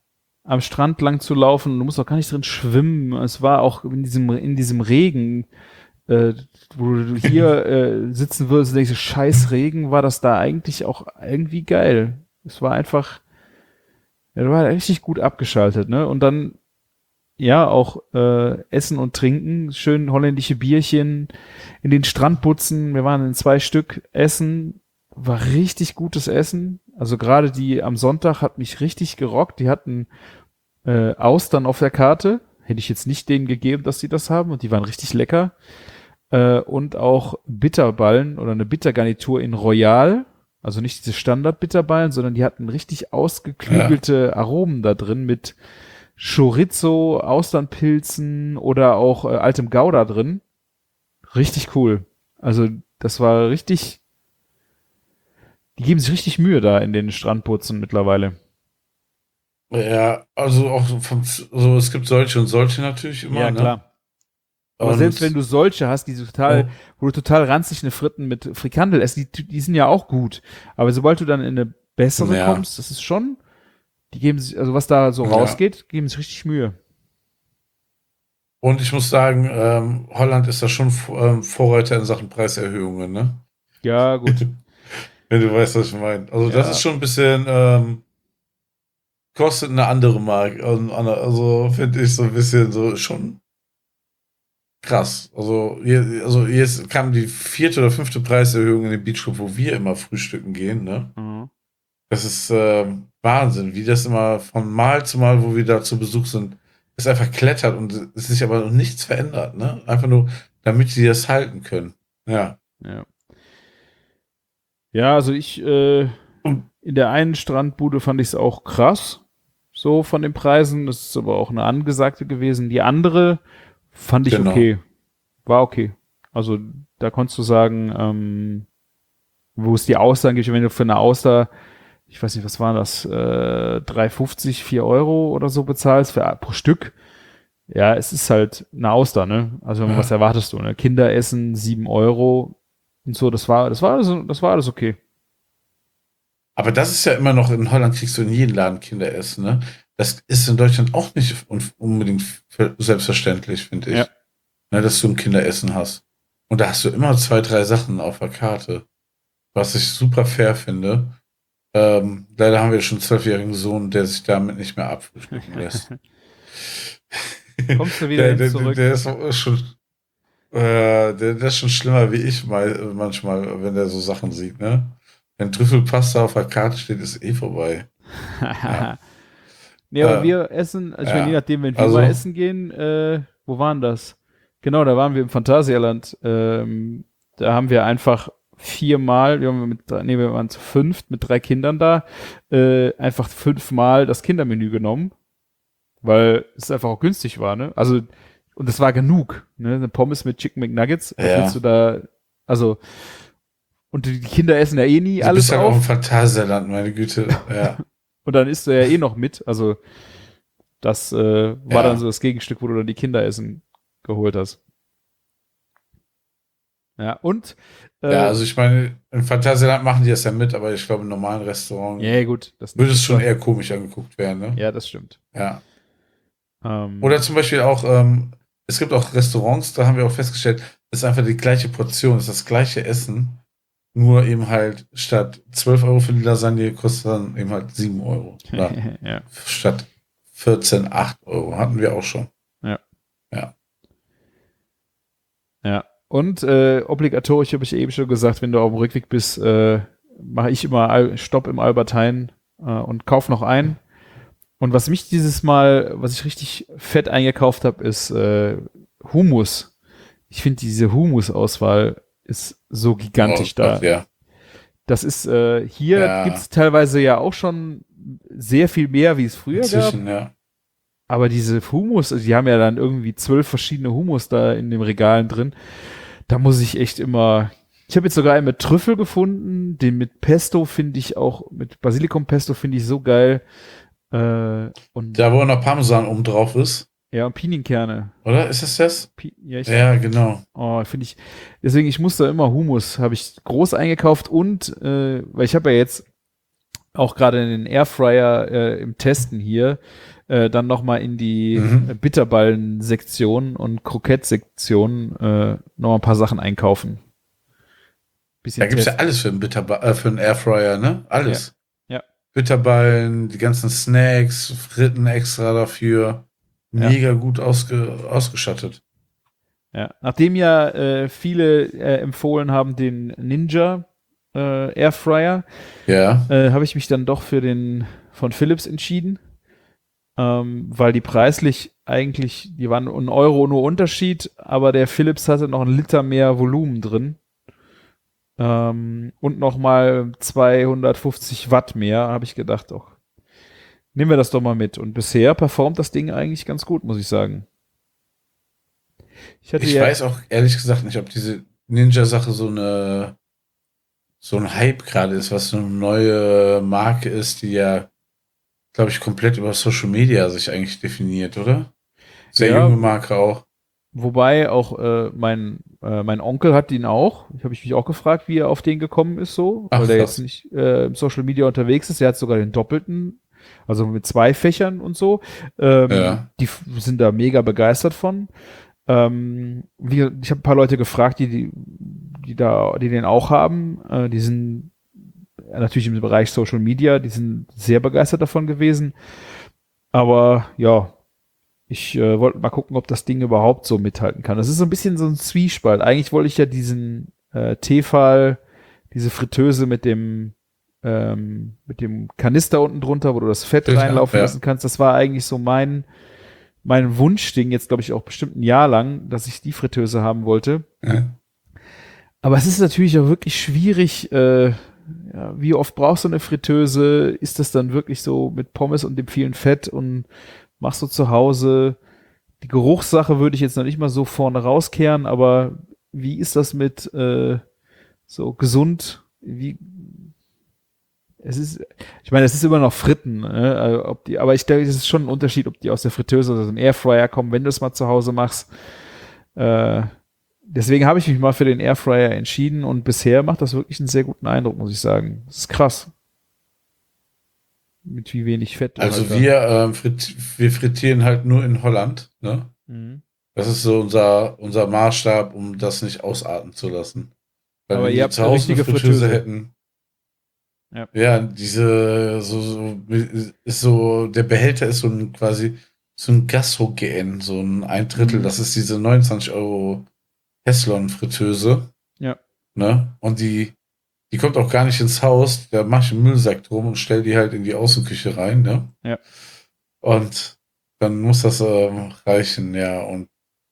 am Strand lang zu laufen. Du musst auch gar nicht drin schwimmen. Es war auch in diesem, in diesem Regen, äh, wo du hier äh, sitzen würdest und denkst, scheiß Regen, war das da eigentlich auch irgendwie geil. Es war einfach, ja, du war richtig gut abgeschaltet, ne? Und dann, ja, auch äh, Essen und Trinken, schön holländische Bierchen, in den Strandputzen, wir waren in zwei Stück essen, war richtig gutes Essen. Also gerade die am Sonntag hat mich richtig gerockt. Die hatten äh, Austern auf der Karte. Hätte ich jetzt nicht denen gegeben, dass die das haben. Und die waren richtig lecker. Äh, und auch Bitterballen oder eine Bittergarnitur in Royal. Also nicht diese Standard-Bitterballen, sondern die hatten richtig ausgeklügelte ja. Aromen da drin mit Chorizo, Austernpilzen oder auch äh, altem Gouda drin. Richtig cool. Also das war richtig... Die geben sich richtig Mühe da in den Strandputzen mittlerweile. Ja, also auch so vom, so, es gibt solche und solche natürlich immer. Ja, klar. Ne? Aber und selbst wenn du solche hast, die so total, oh. wo du total ranzig eine Fritten mit Frikandel isst, die, die sind ja auch gut. Aber sobald du dann in eine bessere ja. kommst, das ist schon, die geben sich, also was da so ja. rausgeht, geben sich richtig Mühe. Und ich muss sagen, ähm, Holland ist da schon ähm, Vorreiter in Sachen Preiserhöhungen, ne? Ja, gut. Wenn du weißt, was ich meine. Also, ja. das ist schon ein bisschen, ähm, kostet eine andere Marke. Also, finde ich so ein bisschen so schon krass. Also, hier, also jetzt kam die vierte oder fünfte Preiserhöhung in den Beachclub, wo wir immer frühstücken gehen, ne? Mhm. Das ist äh, Wahnsinn, wie das immer von Mal zu Mal, wo wir da zu Besuch sind, es einfach klettert und es sich aber noch nichts verändert, ne? Einfach nur, damit sie das halten können. Ja. Ja. Ja, also ich, äh, in der einen Strandbude fand ich es auch krass, so von den Preisen. Das ist aber auch eine angesagte gewesen. Die andere fand ich Genau. okay. War okay. Also da konntest du sagen, ähm, wo es die Austern gibt, wenn du für eine Auster, ich weiß nicht, was war das, äh, drei fünfzig, vier Euro oder so bezahlst für, pro Stück. Ja, es ist halt eine Auster, ne? Also Ja. was erwartest du, ne? Kinderessen, sieben Euro und so, das war, das war alles, das war alles okay. Aber das ist ja immer noch, in Holland kriegst du in jedem Laden Kinderessen, ne? Das ist in Deutschland auch nicht un- unbedingt selbstverständlich, finde ich. Ja. Ne, dass du ein Kinderessen hast. Und da hast du immer zwei, drei Sachen auf der Karte. Was ich super fair finde. Ähm, leider haben wir schon einen zwölfjährigen Sohn, der sich damit nicht mehr abfrühstücken lässt. Kommst du wieder der, hin der, zurück? Der ist schon, äh, der, der ist schon schlimmer wie ich mal, manchmal, wenn der so Sachen sieht, ne? Wenn Trüffelpasta auf der Karte steht, ist eh vorbei. Ja. Nee, aber Äh, wir essen, also ich ja. meine, je nachdem, wenn wir Also- mal essen gehen, äh, wo waren das? Genau, da waren wir im Phantasialand. Ähm, da haben wir einfach viermal, wir haben mit, nee, wir waren zu fünft mit drei Kindern da, äh, einfach fünfmal das Kindermenü genommen, weil es einfach auch günstig war, ne? Also, und es war genug, ne? Eine Pommes mit Chicken McNuggets, was Ja. willst du da, also, und die Kinder essen ja eh nie Du alles bist ja auch im auf. Phantasialand, meine Güte. Ja. Und dann isst du ja eh noch mit. Also das äh, war Ja. dann so das Gegenstück, wo du dann die Kinderessen geholt hast. Ja, und äh, ja, also ich meine, im Phantasialand machen die das ja mit, aber ich glaube, im normalen Restaurant ja, gut. Das würde es schon eher komisch angeguckt werden, ne? Ja, das stimmt. Ja. Ähm, Oder zum Beispiel auch, ähm, es gibt auch Restaurants, da haben wir auch festgestellt, es ist einfach die gleiche Portion, es ist das gleiche Essen, nur eben halt statt zwölf Euro für die Lasagne kostet dann eben halt sieben Euro. Oder ja. statt vierzehn, acht Euro. Hatten wir auch schon. Ja. Ja. Ja. Und äh, obligatorisch habe ich eben schon gesagt, wenn du auf dem Rückweg bist, äh, mache ich immer Al- Stopp im Albert Heijn äh, und kauf noch ein. Und was mich dieses Mal, was ich richtig fett eingekauft habe, ist äh, Hummus. Ich finde diese Hummus-Auswahl ist so gigantisch Oh, da. Gott, ja. Das ist, äh, hier Ja. gibt's teilweise ja auch schon sehr viel mehr, wie es früher gab. Inzwischen, ja. Aber diese Hummus, also die haben ja dann irgendwie zwölf verschiedene Hummus da in den Regalen drin. Da muss ich echt immer. Ich habe jetzt sogar einen mit Trüffel gefunden. Den mit Pesto finde ich auch, mit Basilikum-Pesto finde ich so geil. Äh, und Da, wo noch Parmesan oben drauf ist. ja, und Pinienkerne. Oder? Ist es das? Pi ja, ich, Ja, genau. oh, finde ich. Deswegen, ich muss da immer Hummus, habe ich groß eingekauft und, äh, weil ich habe ja jetzt auch gerade in den Airfryer äh, im Testen hier, äh, dann nochmal in die Mhm. äh, Bitterballen-Sektion und Krokettsektion äh, nochmal ein paar Sachen einkaufen. Bisschen Da gibt's ja testen. alles für einen, Bitterba äh, für einen Airfryer, ne? Alles. Ja. Ja. Bitterballen, die ganzen Snacks, Fritten extra dafür. Ja. Mega gut ausge ausgestattet. Ja. Nachdem ja äh, viele äh, empfohlen haben, den Ninja äh, Airfryer, Ja. äh, habe ich mich dann doch für den von Philips entschieden, ähm, weil die preislich eigentlich, die waren ein Euro nur Unterschied, aber der Philips hatte noch einen Liter mehr Volumen drin ähm, und nochmal zweihundertfünfzig Watt mehr, habe ich gedacht, doch, nehmen wir das doch mal mit. Und bisher performt das Ding eigentlich ganz gut, muss ich sagen. Ich, hatte Ich ja, weiß auch ehrlich gesagt nicht, ob diese Ninja-Sache so eine so ein Hype gerade ist, was so eine neue Marke ist, die ja, glaube ich, komplett über Social Media sich eigentlich definiert, oder? Sehr Ja. junge Marke auch. Wobei auch äh, mein, äh, mein Onkel hat ihn auch. Ich habe mich auch gefragt, wie er auf den gekommen ist so, Ach, weil der krass. jetzt nicht äh, im Social Media unterwegs ist. Der hat sogar den doppelten, also mit zwei Fächern und so. Ähm, Ja. Die f- sind da mega begeistert von. Ähm, wie, ich habe ein paar Leute gefragt, die, die, die da, die den auch haben. Äh, die sind natürlich im Bereich Social Media, die sind sehr begeistert davon gewesen. Aber ja, ich äh, wollte mal gucken, ob das Ding überhaupt so mithalten kann. Das ist so ein bisschen so ein Zwiespalt. Eigentlich wollte ich ja diesen äh, Tefal, diese Fritteuse mit dem ähm, mit dem Kanister unten drunter, wo du das Fett Filter, reinlaufen ja. lassen kannst. Das war eigentlich so mein mein Wunschding, jetzt glaube ich auch bestimmt ein Jahr lang, dass ich die Fritteuse haben wollte. Ja. Aber es ist natürlich auch wirklich schwierig, äh, ja, wie oft brauchst du eine Fritteuse? Ist das dann wirklich so mit Pommes und dem vielen Fett und machst du zu Hause? Die Geruchssache würde ich jetzt noch nicht mal so vorne rauskehren, aber wie ist das mit äh, so gesund? Wie es ist, ich meine, es ist immer noch Fritten, ne? Also, ob die, aber ich denke, es ist schon ein Unterschied, ob die aus der Fritteuse oder aus dem Airfryer kommen, wenn du es mal zu Hause machst. Äh, deswegen habe ich mich mal für den Airfryer entschieden und bisher macht das wirklich einen sehr guten Eindruck, muss ich sagen. Das ist krass. Mit wie wenig Fett. du Also halt da- wir, ähm, frit wir frittieren halt nur in Holland, ne? Mhm. Das ist so unser, unser Maßstab, um das nicht ausarten zu lassen. Weil Aber wenn ihr wir habt zu eine Hause eine richtige Fritteuse Fritteuse. hätten, Ja. ja, diese, so, so, ist so, der Behälter ist so ein quasi, so ein Gastro-G N, so ein ein Drittel, Mhm. das ist diese neunundzwanzig Euro Heslon-Fritteuse, Ja. ne? Und die, die kommt auch gar nicht ins Haus, da mach ich einen Müllsack drum und stell die halt in die Außenküche rein, ne? Ja. Und dann muss das ähm, reichen, ja, und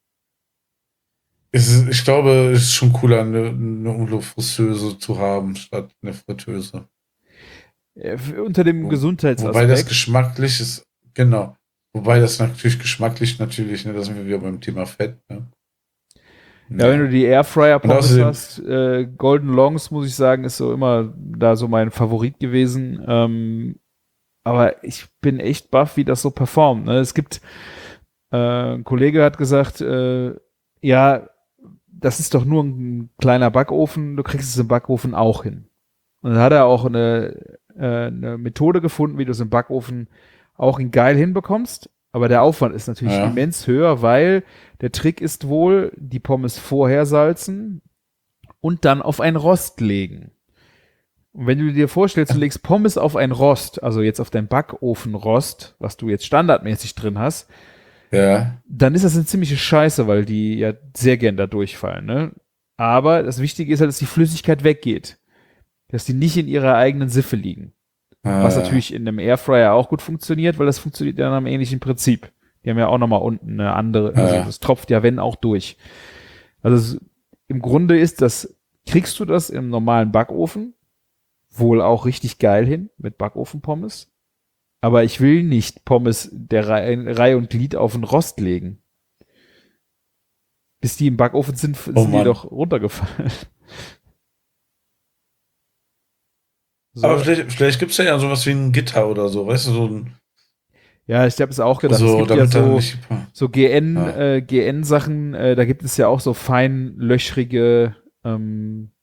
es ist, ich glaube, es ist schon cooler, eine, eine Umluftfritteuse zu haben, statt eine Fritteuse. Äh, Unter dem Wo- Gesundheitsaspekt. Wobei das geschmacklich ist, genau. Wobei das natürlich geschmacklich natürlich, ne, da sind wir wieder beim Thema Fett, ne? Ja, wenn du die Airfryer Und Pommes außerdem- hast, äh, Golden Longs, muss ich sagen, ist so immer da so mein Favorit gewesen. Ähm, aber ich bin echt baff, wie das so performt. Ne? Es gibt, äh, ein Kollege hat gesagt, äh, ja, das ist doch nur ein kleiner Backofen, du kriegst es im Backofen auch hin. Und dann hat er auch eine, äh, eine Methode gefunden, wie du es im Backofen auch in geil hinbekommst. Aber der Aufwand ist natürlich Ja. immens höher, weil der Trick ist wohl, die Pommes vorher salzen und dann auf ein Rost legen. Und wenn du dir vorstellst, du legst Pommes auf ein Rost, also jetzt auf dein Backofenrost, was du jetzt standardmäßig drin hast, Ja, dann ist das eine ziemliche Scheiße, weil die ja sehr gern da durchfallen. Ne? Aber das Wichtige ist halt, dass die Flüssigkeit weggeht. Dass die nicht in ihrer eigenen Siffe liegen. Was äh, natürlich in einem Airfryer auch gut funktioniert, weil das funktioniert ja nach einem ähnlichen Prinzip. Die haben ja auch nochmal unten eine andere, also Ja. das tropft ja wenn auch durch. Also es, im Grunde ist das, kriegst du das im normalen Backofen wohl auch richtig geil hin mit Backofenpommes. Aber ich will nicht Pommes der Reihe, Reihe und Glied auf den Rost legen. Bis die im Backofen sind, sind Oh die Mann. doch runtergefallen. So. aber vielleicht, vielleicht gibt es ja sowas wie ein Gitter oder so, weißt du, so ein, Ja, ich habe es auch gedacht. es so, gibt ja damit dann so, nicht, so G N, Ja. äh, G N-Sachen, äh, da gibt es ja auch so fein löchrige ähm,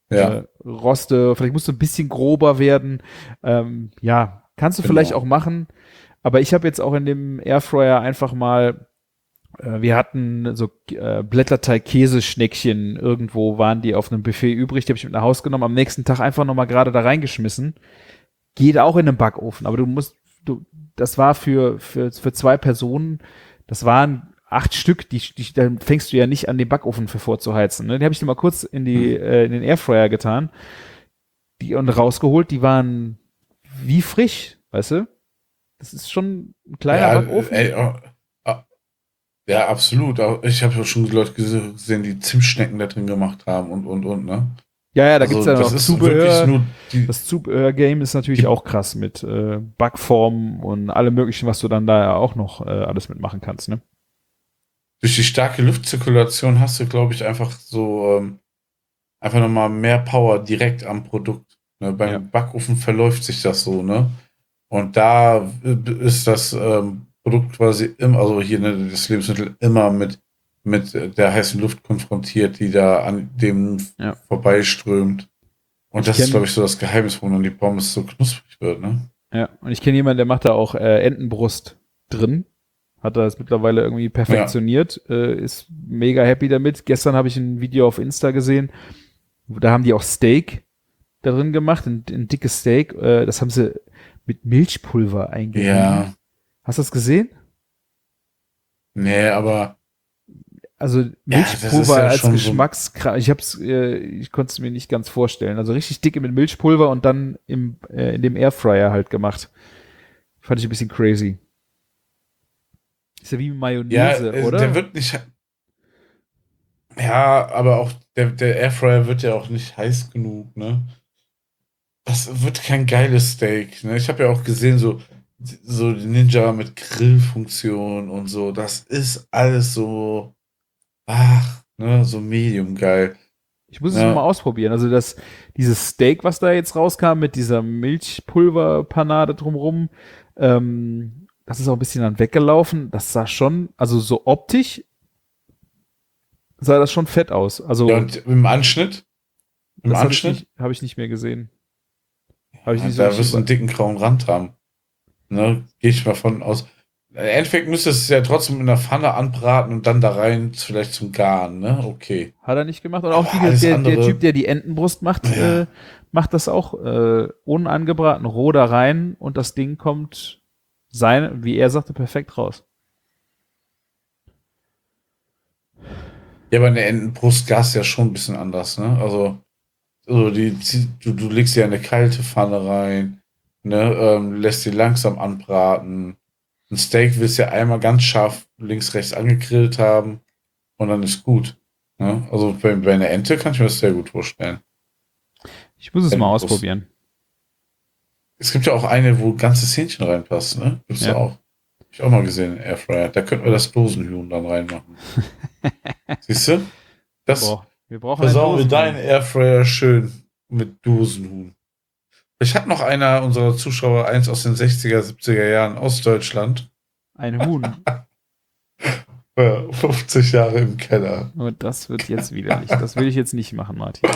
Ja. äh, Roste, vielleicht musst du ein bisschen grober werden. Ähm, ja, kannst du Genau. vielleicht auch machen. Aber ich habe jetzt auch in dem Airfryer einfach mal, äh, wir hatten so äh, Blätterteig-Käseschneckchen, irgendwo waren die auf einem Buffet übrig, die habe ich mit nach Hause genommen, am nächsten Tag einfach nochmal gerade da reingeschmissen. Geht auch in den Backofen, aber du musst, du, das war für, für, für zwei Personen, das waren acht Stück, die, die, dann fängst du ja nicht an, den Backofen für vorzuheizen. Ne? Die habe ich dir mal kurz in die, Mhm. äh, in den Airfryer getan, die und rausgeholt, die waren wie frisch, weißt du? Das ist schon ein kleiner Ja, Backofen. ey, oh, ah, ja, absolut. Auch ich habe ja schon Leute gesehen, die Zimtschnecken da drin gemacht haben und, und, und, ne? Ja, ja, da Also, gibt's ja das noch ist wirklich Zubehör. nur die, Das Zubehör-Game ist natürlich die auch krass mit äh, Backformen und allem möglichen, was du dann da ja auch noch äh, alles mitmachen kannst, ne? durch die starke Luftzirkulation hast du, glaube ich, einfach so ähm, einfach nochmal mehr Power direkt am Produkt. Ne? Beim Ja. Backofen verläuft sich das so, ne? Und da äh, ist das ähm, Produkt quasi immer, also hier ne, das Lebensmittel immer mit, mit der heißen Luft konfrontiert, die da an dem Ja. vorbeiströmt. Und Ich das ist, kenn- glaube ich, so das Geheimnis, warum dann die Pommes so knusprig wird, ne? Ja, und ich kenne jemanden, der macht da auch äh, Entenbrust drin. Hat das mittlerweile irgendwie perfektioniert, äh, ist mega happy damit. Gestern habe ich ein Video auf Insta gesehen, da haben die auch Steak da drin gemacht, ein, ein dickes Steak. Äh, das haben sie mit Milchpulver eingerieben. Ja. Hast du das gesehen? Nee, aber Also das ist Milchpulver ja als schon so- Geschmackskram. Ich hab's, äh, ich konnte es mir nicht ganz vorstellen. Also richtig dicke mit Milchpulver und dann im äh, in dem Airfryer halt gemacht. Fand ich ein bisschen crazy. Ist ja wie ja, Mayonnaise, äh, oder? der wird nicht. Ja, aber auch der, der Airfryer wird ja auch nicht heiß genug, ne? Das wird kein geiles Steak, ne? Ich habe ja auch gesehen, so, so Ninja mit Grillfunktion und so. Das ist alles so, ach, ne, so medium geil. Ich muss es Ja. noch mal ausprobieren. Also das, dieses Steak, was da jetzt rauskam mit dieser Milchpulverpanade drumrum, ähm, das ist auch ein bisschen dann weggelaufen. Das sah schon, also so optisch sah das schon fett aus. Also Ja, und im Anschnitt? Im das habe ich, Anschnitt? nicht- hab ich nicht mehr gesehen. Habe ich Ja, nicht so da richtig wirst du einen über- dicken grauen Rand haben. Ne? Gehe ich mal von aus. Im Endeffekt müsstest du es ja trotzdem in der Pfanne anbraten und dann da rein, vielleicht zum Garen, ne? Okay. Hat er nicht gemacht. Und auch Aber die, alles der, der andere- Typ, der die Entenbrust macht, Ja. äh, macht das auch äh, unangebraten, roh da rein und das Ding kommt sein, wie er sagte, perfekt raus. Ja, aber eine Entenbrust Gas ja schon ein bisschen anders, ne? Also, also die, zie- du, du legst sie ja in eine kalte Pfanne rein, ne? Ähm, lässt sie langsam anbraten. Ein Steak willst du ja einmal ganz scharf links, rechts angegrillt haben und dann ist gut. Ne? Also bei, bei einer Ente kann ich mir das sehr gut vorstellen. Ich muss es mal Entenbrust. ausprobieren. Es gibt ja auch eine, wo ganzes Hähnchen reinpasst, ne? Gibt's ja Ja. auch. Hab ich auch mal gesehen, Airfryer. Da könnten wir das Dosenhuhn dann reinmachen. Siehst du? Das Boah, wir brauchen versauen wir Dosen- deinen Airfryer schön mit Dosenhuhn. Ich hat noch einer unserer Zuschauer eins aus den sechziger, siebziger Jahren aus Deutschland. Ein Huhn. Ja, fünfzig Jahre im Keller. Und das wird jetzt widerlich. Das will ich jetzt nicht machen, Martin.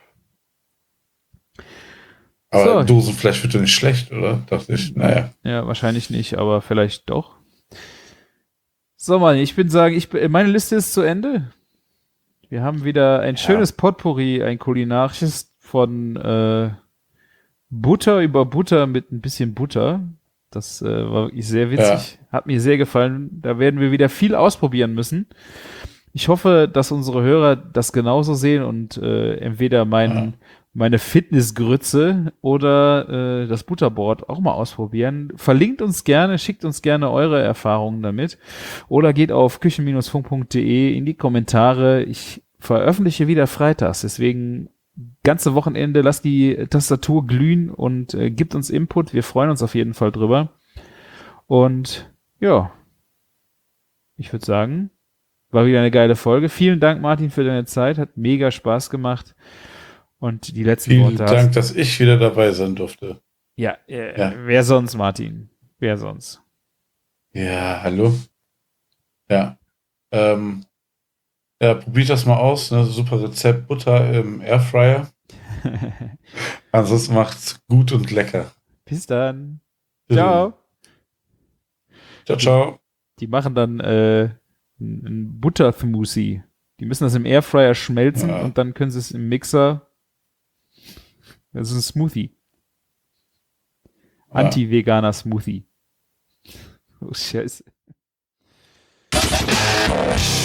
Aber So. Dosenfleisch wird doch nicht schlecht, oder? Dachte ich. Naja. Ja, wahrscheinlich nicht, aber vielleicht doch. So, Mann, ich bin sagen, ich, bin- meine Liste ist zu Ende. Wir haben wieder ein Ja. schönes Potpourri, ein kulinarisches von äh, Butter über Butter mit ein bisschen Butter. Das äh, war wirklich sehr witzig. Hat mir sehr gefallen. Da werden wir wieder viel ausprobieren müssen. Ich hoffe, dass unsere Hörer das genauso sehen und äh, entweder mein, Ja. meine Fitnessgrütze oder äh, das Butterboard auch mal ausprobieren. Verlinkt uns gerne, schickt uns gerne eure Erfahrungen damit oder geht auf küchen Bindestrich funk punkt de in die Kommentare. Ich veröffentliche wieder freitags, deswegen ganze Wochenende, lasst die Tastatur glühen und äh, gibt uns Input. Wir freuen uns auf jeden Fall drüber. Und ja, ich würde sagen, war wieder eine geile Folge. Vielen Dank, Martin, für deine Zeit. Hat mega Spaß gemacht. Und die letzten Vielen Worte Dank, hast. dass ich wieder dabei sein durfte. Ja, äh, Ja. wer sonst, Martin? Wer sonst? Ja, hallo. Ja. Ähm, ja, probiert das mal aus. Ne? Super Rezept. Butter im Airfryer. Ansonsten macht's gut und lecker. Bis dann. Ciao. Ciao, ciao. Die machen dann äh, ein Butter-Smoothie. Die müssen das im Airfryer schmelzen Ja. und dann können sie es im Mixer. Das ist ein Smoothie. Ja. Anti-veganer Smoothie. Oh, Scheiße.